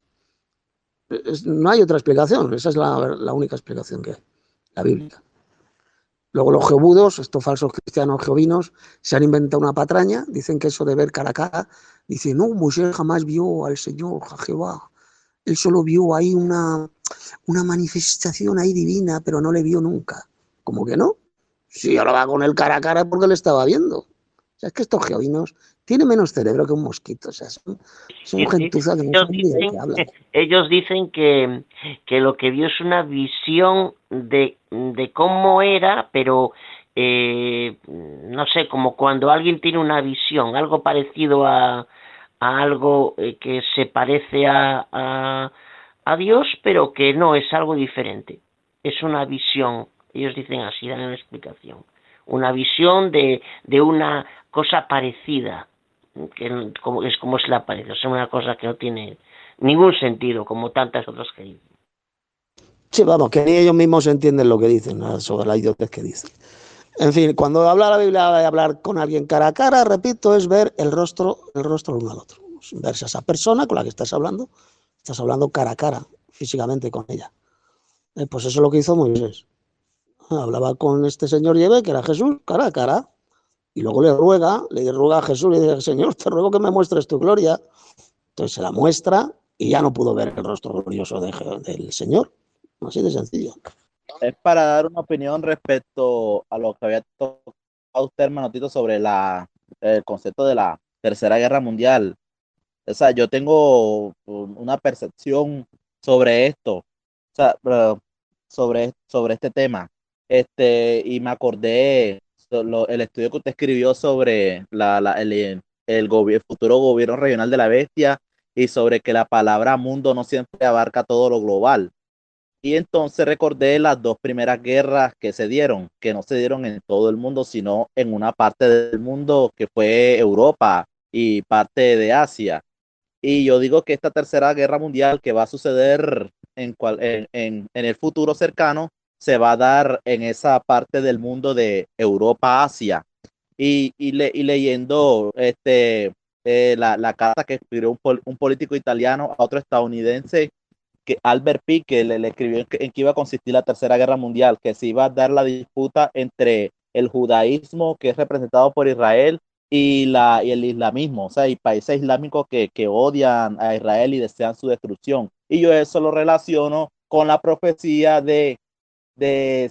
Es, no hay otra explicación, esa es la, la única explicación que hay, la bíblica. Luego los jebudos, estos falsos cristianos jehovinos, se han inventado una patraña, dicen que eso de ver cara a cara, dicen, no, Moisés jamás vio al Señor, a Jehová, él solo vio ahí una, una manifestación ahí divina, pero no le vio nunca. ¿Cómo que no? Si hablaba con él cara a cara porque le estaba viendo. O sea, es que estos jehovinos tienen menos cerebro que un mosquito, o sea, son, son Sí, sí. gentuza que no Ellos saben ni de dicen, qué hablan. ellos dicen que, que lo que vio es una visión de, de cómo era, pero eh, no sé, como cuando alguien tiene una visión, algo parecido a, a algo eh, que se parece a, a, a Dios, pero que no, es algo diferente. Es una visión, ellos dicen así, dan la explicación. Una visión de, de una cosa parecida, que como, es como se le aparece, o sea, una cosa que no tiene ningún sentido, como tantas otras que dicen. Sí, vamos, que ni ellos mismos entienden lo que dicen, ¿no? sobre la idiotez que dicen. En fin, cuando habla la Biblia de hablar con alguien cara a cara, repito, es ver el rostro, el rostro uno al otro. Verse a esa persona con la que estás hablando, estás hablando cara a cara, físicamente con ella. Eh, pues eso es lo que hizo Moisés. Hablaba con este señor Yahvé, que era Jesús, cara a cara, y luego le ruega, le ruega a Jesús, le dice, Señor, te ruego que me muestres tu gloria. Entonces se la muestra y ya no pudo ver el rostro glorioso de, del Señor. Así de sencillo. Es para dar una opinión respecto a lo que había tocado usted, hermano Tito, sobre la, el concepto de la Tercera Guerra Mundial. O sea, yo tengo una percepción sobre esto, o sea, sobre, sobre este tema. Este, y me acordé lo, el estudio que usted escribió sobre la, la, el, el, el, el futuro gobierno regional de la bestia y sobre que la palabra mundo no siempre abarca todo lo global. Y entonces recordé las dos primeras guerras que se dieron, que no se dieron en todo el mundo, sino en una parte del mundo que fue Europa y parte de Asia. Y yo digo que esta tercera guerra mundial que va a suceder en, cual, en, en, en el futuro cercano se va a dar en esa parte del mundo de Europa-Asia. Y, y, le, y leyendo este, eh, la, la carta que escribió un, pol, un político italiano a otro estadounidense, que Albert Pike que le, le escribió en que, en que iba a consistir la Tercera Guerra Mundial, que se iba a dar la disputa entre el judaísmo, que es representado por Israel, y, la, y el islamismo, o sea, y países islámicos que, que odian a Israel y desean su destrucción. Y yo eso lo relaciono con la profecía de, de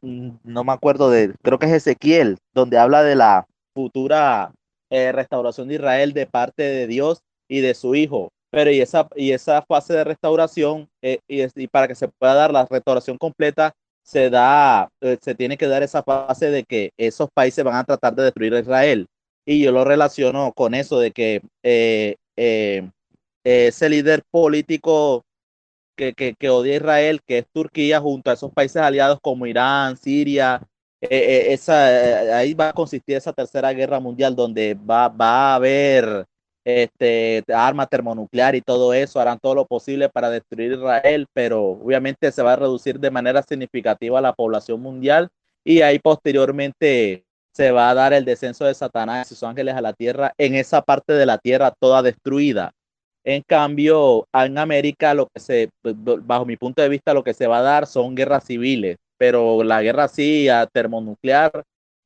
no me acuerdo de, creo que es Ezequiel, donde habla de la futura eh, restauración de Israel de parte de Dios y de su Hijo. Pero y esa, y esa fase de restauración, eh, y, y para que se pueda dar la restauración completa, se da, eh, se tiene que dar esa fase de que esos países van a tratar de destruir a Israel. Y yo lo relaciono con eso de que eh, eh, ese líder político que, que, que odia a Israel, que es Turquía, junto a esos países aliados como Irán, Siria, eh, eh, esa, eh, ahí va a consistir esa tercera guerra mundial donde va, va a haber este, arma termonuclear y todo eso, harán todo lo posible para destruir Israel, pero obviamente se va a reducir de manera significativa la población mundial y ahí posteriormente se va a dar el descenso de Satanás y sus ángeles a la tierra, en esa parte de la tierra toda destruida. En cambio, en América, lo que se, bajo mi punto de vista, lo que se va a dar son guerras civiles, pero la guerra sí, a termonuclear,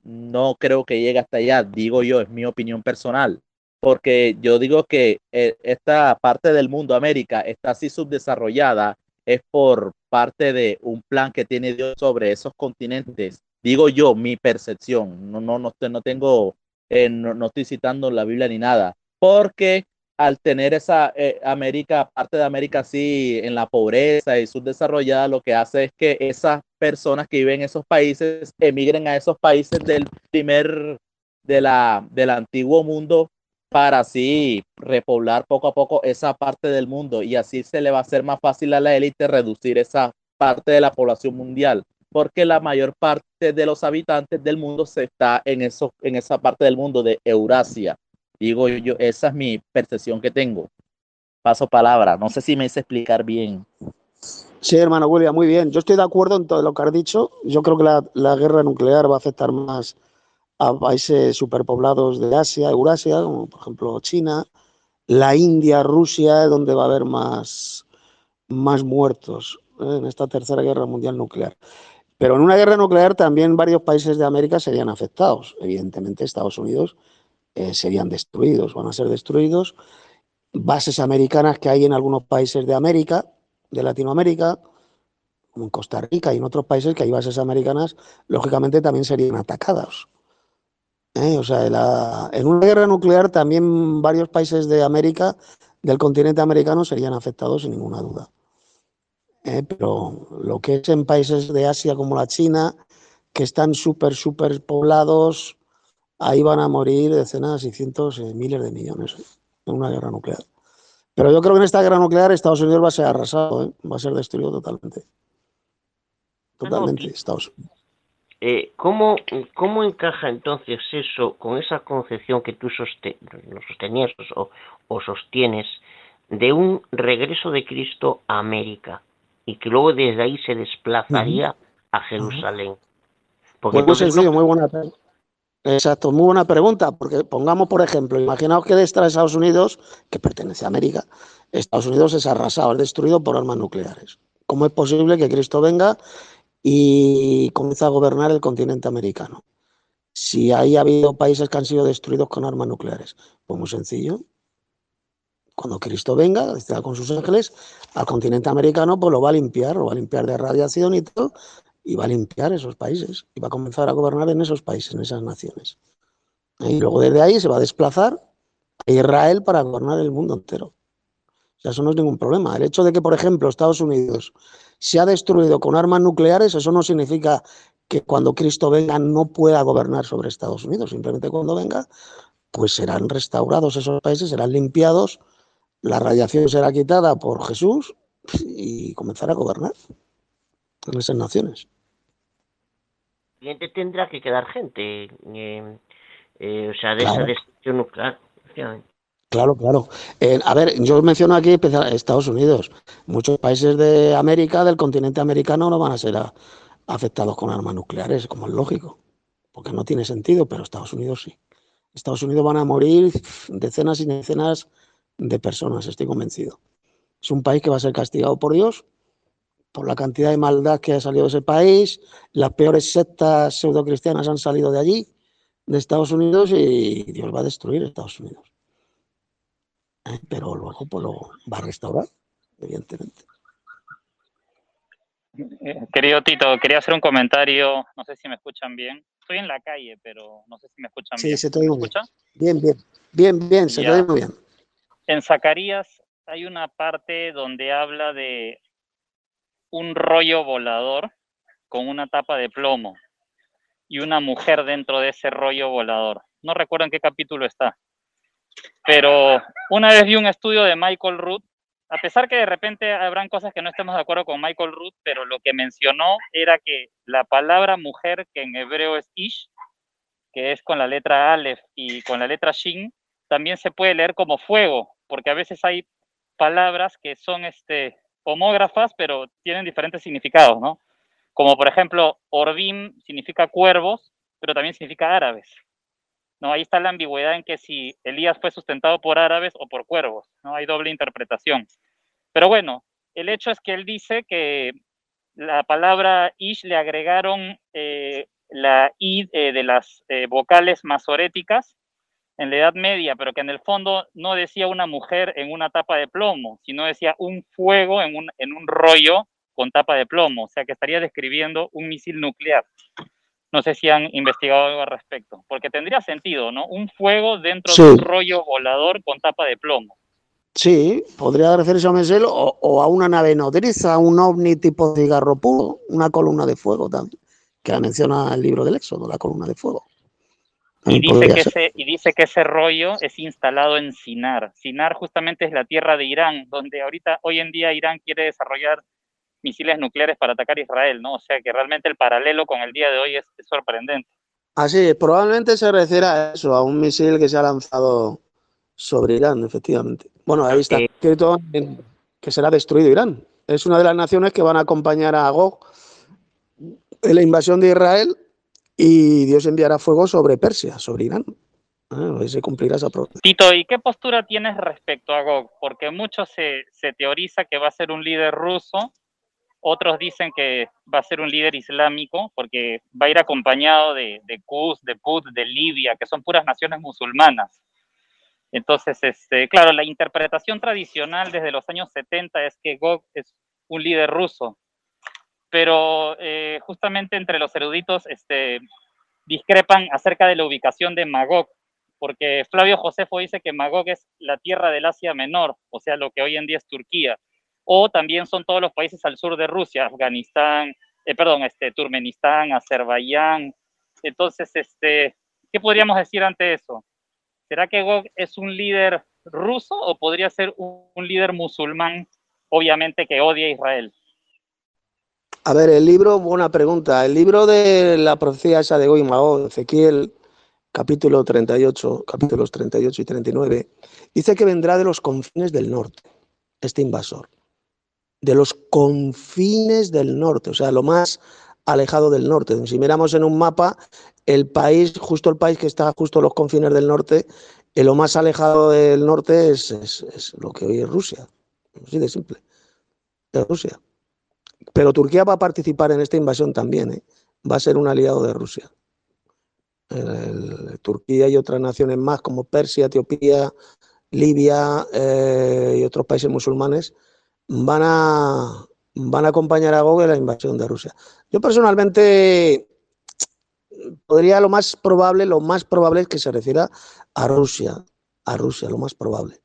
no creo que llegue hasta allá, digo yo, es mi opinión personal, porque yo digo que eh, esta parte del mundo, América, está así subdesarrollada, es por parte de un plan que tiene Dios sobre esos continentes, digo yo, mi percepción, no, no, no, no tengo, eh, no, no estoy citando la Biblia ni nada, porque al tener esa eh, América, parte de América así en la pobreza y subdesarrollada, lo que hace es que esas personas que viven en esos países emigren a esos países del primer, de la, del antiguo mundo para así repoblar poco a poco esa parte del mundo y así se le va a hacer más fácil a la élite reducir esa parte de la población mundial, porque la mayor parte de los habitantes del mundo se está en, eso, en esa parte del mundo de Eurasia. Digo yo, esa es mi percepción que tengo. Paso palabra. No sé si me hice explicar bien. Sí, hermano William, muy bien. Yo estoy de acuerdo en todo lo que has dicho. Yo creo que la, la guerra nuclear va a afectar más a países superpoblados de Asia, Eurasia, como por ejemplo China, la India, Rusia, donde va a haber más, más muertos ¿eh? en esta tercera guerra mundial nuclear. Pero en una guerra nuclear también varios países de América serían afectados. Evidentemente Estados Unidos Eh, serían destruidos, van a ser destruidos. Bases americanas que hay en algunos países de América, de Latinoamérica, como en Costa Rica y en otros países que hay bases americanas, lógicamente también serían atacadas. ¿Eh? O sea, la, en una guerra nuclear también varios países de América, del continente americano, serían afectados sin ninguna duda. ¿Eh? Pero lo que es en países de Asia como la China, que están súper, súper poblados, ahí van a morir decenas y cientos, eh, miles de millones eh, en una guerra nuclear. Pero yo creo que en esta guerra nuclear Estados Unidos va a ser arrasado, ¿eh? Va a ser destruido totalmente. Totalmente, no, no. Estados Unidos. Eh, ¿cómo, ¿Cómo encaja entonces eso con esa concepción que tú soste sostenías o, o sostienes de un regreso de Cristo a América y que luego desde ahí se desplazaría uh-huh. a Jerusalén? Porque pues muy sencillo, no... muy buena pregunta. Exacto, muy buena pregunta, porque pongamos, por ejemplo, imaginaos que de Estados Unidos, que pertenece a América, Estados Unidos es arrasado, es destruido por armas nucleares. ¿Cómo es posible que Cristo venga y comience a gobernar el continente americano? Si ahí ha habido países que han sido destruidos con armas nucleares, pues muy sencillo. Cuando Cristo venga, estará con sus ángeles, al continente americano, pues lo va a limpiar, lo va a limpiar de radiación y todo, y va a limpiar esos países y va a comenzar a gobernar en esos países, en esas naciones. Y luego desde ahí se va a desplazar a Israel para gobernar el mundo entero. O sea, eso no es ningún problema. El hecho de que, por ejemplo, Estados Unidos se ha destruido con armas nucleares, eso no significa que cuando Cristo venga no pueda gobernar sobre Estados Unidos. Simplemente cuando venga, pues serán restaurados esos países, serán limpiados, la radiación será quitada por Jesús y comenzará a gobernar en esas naciones. Tendrá que quedar gente, eh, eh, o sea, de claro. esa destrucción nuclear. Claro, claro. Eh, a ver, yo menciono aquí Estados Unidos. Muchos países de América, del continente americano, no van a ser a, afectados con armas nucleares, como es lógico, porque no tiene sentido, pero Estados Unidos sí. Estados Unidos van a morir decenas y decenas de personas, estoy convencido. Es un país que va a ser castigado por Dios, por la cantidad de maldad que ha salido de ese país. Las peores sectas pseudocristianas han salido de allí, de Estados Unidos, y Dios va a destruir Estados Unidos. ¿Eh? Pero luego pues, lo va a restaurar, evidentemente. Eh, querido Tito, quería hacer un comentario, no sé si me escuchan bien. Estoy en la calle, pero no sé si me escuchan Sí, bien. se te oye ¿Me muy escucha? bien. Bien, bien, bien, bien, se Ya. te oye muy bien. En Zacarías hay una parte donde habla de un rollo volador con una tapa de plomo y una mujer dentro de ese rollo volador. No recuerdo en qué capítulo está, pero una vez vi un estudio de Michael Root, a pesar que de repente habrán cosas que no estemos de acuerdo con Michael Root, pero lo que mencionó era que la palabra mujer, que en hebreo es ish, que es con la letra Aleph y con la letra Shin, también se puede leer como fuego, porque a veces hay palabras que son este, homógrafas, pero tienen diferentes significados, ¿no? Como por ejemplo, Orbim significa cuervos, pero también significa árabes. ¿No? Ahí está la ambigüedad en que si Elías fue sustentado por árabes o por cuervos, ¿no? Hay doble interpretación. Pero bueno, el hecho es que él dice que la palabra ish le agregaron eh, la i eh, de las eh, vocales masoréticas en la Edad Media, pero que en el fondo no decía una mujer en una tapa de plomo, sino decía un fuego en un, en un rollo con tapa de plomo, o sea que estaría describiendo un misil nuclear. No sé si han investigado algo al respecto, porque tendría sentido, ¿no? Un fuego dentro Sí. de un rollo volador con tapa de plomo. Sí, podría referirse a un misil o, o a una nave nodriza, un ovni tipo cigarro puro, una columna de fuego también, que menciona el libro del Éxodo, la columna de fuego. Y dice, Podría que ser. ese, y dice que ese rollo es instalado en Sinar. Sinar justamente es la tierra de Irán, donde ahorita, hoy en día, Irán quiere desarrollar misiles nucleares para atacar a Israel, ¿no? O sea que realmente el paralelo con el día de hoy es, es sorprendente. Así es, probablemente se refiere a eso, a un misil que se ha lanzado sobre Irán, efectivamente. Bueno, ahí está escrito en que será destruido Irán. Es una de las naciones que van a acompañar a Gog en la invasión de Israel y Dios enviará fuego sobre Persia, sobre Irán. Ah, se cumplirá esa profecía. Tito, ¿y qué postura tienes respecto a Gog? Porque mucho se, se teoriza que va a ser un líder ruso, otros dicen que va a ser un líder islámico, porque va a ir acompañado de, de Qus, de Put, de Libia, que son puras naciones musulmanas. Entonces, este, claro, la interpretación tradicional desde los años setenta es que Gog es un líder ruso, pero eh, justamente entre los eruditos este, discrepan acerca de la ubicación de Magog, porque Flavio Josefo dice que Magog es la tierra del Asia Menor, o sea, lo que hoy en día es Turquía, o también son todos los países al sur de Rusia, Afganistán, eh, perdón, este, Turkmenistán, Azerbaiyán. Entonces, este, ¿qué podríamos decir ante eso? ¿Será que Gog es un líder ruso o podría ser un, un líder musulmán, obviamente que odia a Israel? A ver, el libro, buena pregunta. El libro de la profecía esa de Gog y Magog, Ezequiel, capítulo treinta y ocho, capítulos treinta y ocho y treinta y nueve, dice que vendrá de los confines del norte, este invasor. De los confines del norte, o sea, lo más alejado del norte. Si miramos en un mapa, el país, justo el país que está justo a los confines del norte, eh, lo más alejado del norte es, es, es lo que hoy es Rusia. Así de simple. Es Rusia. Pero Turquía va a participar en esta invasión también, ¿eh? Va a ser un aliado de Rusia. El, el, Turquía y otras naciones más como Persia, Etiopía, Libia eh, y otros países musulmanes van a, van a acompañar a Gog en la invasión de Rusia. Yo personalmente podría lo más probable, lo más probable es que se refiera a Rusia, a Rusia, lo más probable.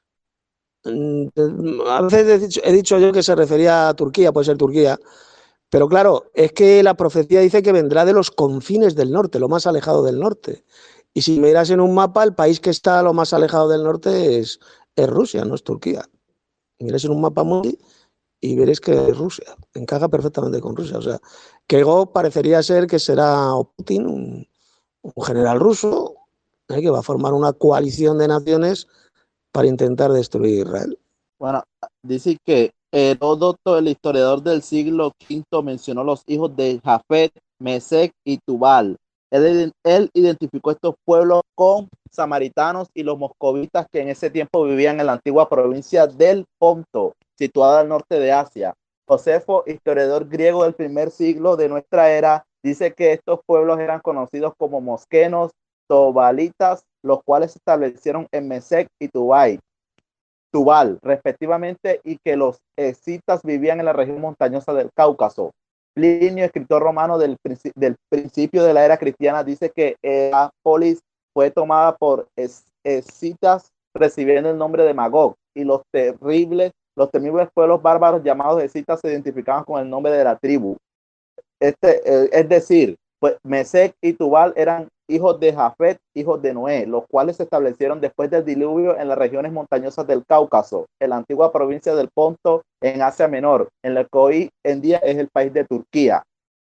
A veces he dicho, he dicho yo que se refería a Turquía, puede ser Turquía, pero claro, es que la profecía dice que vendrá de los confines del norte, lo más alejado del norte. Y si miras en un mapa, el país que está lo más alejado del norte es, es Rusia, no es Turquía. Miras en un mapa mundial y veréis que es Rusia, encaja perfectamente con Rusia. O sea, que Gog parecería ser que será Putin, un, un general ruso, ¿eh? que va a formar una coalición de naciones para intentar destruir Israel. Bueno, dice que Heródoto, el historiador del siglo quinto, mencionó los hijos de Jafet, Mesec y Tubal. Él, él identificó estos pueblos con samaritanos y los moscovitas que en ese tiempo vivían en la antigua provincia del Ponto, situada al norte de Asia. Josefo, historiador griego del primer siglo de nuestra era, dice que estos pueblos eran conocidos como mosquenos, tobalitas, los cuales se establecieron en Mesec y Tubal, Tubal, respectivamente, y que los escitas vivían en la región montañosa del Cáucaso. Plinio, escritor romano del, del principio de la era cristiana, dice que la polis fue tomada por escitas, recibiendo el nombre de Magog, y los terribles, los temibles pueblos bárbaros llamados escitas se identificaban con el nombre de la tribu. Este, eh, es decir, pues Mesec y Tubal eran hijos de Jafet, hijos de Noé, los cuales se establecieron después del diluvio en las regiones montañosas del Cáucaso, en la antigua provincia del Ponto, en Asia Menor, en la que hoy en día es el país de Turquía.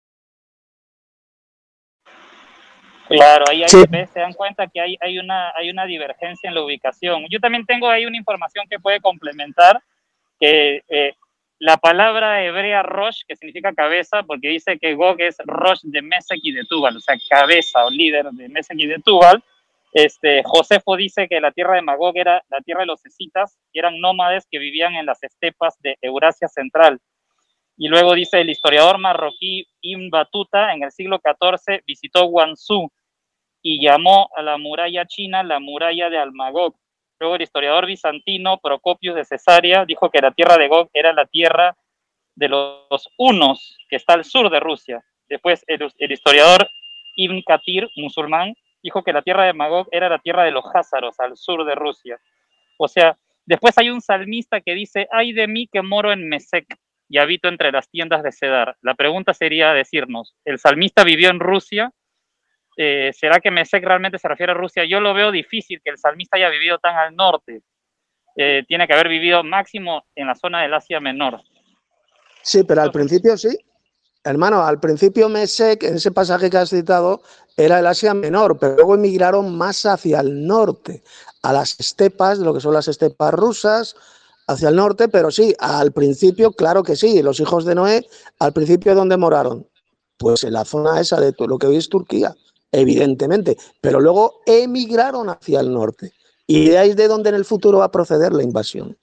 Claro, ahí, ahí Sí. se dan cuenta que hay, hay, una, hay una divergencia en la ubicación. Yo también tengo ahí una información que puede complementar, que eh, la palabra hebrea Rosh, que significa cabeza, porque dice que Gog es Rosh de Mesec y de Tubal, o sea, cabeza o líder de Mesec y de Tubal. Este, Josefo dice que la tierra de Magog era la tierra de los escitas, que eran nómades que vivían en las estepas de Eurasia Central. Y luego dice el historiador marroquí Ibn Battuta, en el siglo catorce, visitó Guangzhou y llamó a la muralla china la muralla de Almagog. Luego el historiador bizantino Procopius de Cesarea dijo que la tierra de Gog era la tierra de los hunos, que está al sur de Rusia. Después el, el historiador Ibn Kathir, musulmán, dijo que la tierra de Magog era la tierra de los házaros, al sur de Rusia. O sea, después hay un salmista que dice, ay de mí que moro en Mesec y habito entre las tiendas de Cedar. La pregunta sería decirnos, ¿el salmista vivió en Rusia? Eh, ¿Será que Mesec realmente se refiere a Rusia? Yo lo veo difícil que el salmista haya vivido tan al norte. Eh, tiene que haber vivido máximo en la zona del Asia Menor. Sí, pero al principio sí. Hermano, al principio Mesec, en ese pasaje que has citado, era el Asia Menor, pero luego emigraron más hacia el norte, a las estepas, de lo que son las estepas rusas, hacia el norte, pero sí, al principio, claro que sí, los hijos de Noé, al principio, ¿dónde moraron? Pues en la zona esa de lo que hoy es Turquía, evidentemente, pero luego emigraron hacia el norte, y de ahí es de donde en el futuro va a proceder la invasión.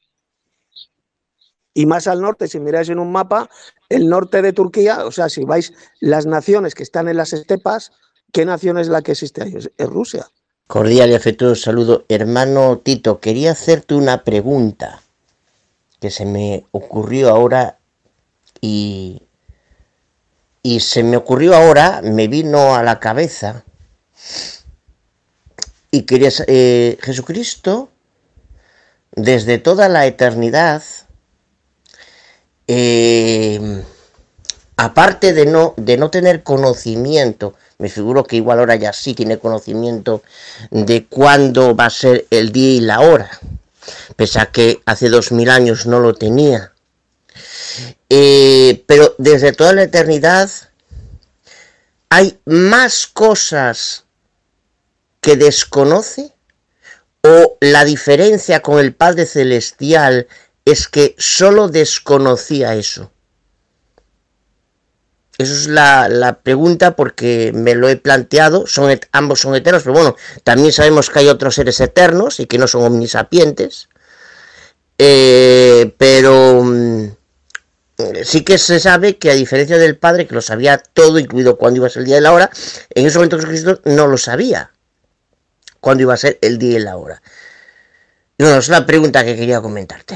Y más al norte, si miráis en un mapa, el norte de Turquía, o sea, si vais las naciones que están en las estepas, ¿qué nación es la que existe ahí? Es, es Rusia. Cordial y afectuoso saludo. Hermano Tito, quería hacerte una pregunta que se me ocurrió ahora y, y se me ocurrió ahora, me vino a la cabeza y quería eh, Jesucristo, desde toda la eternidad, Eh, aparte de no, de no tener conocimiento, me figuro que igual ahora ya sí tiene conocimiento de cuándo va a ser el día y la hora, pese a que hace dos mil años no lo tenía, eh, pero desde toda la eternidad hay más cosas que desconoce, o la diferencia con el Padre Celestial es que solo desconocía eso. Eso es la, la pregunta, porque me lo he planteado. Son et, ambos son eternos, pero bueno, también sabemos que hay otros seres eternos y que no son omnisapientes. Eh, pero mm, sí que se sabe que, a diferencia del Padre, que lo sabía todo, incluido cuándo iba a ser el día y la hora, en ese momento Jesucristo no lo sabía, cuándo iba a ser el día y la hora. No, es la pregunta que quería comentarte.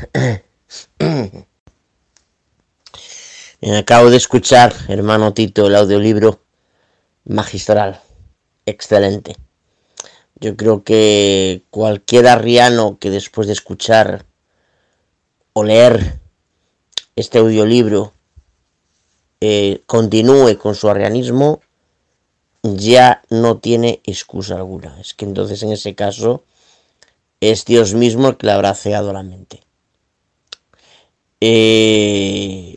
Acabo de escuchar, hermano Tito, el audiolibro magistral, excelente. Yo creo que cualquier arriano que después de escuchar o leer este audiolibro eh, continúe con su arrianismo, ya no tiene excusa alguna. Es que entonces, en ese caso, es Dios mismo el que le habrá ceado la mente. Eh,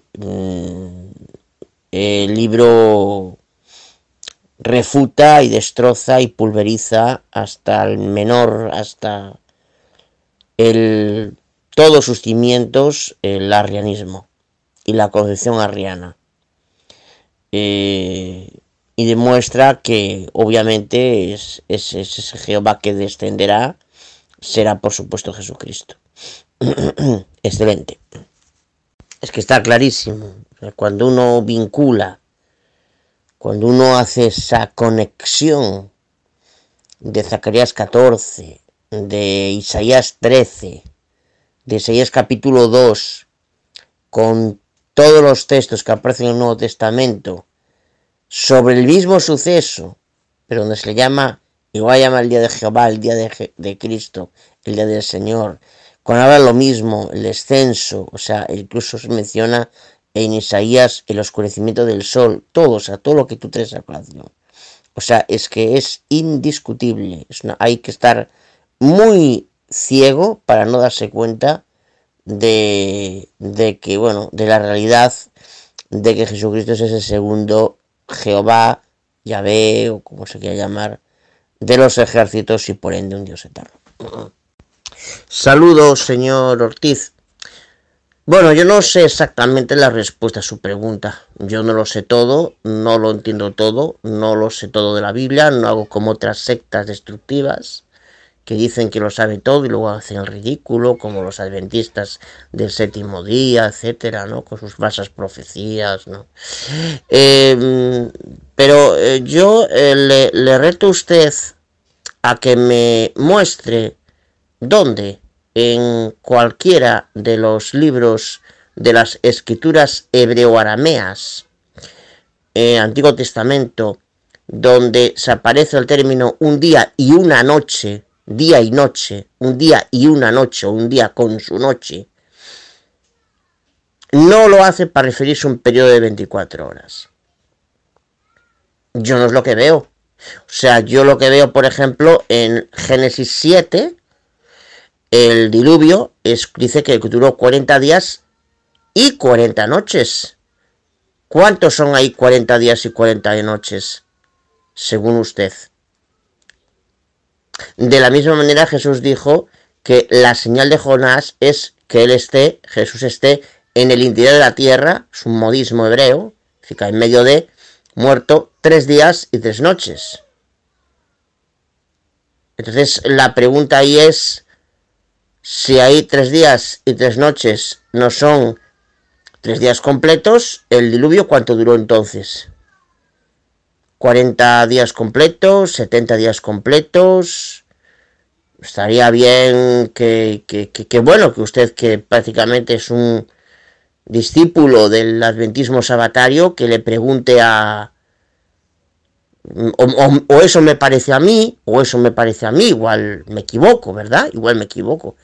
el libro refuta y destroza y pulveriza hasta el menor, hasta el, todos sus cimientos, el arrianismo y la concepción arriana. Eh, y demuestra que obviamente es, es, es ese Jehová que descenderá, será por supuesto Jesucristo. Excelente. Es que está clarísimo. Cuando uno vincula, cuando uno hace esa conexión de Zacarías catorce, de Isaías trece, de Isaías capítulo dos, con todos los textos que aparecen en el Nuevo Testamento sobre el mismo suceso, pero donde se le llama, igual llama el día de Jehová, el día de, de Cristo, el día del Señor, cuando habla lo mismo, el descenso, o sea, incluso se menciona en Isaías el oscurecimiento del sol, todo, o sea, todo lo que tú traes a colación. O sea, es que es indiscutible, es una, hay que estar muy ciego para no darse cuenta de, de que, bueno, de la realidad de que Jesucristo es ese segundo Jehová, Yahvé, o como se quiera llamar, de los ejércitos y por ende un Dios eterno. Saludos, señor Ortiz. Bueno, yo no sé exactamente la respuesta a su pregunta. Yo no lo sé todo, no lo entiendo todo, no lo sé todo de la Biblia, no hago como otras sectas destructivas que dicen que lo saben todo y luego hacen el ridículo, como los adventistas del séptimo día, etcétera, ¿no? Con sus falsas profecías, ¿no? Eh, pero eh, yo eh, le, le reto a usted a que me muestre dónde en cualquiera de los libros de las escrituras hebreo-arameas, eh, Antiguo Testamento, donde se aparece el término un día y una noche, día y noche, un día y una noche, un día con su noche, no lo hace para referirse a un periodo de veinticuatro horas. Yo no es lo que veo. O sea, yo lo que veo, por ejemplo, en Génesis siete, el diluvio es, dice que duró cuarenta días y cuarenta noches. ¿Cuántos son ahí cuarenta días y cuarenta noches, según usted? De la misma manera, Jesús dijo que la señal de Jonás es que él esté, Jesús esté en el interior de la tierra, es un modismo hebreo, significa en medio de, muerto, tres días y tres noches. Entonces, la pregunta ahí es, si hay tres días y tres noches no son tres días completos, ¿el diluvio cuánto duró entonces? ¿cuarenta días completos? ¿setenta días completos? Estaría bien que, que, que, que, bueno, que usted, que prácticamente es un discípulo del adventismo sabatario, que le pregunte a... O, o, o eso me parece a mí, o eso me parece a mí, igual me equivoco, ¿verdad? Igual me equivoco.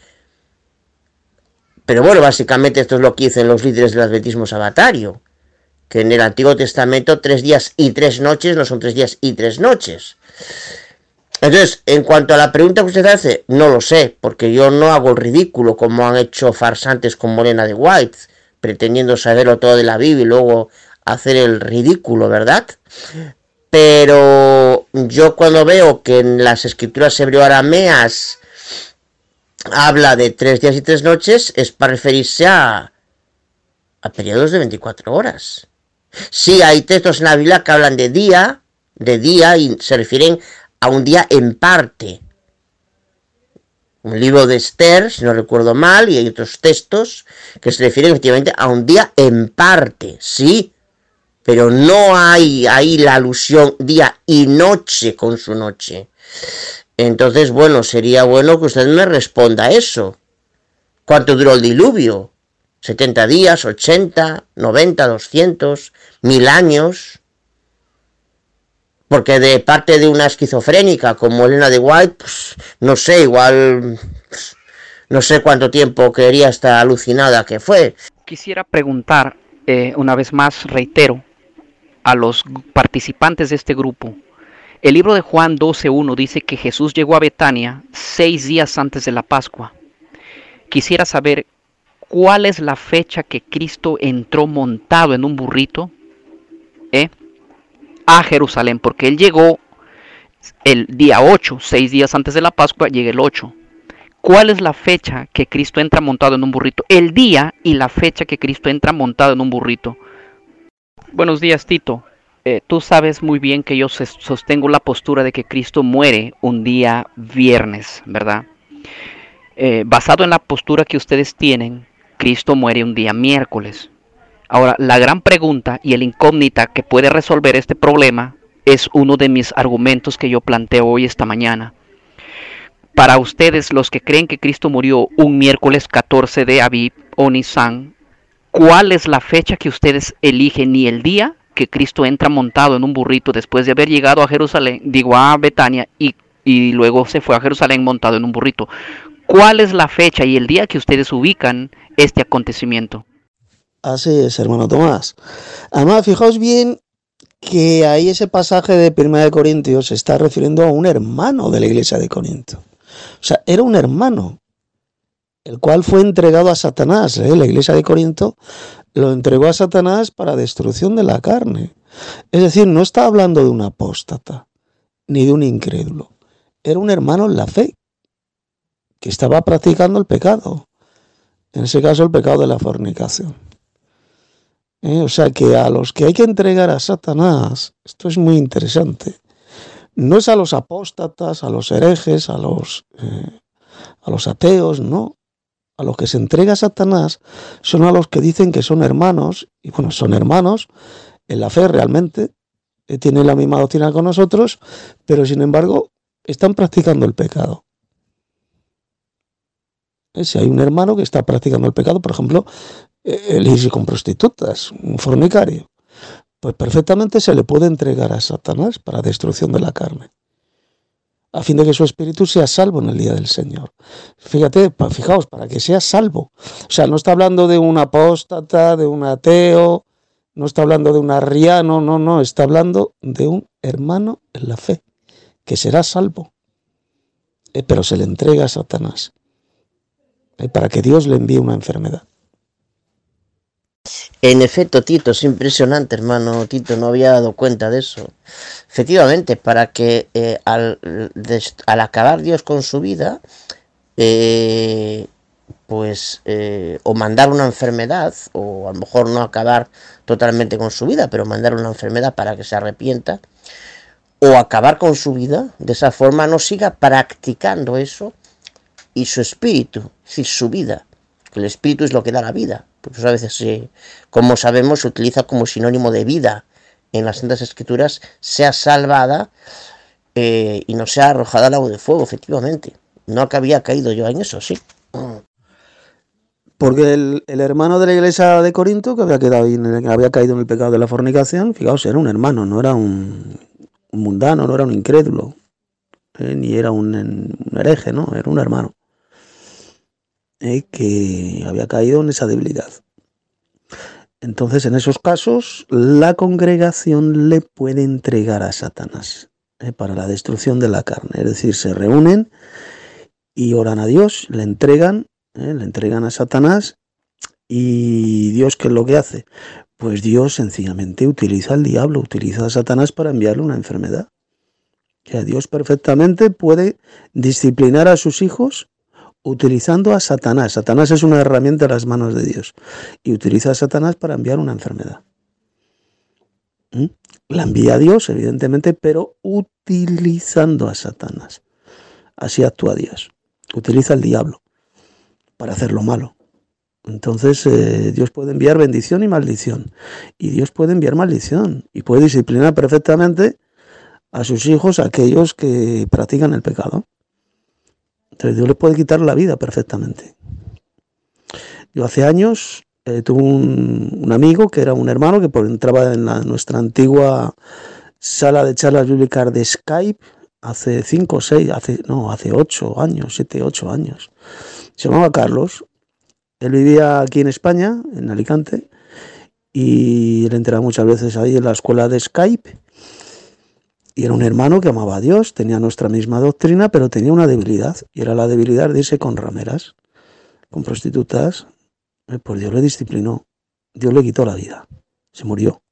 Pero bueno, básicamente esto es lo que dicen los líderes del adventismo sabatario, que en el Antiguo Testamento tres días y tres noches no son tres días y tres noches. Entonces, en cuanto a la pregunta que usted hace, no lo sé, porque yo no hago el ridículo como han hecho farsantes con Morena de White, pretendiendo saberlo todo de la Biblia y luego hacer el ridículo, ¿verdad? Pero yo cuando veo que en las escrituras hebreo-arameas habla de tres días y tres noches, es para referirse a, a periodos de veinticuatro horas. Sí, hay textos en la Biblia que hablan de día, de día, y se refieren a un día en parte. Un libro de Esther, si no recuerdo mal, y hay otros textos que se refieren efectivamente a un día en parte, sí, pero no hay ahí la alusión día y noche con su noche. Entonces, bueno, sería bueno que usted me responda a eso. ¿Cuánto duró el diluvio? ¿setenta días, ochenta, noventa, doscientos, mil años? Porque de parte de una esquizofrénica como Elena de White, pues, no sé, igual, pues, no sé cuánto tiempo quería estar alucinada que fue. Quisiera preguntar, eh, una vez más, reitero, a los participantes de este grupo. El libro de Juan doce uno dice que Jesús llegó a Betania seis días antes de la Pascua. Quisiera saber cuál es la fecha que Cristo entró montado en un burrito ¿eh? a Jerusalén, porque Él llegó el día ocho, seis días antes de la Pascua, llega el ocho. ¿Cuál es la fecha que Cristo entra montado en un burrito? El día y la fecha que Cristo entra montado en un burrito. Buenos días, Tito. eh, tú sabes muy bien que yo sostengo la postura de que Cristo muere un día viernes, ¿verdad? Eh, basado en la postura que ustedes tienen, Cristo muere un día miércoles. Ahora, la gran pregunta y el incógnita que puede resolver este problema es uno de mis argumentos que yo planteo hoy esta mañana. Para ustedes, los que creen que Cristo murió un miércoles catorce de Aviv o Nisan, ¿cuál es la fecha que ustedes eligen y el día que Cristo entra montado en un burrito después de haber llegado a Jerusalén, digo a Betania, y, y luego se fue a Jerusalén montado en un burrito? ¿Cuál es la fecha y el día que ustedes ubican este acontecimiento? Así es, hermano Tomás. Además, fijaos bien que ahí ese pasaje de Primera de Corintios se está refiriendo a un hermano de la iglesia de Corinto. O sea, era un hermano, el cual fue entregado a Satanás. ¿eh? La iglesia de Corinto lo entregó a Satanás para destrucción de la carne. Es decir, no está hablando de un apóstata, ni de un incrédulo. Era un hermano en la fe, que estaba practicando el pecado. En ese caso, el pecado de la fornicación. ¿Eh? O sea, que a los que hay que entregar a Satanás, esto es muy interesante, no es a los apóstatas, a los herejes, a los, eh, a los ateos, no. A los que se entrega a Satanás son a los que dicen que son hermanos, y bueno, son hermanos en la fe realmente, eh, tienen la misma doctrina con nosotros, pero sin embargo están practicando el pecado. Eh, si hay un hermano que está practicando el pecado, por ejemplo, eh, el irse con prostitutas, un fornicario, pues perfectamente se le puede entregar a Satanás para destrucción de la carne, a fin de que su espíritu sea salvo en el día del Señor. Fíjate, fijaos, para que sea salvo. O sea, no está hablando de un apóstata, de un ateo, no está hablando de un arriano, no, no, está hablando de un hermano en la fe, que será salvo, eh, pero se le entrega a Satanás, eh, para que Dios le envíe una enfermedad. En efecto, Tito, es impresionante, hermano Tito, no había dado cuenta de eso. Efectivamente, para que eh, al, des, al acabar Dios con su vida, eh, pues, eh, o mandar una enfermedad, o a lo mejor no acabar totalmente con su vida, pero mandar una enfermedad para que se arrepienta, o acabar con su vida, de esa forma no siga practicando eso, y su espíritu, es decir, su vida, que el espíritu es lo que da la vida. Porque a veces, eh, como sabemos, se utiliza como sinónimo de vida en las Santas Escrituras, sea salvada eh, y no sea arrojada al lago de fuego, efectivamente. No que había caído yo en eso, sí. Porque el, el hermano de la iglesia de Corinto, que había, quedado, había caído en el pecado de la fornicación, fijaos, era un hermano, no era un, un mundano, no era un incrédulo, eh, ni era un, un hereje, no, era un hermano. Eh, que había caído en esa debilidad. Entonces, en esos casos, la congregación le puede entregar a Satanás eh, para la destrucción de la carne. Es decir, se reúnen y oran a Dios, le entregan, eh, le entregan a Satanás, y Dios, ¿qué es lo que hace? Pues Dios sencillamente utiliza al diablo, utiliza a Satanás para enviarle una enfermedad. O sea, Dios perfectamente puede disciplinar a sus hijos utilizando a Satanás. Satanás es una herramienta en las manos de Dios y utiliza a Satanás para enviar una enfermedad. ¿Mm? La envía a Dios, evidentemente, pero utilizando a Satanás. Así actúa Dios. Utiliza al diablo para hacer lo malo. Entonces eh, Dios puede enviar bendición y maldición. Y Dios puede enviar maldición y puede disciplinar perfectamente a sus hijos, a aquellos que practican el pecado. Entonces Dios les puede quitar la vida perfectamente. Yo hace años eh, tuve un, un amigo que era un hermano que por, entraba en la, nuestra antigua sala de charlas bíblicas de Skype hace cinco o seis, hace, no, hace ocho años, siete, ocho años. Se llamaba Carlos. Él vivía aquí en España, en Alicante, y él entraba muchas veces ahí en la escuela de Skype. Y era un hermano que amaba a Dios, tenía nuestra misma doctrina, pero tenía una debilidad, y era la debilidad de irse con rameras, con prostitutas. Pues Dios le disciplinó, Dios le quitó la vida, se murió,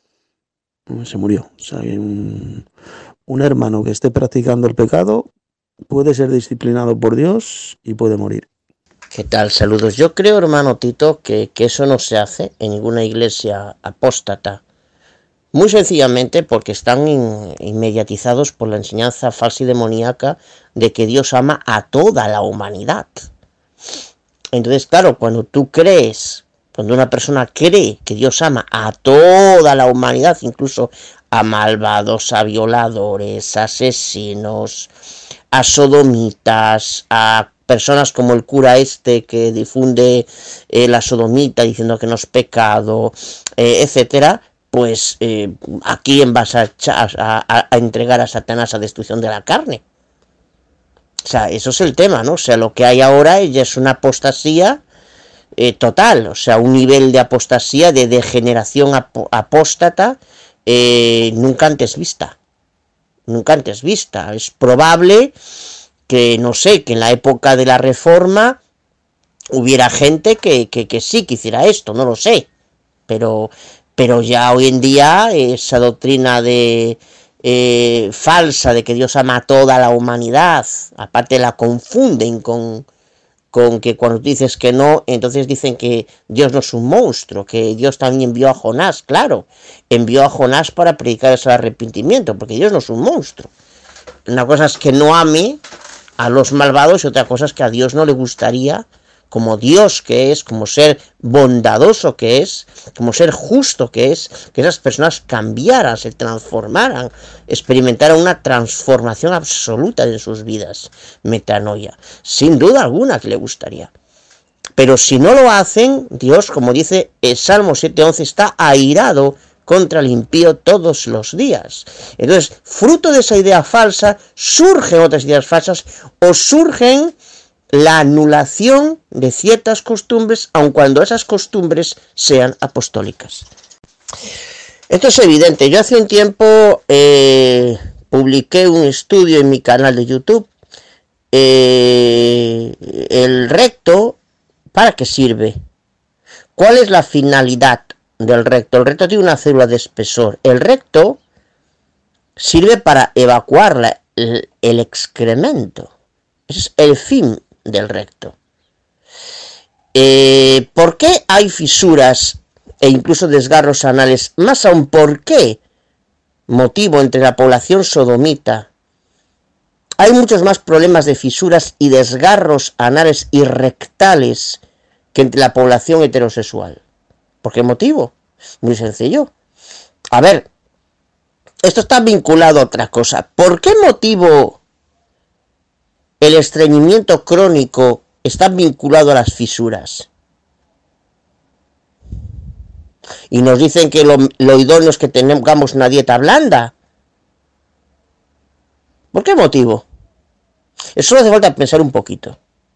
se murió. O sea, un, un hermano que esté practicando el pecado puede ser disciplinado por Dios y puede morir. ¿Qué tal? Saludos. Yo creo, hermano Tito, que, que eso no se hace en ninguna iglesia apóstata Muy sencillamente porque están in, inmediatizados por la enseñanza falsa y demoníaca de que Dios ama a toda la humanidad. Entonces, claro, cuando tú crees, cuando una persona cree que Dios ama a toda la humanidad, incluso a malvados, a violadores, a asesinos, a sodomitas, a personas como el cura este que difunde eh, la sodomita diciendo que no es pecado, eh, etcétera, pues eh, ¿a quién vas a, a, a entregar a Satanás a destrucción de la carne? O sea, eso es el tema, ¿no? O sea, lo que hay ahora ya es una apostasía eh, total, o sea, un nivel de apostasía, de degeneración ap apóstata eh, nunca antes vista. Nunca antes vista. Es probable que, no sé, que en la época de la Reforma hubiera gente que, que, que sí que hiciera esto, no lo sé. Pero... Pero ya hoy en día esa doctrina de eh, falsa de que Dios ama a toda la humanidad, aparte la confunden con, con que cuando tú dices que no, entonces dicen que Dios no es un monstruo, que Dios también envió a Jonás, claro, envió a Jonás para predicar ese arrepentimiento, porque Dios no es un monstruo. Una cosa es que no ame a los malvados y otra cosa es que a Dios no le gustaría, como Dios que es, como ser bondadoso que es, como ser justo que es, que esas personas cambiaran, se transformaran, experimentaran una transformación absoluta en sus vidas, metanoia, sin duda alguna que le gustaría. Pero si no lo hacen, Dios, como dice el Salmo siete once, está airado contra el impío todos los días. Entonces, fruto de esa idea falsa, surgen otras ideas falsas, o surgen la anulación de ciertas costumbres, aun cuando esas costumbres sean apostólicas. Esto es evidente. Yo hace un tiempo eh, publiqué un estudio en mi canal de YouTube. Eh, el recto, ¿para qué sirve? ¿Cuál es la finalidad del recto? El recto tiene una célula de espesor. El recto sirve para evacuar la, el, el excremento. Ese es el fin del recto. Eh, ¿Por qué hay fisuras e incluso desgarros anales? Más aún, ¿por qué motivo entre la población sodomita hay muchos más problemas de fisuras y desgarros anales y rectales que entre la población heterosexual? ¿Por qué motivo? Muy sencillo. A ver, esto está vinculado a otra cosa. ¿Por qué motivo el estreñimiento crónico está vinculado a las fisuras? Y nos dicen que lo, lo idóneo es que tengamos una dieta blanda. ¿Por qué motivo? Eso hace falta pensar un poquito.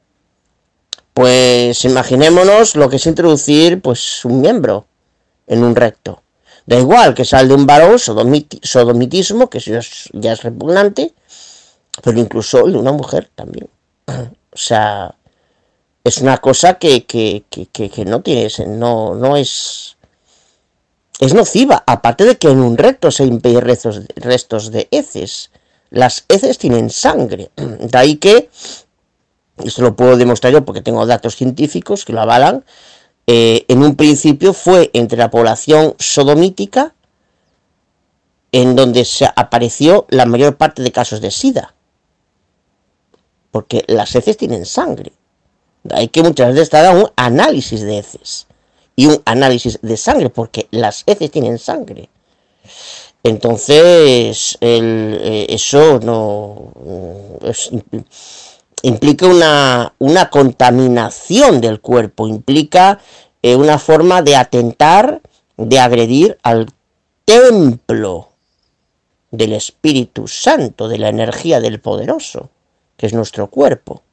Pues imaginémonos lo que es introducir pues un miembro en un recto. Da igual que salga de un varón, sodomit, sodomitismo, que eso es, ya es repugnante, pero incluso de una mujer también. O sea, es una cosa que, que, que, que, que no tiene, no, no es, es nociva, aparte de que en un recto se impiden restos, restos de heces. Las heces tienen sangre, de ahí que, esto lo puedo demostrar yo porque tengo datos científicos que lo avalan, eh, en un principio fue entre la población sodomítica en donde se apareció la mayor parte de casos de SIDA. Porque las heces tienen sangre. Hay que muchas veces te hagan un análisis de heces y un análisis de sangre, porque las heces tienen sangre. Entonces, el, eh, eso no es, implica una, una contaminación del cuerpo, implica eh, una forma de atentar, de agredir al templo del Espíritu Santo, de la energía del Poderoso, que es nuestro cuerpo.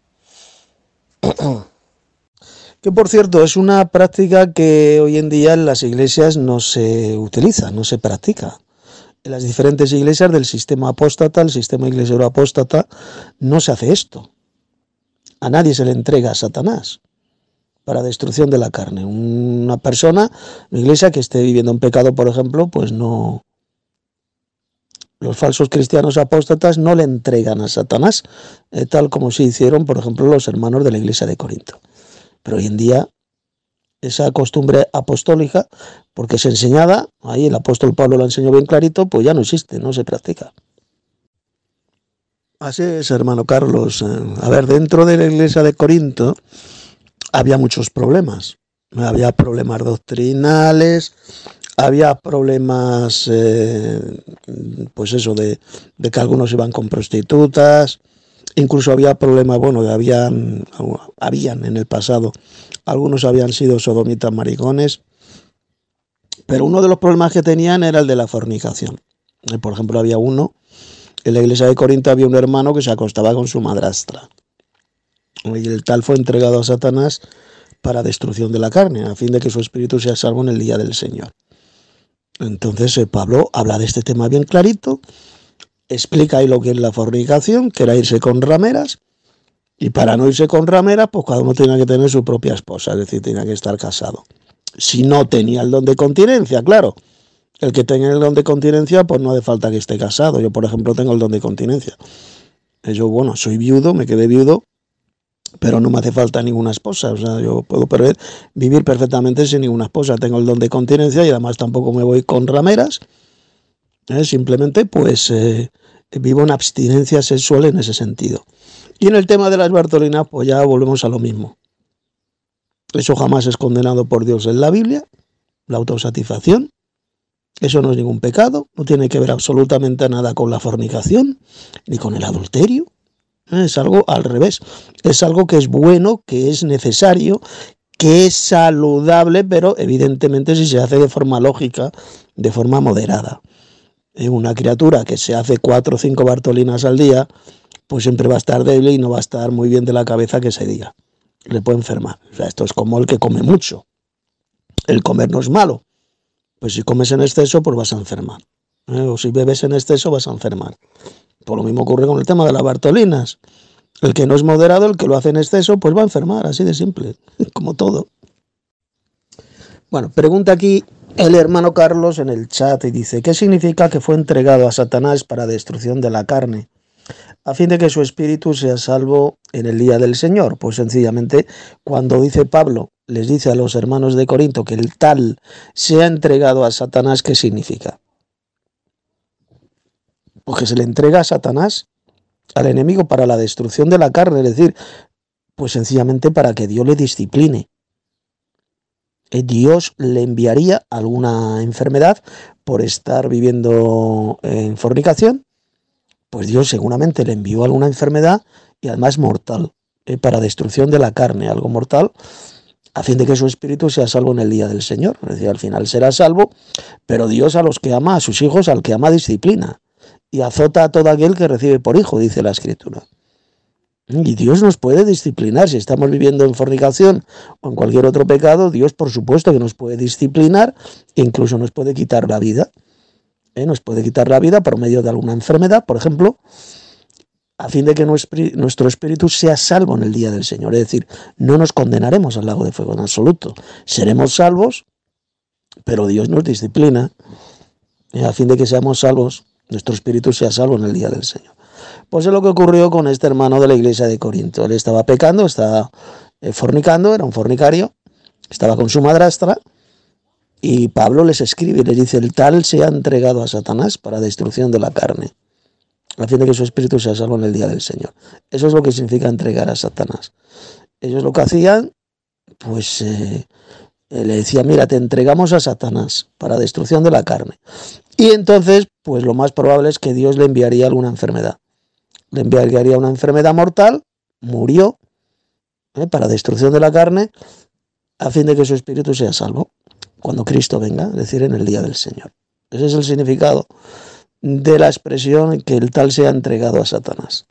Que por cierto es una práctica que hoy en día en las iglesias no se utiliza, no se practica. En las diferentes iglesias del sistema apóstata, el sistema iglesiero apóstata, no se hace esto. A nadie se le entrega a Satanás para destrucción de la carne. Una persona, una iglesia que esté viviendo en pecado, por ejemplo, pues no... Los falsos cristianos apóstatas no le entregan a Satanás, eh, tal como se hicieron, por ejemplo, los hermanos de la iglesia de Corinto. Pero hoy en día esa costumbre apostólica, porque es enseñada, ahí el apóstol Pablo lo enseñó bien clarito, pues ya no existe, no se practica. Así es, hermano Carlos. A ver, dentro de la iglesia de Corinto había muchos problemas. Había problemas doctrinales, había problemas, eh, pues eso, de, de que algunos iban con prostitutas, incluso había problemas, bueno, que habían, habían en el pasado, algunos habían sido sodomitas maricones, pero uno de los problemas que tenían era el de la fornicación. Por ejemplo, había uno, en la iglesia de Corinto había un hermano que se acostaba con su madrastra, y el tal fue entregado a Satanás para destrucción de la carne, a fin de que su espíritu sea salvo en el día del Señor. Entonces eh, Pablo habla de este tema bien clarito, explica ahí lo que es la fornicación, que era irse con rameras, y para no irse con rameras, pues cada uno tenía que tener su propia esposa, es decir, tenía que estar casado. Si no tenía el don de continencia, claro, el que tenga el don de continencia, pues no hace falta que esté casado. Yo, por ejemplo, tengo el don de continencia. Yo, bueno, soy viudo, me quedé viudo, pero no me hace falta ninguna esposa, o sea, yo puedo perder, vivir perfectamente sin ninguna esposa, tengo el don de continencia y además tampoco me voy con rameras, ¿eh? Simplemente pues eh, vivo en abstinencia sexual en ese sentido. Y en el tema de las Bartolinas, pues ya volvemos a lo mismo. Eso jamás es condenado por Dios en la Biblia, la autosatisfacción, eso no es ningún pecado, no tiene que ver absolutamente nada con la fornicación, ni con el adulterio. Es algo al revés, es algo que es bueno, que es necesario, que es saludable, pero evidentemente si se hace de forma lógica, de forma moderada. Una criatura que se hace cuatro o cinco Bartolinas al día, pues siempre va a estar débil y no va a estar muy bien de la cabeza que ese día. Le puede enfermar. O sea, esto es como el que come mucho. El comer no es malo. Pues si comes en exceso, pues vas a enfermar. ¿Eh? O si bebes en exceso, vas a enfermar. Por lo mismo ocurre con el tema de las Bartolinas. El que no es moderado, el que lo hace en exceso, pues va a enfermar, así de simple, como todo. Bueno, pregunta aquí el hermano Carlos en el chat y dice, ¿qué significa que fue entregado a Satanás para destrucción de la carne, a fin de que su espíritu sea salvo en el día del Señor? Pues sencillamente, cuando dice Pablo, les dice a los hermanos de Corinto que el tal sea entregado a Satanás, ¿qué significa? Porque se le entrega a Satanás, al enemigo, para la destrucción de la carne, es decir, pues sencillamente para que Dios le discipline. Dios le enviaría alguna enfermedad por estar viviendo en fornicación, pues Dios seguramente le envió alguna enfermedad y además mortal, eh, para destrucción de la carne, algo mortal, a fin de que su espíritu sea salvo en el día del Señor. Es decir, al final será salvo, pero Dios a los que ama, a sus hijos, al que ama disciplina. Y azota a todo aquel que recibe por hijo, dice la Escritura. Y Dios nos puede disciplinar. Si estamos viviendo en fornicación o en cualquier otro pecado, Dios por supuesto que nos puede disciplinar, incluso nos puede quitar la vida. ¿Eh? Nos puede quitar la vida por medio de alguna enfermedad, por ejemplo, a fin de que nuestro espíritu sea salvo en el día del Señor. Es decir, no nos condenaremos al lago de fuego en absoluto. Seremos salvos, pero Dios nos disciplina, ¿eh? A fin de que seamos salvos, nuestro espíritu sea salvo en el día del Señor. Pues es lo que ocurrió con este hermano de la iglesia de Corinto. Él estaba pecando, estaba eh, fornicando, era un fornicario, estaba con su madrastra, y Pablo les escribe y les dice, el tal se ha entregado a Satanás para destrucción de la carne, a fin de que su espíritu sea salvo en el día del Señor. Eso es lo que significa entregar a Satanás. Ellos lo que hacían, pues eh, le decían, mira, te entregamos a Satanás para destrucción de la carne. Y entonces, pues lo más probable es que Dios le enviaría alguna enfermedad. Le enviaría una enfermedad mortal, murió, ¿eh? para destrucción de la carne, a fin de que su espíritu sea salvo cuando Cristo venga, es decir, en el día del Señor. Ese es el significado de la expresión que el tal sea entregado a Satanás.